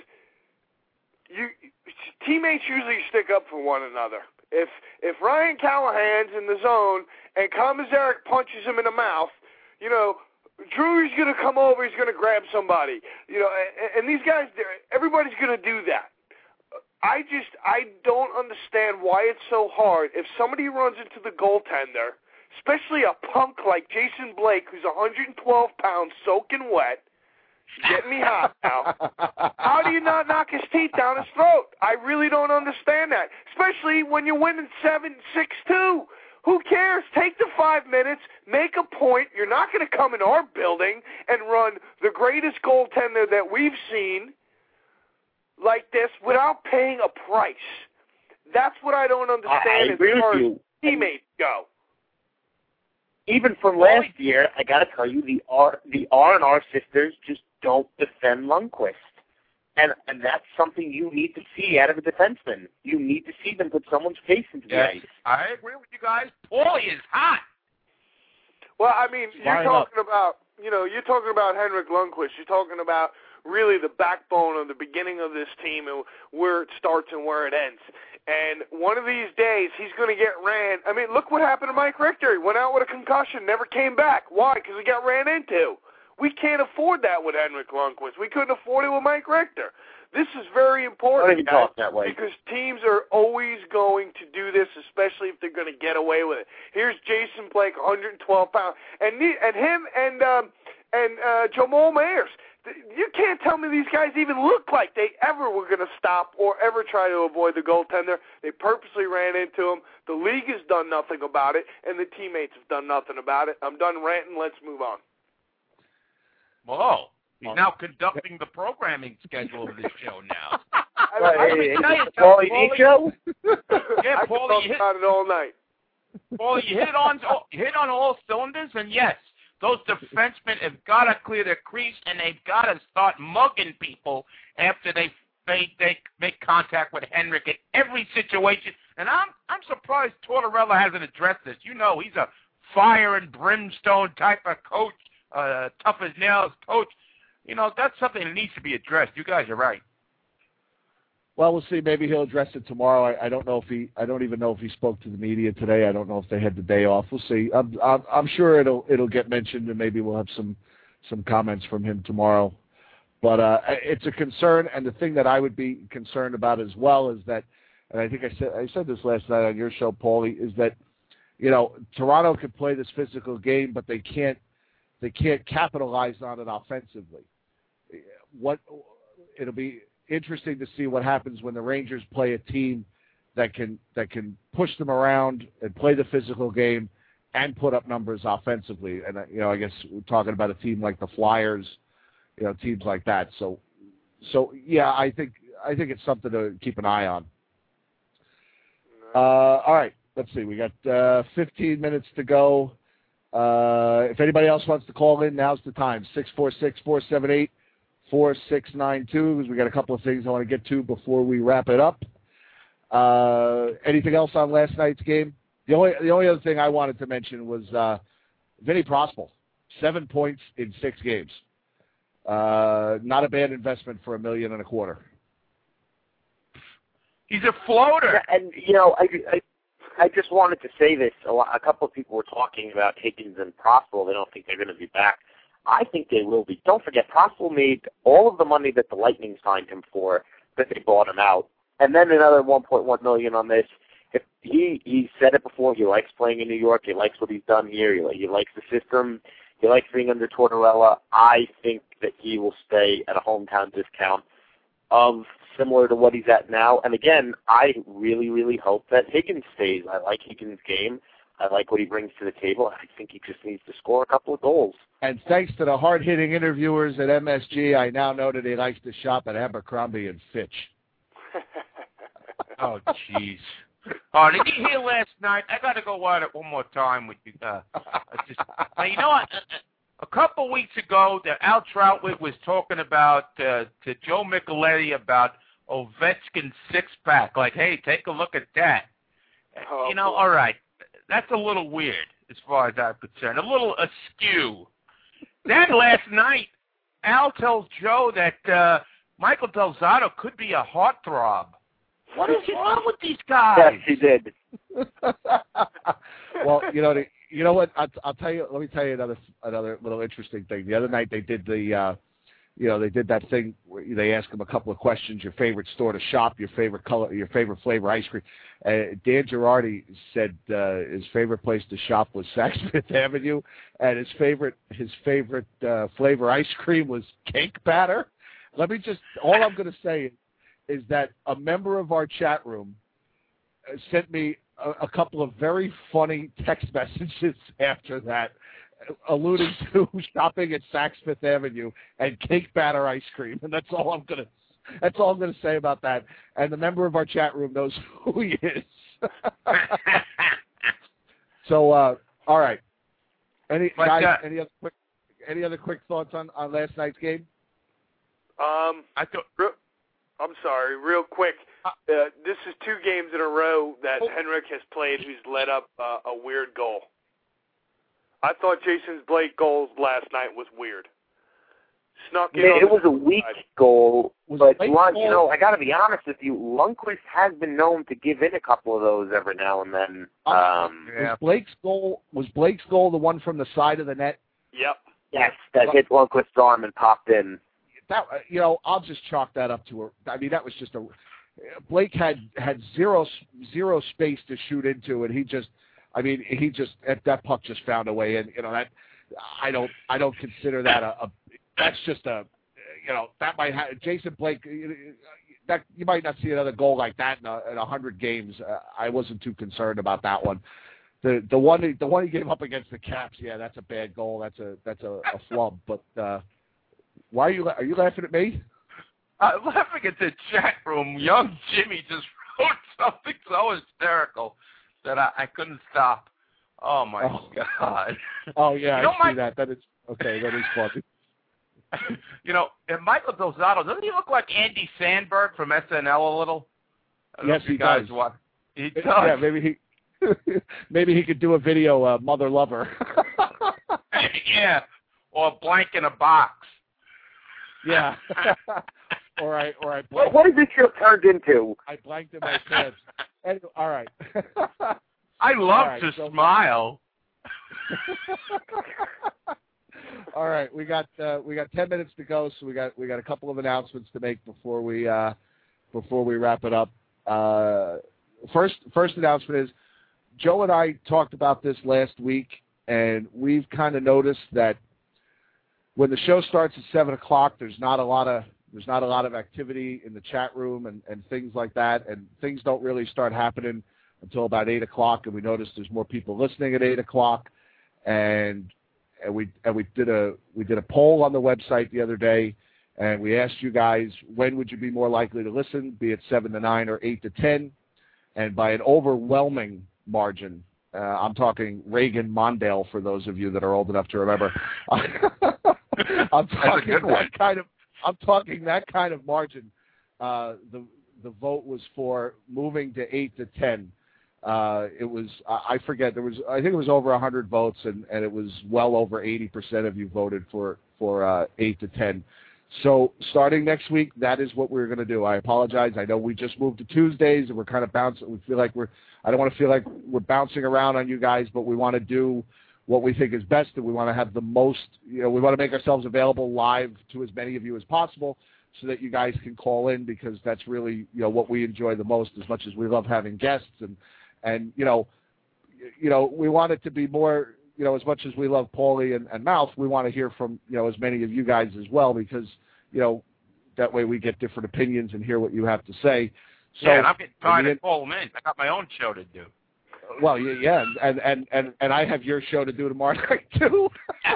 you teammates usually stick up for one another. If if Ryan Callahan's in the zone and Komisarek punches him in the mouth, you know, Drew's going to come over, he's going to grab somebody. You know, and, and these guys, everybody's going to do that. I just, I don't understand why it's so hard. If somebody runs into the goaltender, especially a punk like Jason Blake, who's one hundred twelve pounds soaking wet, getting me hot now. How do you not knock his teeth down his throat? I really don't understand that, especially when you're winning seven six two. Who cares? Take the five minutes, make a point. You're not going to come in our building and run the greatest goaltender that we've seen like this without paying a price. That's what I don't understand I agree as far with as you. teammates go. Even from last year, I got to tell you, the R the R and R sisters just don't defend Lundqvist. And and that's something you need to see out of a defenseman. You need to see them put someone's face into the Yes, ice. I agree with you guys. Paulie is hot. Well, I mean, you're Fire talking about, you know, you're talking about Henrik Lundqvist. You're talking about really the backbone of the beginning of this team and where it starts and where it ends. And one of these days, he's going to get ran. I mean, look what happened to Mike Richter. He went out with a concussion, never came back. Why? Because he got ran into. We can't afford that with Henrik Lundqvist. We couldn't afford it with Mike Richter. This is very important, guys, that way. because teams are always going to do this, especially if they're going to get away with it. Here's Jason Blake, one hundred twelve pounds, and and him and um, and uh, Jamal Mayers. You can't tell me these guys even look like they ever were going to stop or ever try to avoid the goaltender. They purposely ran into him. The league has done nothing about it, and the teammates have done nothing about it. I'm done ranting. Let's move on. Whoa. He's now conducting the programming schedule of this show now. Well, I hey, tell you, Paulie Paulie, D show? Yeah, I Paulie, can you talk hit, about it all night. Paulie, you hit on you hit on all cylinders, and yes, those defensemen have got to clear their crease, and they've got to start mugging people after they they they make contact with Henrik in every situation. And I'm I'm surprised Tortorella hasn't addressed this. You know, he's a fire and brimstone type of coach, uh, tough as nails coach. You know, that's something that needs to be addressed. You guys are right. Well, we'll see. Maybe he'll address it tomorrow. I, I don't know if he. I don't even know if he spoke to the media today. I don't know if they had the day off. We'll see. I'm, I'm, I'm sure it'll it'll get mentioned, and maybe we'll have some some comments from him tomorrow. But uh, it's a concern, and the thing that I would be concerned about as well is that, and I think I said I said this last night on your show, Paulie, is that you know Toronto could play this physical game, but they can't they can't capitalize on it offensively. What it'll be interesting to see what happens when the Rangers play a team that can that can push them around and play the physical game and put up numbers offensively. And you know, I guess we're talking about a team like the Flyers, you know, teams like that. So, so yeah, I think I think it's something to keep an eye on. Uh, all right, let's see. We got uh, fifteen minutes to go. Uh, if anybody else wants to call in, now's the time. six four six, four seven eight, four six nine two, because we got a couple of things I want to get to before we wrap it up. Uh, anything else on last night's game? The only the only other thing I wanted to mention was uh, Vinny Prospal, seven points in six games. Uh, not a bad investment for a million and a quarter. He's a floater. Yeah, and you know, I, I I just wanted to say this. A, lot, a couple of people were talking about Higgins and Prospal. They don't think they're going to be back. I think they will be. Don't forget, Prospal made all of the money that the Lightning signed him for, that they bought him out, and then another one point one million dollars on this. If he he said it before, he likes playing in New York. He likes what he's done here. He, he likes the system. He likes being under Tortorella. I think that he will stay at a hometown discount of similar to what he's at now. And again, I really, really hope that Higgins stays. I like Higgins' game. I like what he brings to the table. I think he just needs to score a couple of goals. And thanks to the hard-hitting interviewers at M S G, I now know that he likes to shop at Abercrombie and Fitch. Oh, jeez. Oh, did you hear last night? I got to go at it one more time with you. Uh, just, now, you know what? A couple weeks ago, the Al Troutwig was talking about uh, to Joe Micheletti about Ovechkin's six-pack. Like, hey, take a look at that. Oh, you know, boy. all right. That's a little weird as far as I'm concerned. A little askew. Then last night, Al tells Joe that uh, Michael Del Zotto could be a heartthrob. What is wrong with these guys? Yes, he did. Well, you know, the, you know what? I'll, I'll tell you. Let me tell you another another little interesting thing. The other night they did the, uh, you know, they did that thing where they asked him a couple of questions. Your favorite store to shop, your favorite color, your favorite flavor ice cream. Uh, Dan Girardi said uh, his favorite place to shop was Saks Fifth Avenue, and his favorite his favorite uh, flavor ice cream was cake batter. Let me just. All I'm going to say is that a member of our chat room sent me a, a couple of very funny text messages after that, alluding to shopping at Saks Fifth Avenue and cake batter ice cream, and that's all I'm gonna. That's all I'm gonna say about that. And the member of our chat room knows who he is. So, uh, all right. Any But, guys? uh, any other quick? Any other quick thoughts on, on last night's game? Um, I thought. I'm sorry, real quick. Uh, this is two games in a row that Oh. Henrik has played who's led up uh, a weird goal. I thought Jason Blake goal last night was weird. snuck in. Man, on it the was a weak side. goal, Was but Blake's Lund, goal- you know, I got to be honest with you. Lundqvist has been known to give in a couple of those every now and then. Um, Yeah. Was Blake's goal was Blake's goal the one from the side of the net? Yep. yes, that hit Lundqvist's arm and popped in. That you know, I'll just chalk that up to a. I mean, that was just a. Blake had had zero zero space to shoot into, and he just. I mean, he just that puck just found a way in. You know that. I don't. I don't consider that a. a that's just a. You know that might have Jason Blake. That you might not see another goal like that in a, in a hundred games. Uh, I wasn't too concerned about that one. The the one the one he gave up against the Caps, yeah, that's a bad goal. That's a that's a, a flub. But uh, why are you are you laughing at me? I'm laughing at the chat room. Young Jimmy just wrote something so hysterical that I, I couldn't stop. Oh my oh. God! Oh yeah, you know, I see Mike, that. That is okay. That is funny. You know, and Michael Dozado, doesn't he look like Andy Sandberg from S N L a little? I don't Yes, know if you he guys does. Watch. He does. Yeah, maybe he maybe he could do a video, uh, Mother Lover. Yeah, or Blank in a Box. Yeah. Or I or I What, blanked, what is this show turned into? I blanked in my pants. Anyway, all right. I love right, to so- smile. All right, we got uh, we got ten minutes to go, so we got we got a couple of announcements to make before we uh, before we wrap it up. Uh, first first announcement is Joe and I talked about this last week, and we've kind of noticed that when the show starts at seven o'clock, there's not a lot of there's not a lot of activity in the chat room and, and things like that, and things don't really start happening until about eight o'clock. And we noticed there's more people listening at eight o'clock, and and we and we did a we did a poll on the website the other day, and we asked you guys when would you be more likely to listen, be it seven to nine or eight to ten, and by an overwhelming margin. Uh, I'm talking Reagan Mondale for those of you that are old enough to remember. I'm talking good that one. kind of. I'm talking that kind of margin. Uh, the the vote was for moving to eight to ten. Uh, it was I forget there was I think it was over a hundred votes, and, and it was well over eighty percent of you voted for for uh, eight to ten. So starting next week, that is what we're going to do. I apologize. I know we just moved to Tuesdays, and we're kind of bouncing. We feel like we're. I don't want to feel like we're bouncing around on you guys, but we want to do what we think is best, and we want to have the most. You know, we want to make ourselves available live to as many of you as possible, so that you guys can call in, because that's really you know what we enjoy the most. As much as we love having guests, and and you know, you know, we want it to be more. You know, as much as we love Paulie and, and Mouth, we want to hear from, you know, as many of you guys as well, because, you know, that way we get different opinions and hear what you have to say. So, yeah, and I'm getting tired I mean, of calling in. I got my own show to do. Well, yeah, and, and, and, and I have your show to do tomorrow night, too.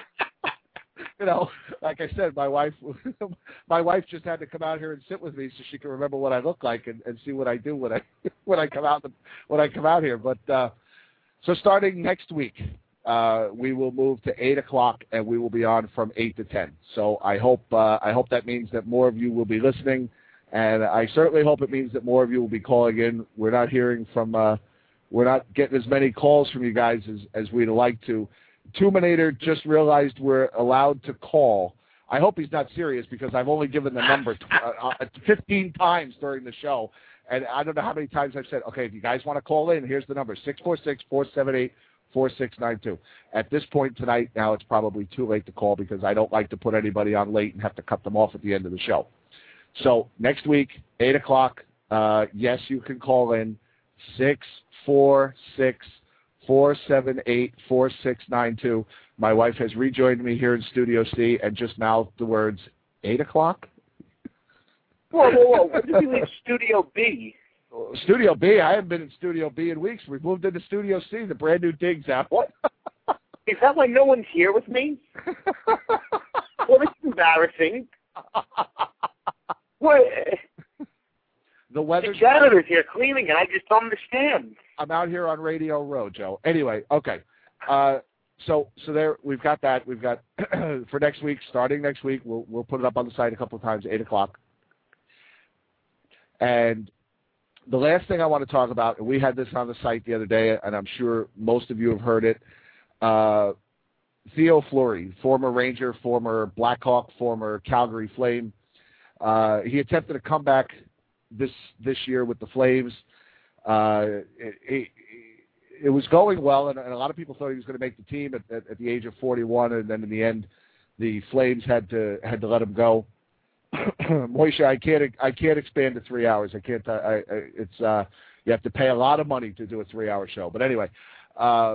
You know, like I said, my wife my wife just had to come out here and sit with me so she can remember what I look like and, and see what I do when I when I come out the, when I come out here. But uh, so starting next week, Uh, we will move to eight o'clock, and we will be on from eight to ten. So I hope uh, I hope that means that more of you will be listening, and I certainly hope it means that more of you will be calling in. We're not hearing from, uh, we're not getting as many calls from you guys as, as we'd like to. Tuminator just realized we're allowed to call. I hope he's not serious, because I've only given the number tw- uh, fifteen times during the show, and I don't know how many times I've said, okay, if you guys want to call in, here's the number, six four six, four seven eight, four six nine two. At this point tonight, now it's probably too late to call, because I don't like to put anybody on late and have to cut them off at the end of the show. So next week, eight o'clock, uh, yes, you can call in, six four six, four seven eight, four six nine two. My wife has rejoined me here in Studio C and just mouthed the words, eight o'clock? Whoa, whoa, whoa. When did you leave Studio B? Studio B, I haven't been in Studio B in weeks. We've moved into Studio C, the brand new dig's out. What? Is that why no one's here with me? Well, it's embarrassing. What? The weather's The janitor's here cleaning, and I just don't understand. I'm out here on Radio Row, Joe. Anyway, okay. Uh, so so there, we've got that. We've got, for next week, starting next week, we'll, we'll put it up on the site a couple of times, eight o'clock. And the last thing I want to talk about, and we had this on the site the other day, and I'm sure most of you have heard it, uh, Theo Fleury, former Ranger, former Blackhawk, former Calgary Flame. Uh, he attempted a comeback this this year with the Flames. Uh, it, it, it was going well, and, and a lot of people thought he was going to make the team at, at, at the age of forty-one, and then in the end, the Flames had to had to let him go. Moishe, I can't I can't expand to three hours. I can't. I, I it's uh, you have to pay a lot of money to do a three-hour show. But anyway, uh,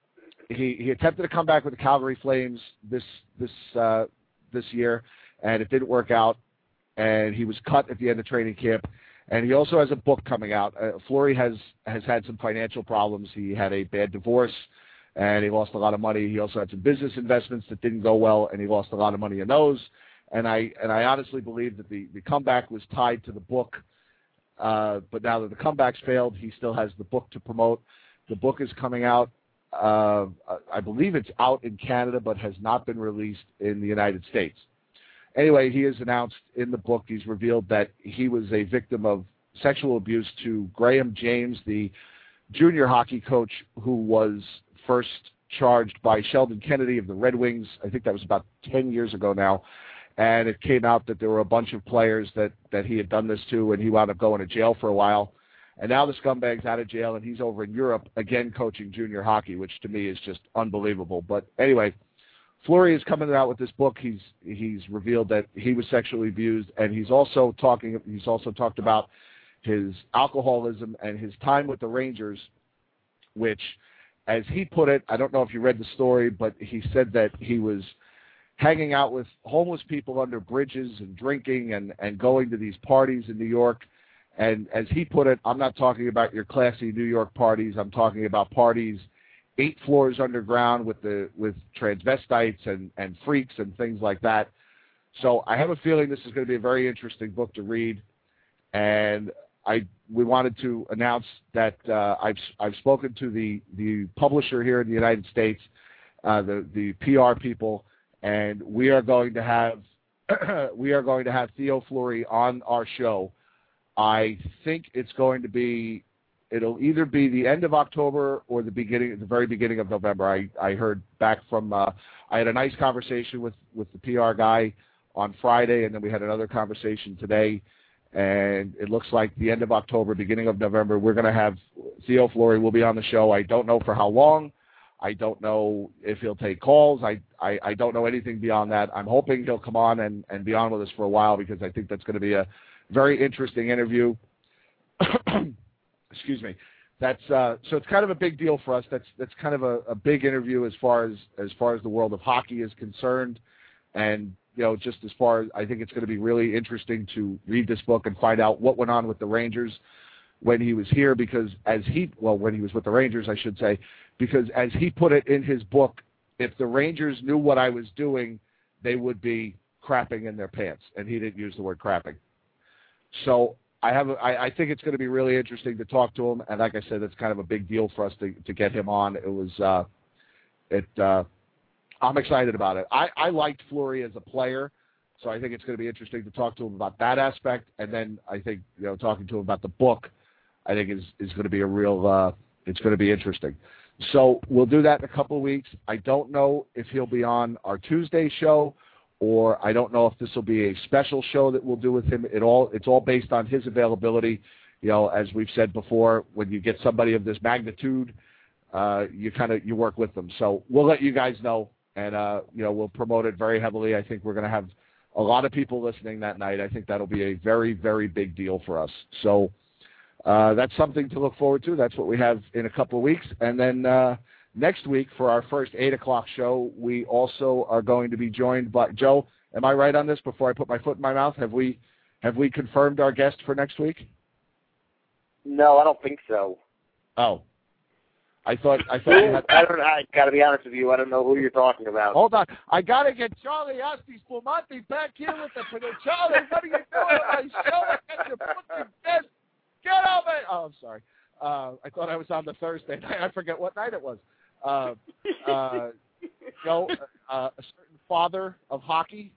he he attempted to come back with the Calgary Flames this this uh, this year, and it didn't work out. And he was cut at the end of training camp. And he also has a book coming out. Uh, Fleury has has had some financial problems. He had a bad divorce, and he lost a lot of money. He also had some business investments that didn't go well, and he lost a lot of money in those. And I and I honestly believe that the, the comeback was tied to the book. Uh, but now that the comeback's failed, he still has the book to promote. The book is coming out. Uh, I believe it's out in Canada, but has not been released in the United States. Anyway, he has announced in the book, he's revealed that he was a victim of sexual abuse to Graham James, the junior hockey coach who was first charged by Sheldon Kennedy of the Red Wings. I think that was about ten years ago now. And it came out that there were a bunch of players that, that he had done this to, and he wound up going to jail for a while. And now the scumbag's out of jail, and he's over in Europe, again coaching junior hockey, which to me is just unbelievable. But anyway, Fleury is coming out with this book. He's he's revealed that he was sexually abused, and he's also talking. He's also talked about his alcoholism and his time with the Rangers, which, as he put it, I don't know if you read the story, but he said that he was hanging out with homeless people under bridges and drinking and, and going to these parties in New York. And as he put it, I'm not talking about your classy New York parties. I'm talking about parties eight floors underground with the with transvestites and, and freaks and things like that. So I have a feeling this is going to be a very interesting book to read. And I we wanted to announce that uh, I've I've spoken to the, the publisher here in the United States, uh, the the P R people, and we are going to have we are going to have Theo Fleury on our show. I think it's going to be it'll either be the end of October or the beginning, the very beginning of November. I, I heard back from, uh, I had a nice conversation with, with the P R guy on Friday, and then we had another conversation today, and it looks like the end of October, beginning of November, we're going to have Theo Fleury will be on the show. I don't know for how long. I don't know if he'll take calls. I, I, I don't know anything beyond that. I'm hoping he'll come on and, and be on with us for a while, because I think that's going to be a very interesting interview. Excuse me. That's uh, so it's kind of a big deal for us. That's that's kind of a, a big interview as far as as far as the world of hockey is concerned, and you know, just as far as I think it's going to be really interesting to read this book and find out what went on with the Rangers when he was here, because as he well when he was with the Rangers, I should say, because as he put it in his book, if the Rangers knew what I was doing, they would be crapping in their pants, and he didn't use the word crapping. So I have, a, I, I think it's going to be really interesting to talk to him, and like I said, it's kind of a big deal for us to, to get him on. It was, uh, it, uh, I'm excited about it. I, I liked Fleury as a player, so I think it's going to be interesting to talk to him about that aspect, and then I think, you know, talking to him about the book, I think is is going to be a real, uh, it's going to be interesting. So we'll do that in a couple of weeks. I don't know if he'll be on our Tuesday show, or I don't know if this will be a special show that we'll do with him. It all it's all based on his availability. You know, as we've said before, when you get somebody of this magnitude, uh, you kind of you work with them. So we'll let you guys know, and uh, you know, we'll promote it very heavily. I think we're going to have a lot of people listening that night. I think that'll be a very, very big deal for us. So uh, that's something to look forward to. That's what we have in a couple of weeks, and then. Uh, Next week, for our first eight o'clock show, we also are going to be joined by Joe. Am I right on this? Before I put my foot in my mouth, have we have we confirmed our guest for next week? No, I don't think so. Oh, I thought I thought you had. I don't. I got to be honest with you. I don't know who you're talking about. Hold on, I got to get Charlie Asti Spumante back here with the Charlie. What are you doing on my show? I got your fucking guest. Get over it. Oh, I'm sorry. Uh, I thought I was on the Thursday night. I forget what night it was. Uh, uh, Joe, uh, a certain father of hockey,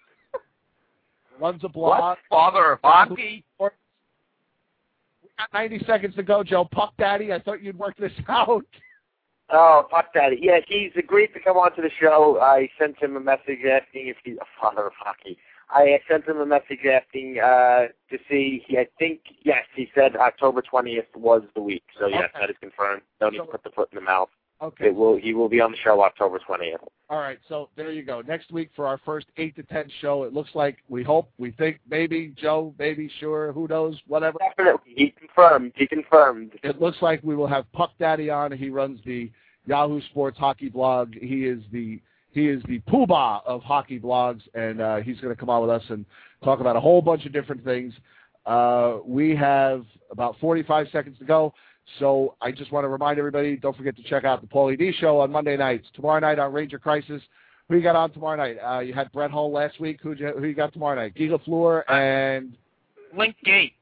runs a blog. What? Father of hockey? We got ninety seconds to go, Joe. Puck Daddy, I thought you'd work this out. Oh, fuck Daddy. Yeah, he's agreed to come on to the show. I sent him a message asking if he's a father of hockey. I sent him a message asking uh, to see. He, I think, yes, he said October twentieth was the week. So, yes, Okay. that is confirmed. No need So- to put the foot in the mouth. Okay. It will. He will be on the show October twentieth. All right, so there you go. Next week for our first eight to ten show, it looks like, we hope, we think, maybe, Joe, maybe, sure, who knows, whatever. Definitely. He confirmed. He confirmed. It looks like we will have Puck Daddy on. He runs the Yahoo Sports hockey blog. He is the he is the poobah of hockey blogs, and uh, he's going to come on with us and talk about a whole bunch of different things. Uh, we have about forty-five seconds to go. So I just want to remind everybody, don't forget to check out the Paulie D Show on Monday nights. Tomorrow night on Ranger Crisis. Who you got on tomorrow night? Uh, you had Brett Hull last week. Who you, who you got tomorrow night? Giga Fleur and... Link Gates.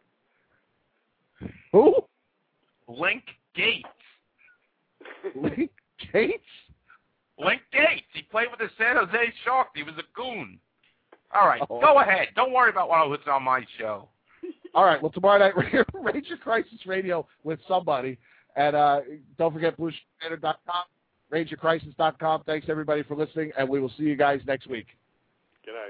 Who? Link Gates. Link Gates? Link Gates. He played with the San Jose Sharks. He was a goon. All right, Oh. go ahead. Don't worry about what's on my show. All right, well, tomorrow night, Ranger Crisis Radio with somebody. And uh, don't forget blue standard dot com, ranger crisis dot com. Thanks, everybody, for listening, and we will see you guys next week. Good night.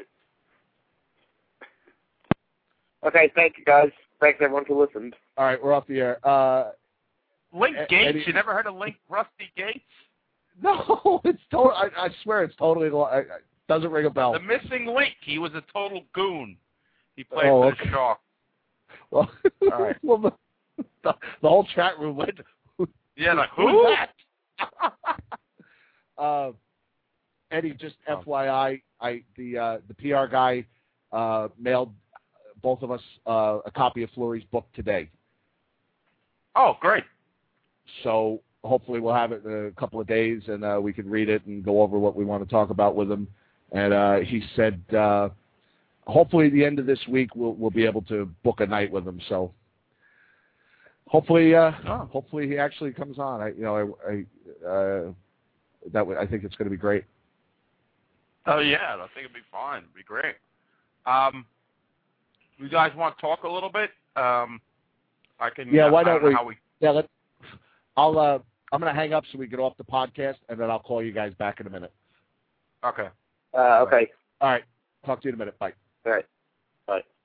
Okay, thank you, guys. Thanks, everyone, who listened. All right, we're off the air. Uh, Link E- Gates? Eddie- You never heard of Link Rusty Gates? no, it's to- I, I swear it's totally I, I, doesn't ring a bell. The missing link. He was a total goon. He played Oh, for okay. the Sharks. Well, All right. well the, the, the whole chat room went, Yeah, like, who's who? that? uh, Eddie, just Oh. F Y I, I the uh, the P R guy uh, mailed both of us uh, a copy of Fleury's book today. Oh, great. So hopefully we'll have it in a couple of days, and uh, we can read it and go over what we want to talk about with him. And uh, he said uh, hopefully at the end of this week we'll we'll be able to book a night with him. So hopefully, uh, Oh. hopefully he actually comes on. I you know I, I uh, that w- I think it's going to be great. Oh, yeah. I think it'd be fine. It'd be great. Um, you guys want to talk a little bit? Um, I can. Yeah, uh, why I don't know we? How we Yeah, let. I'll. Uh, I'm going to hang up so we get off the podcast, and then I'll call you guys back in a minute. okay. Uh, okay. All right. Talk to you in a minute. Bye. All right. Bye.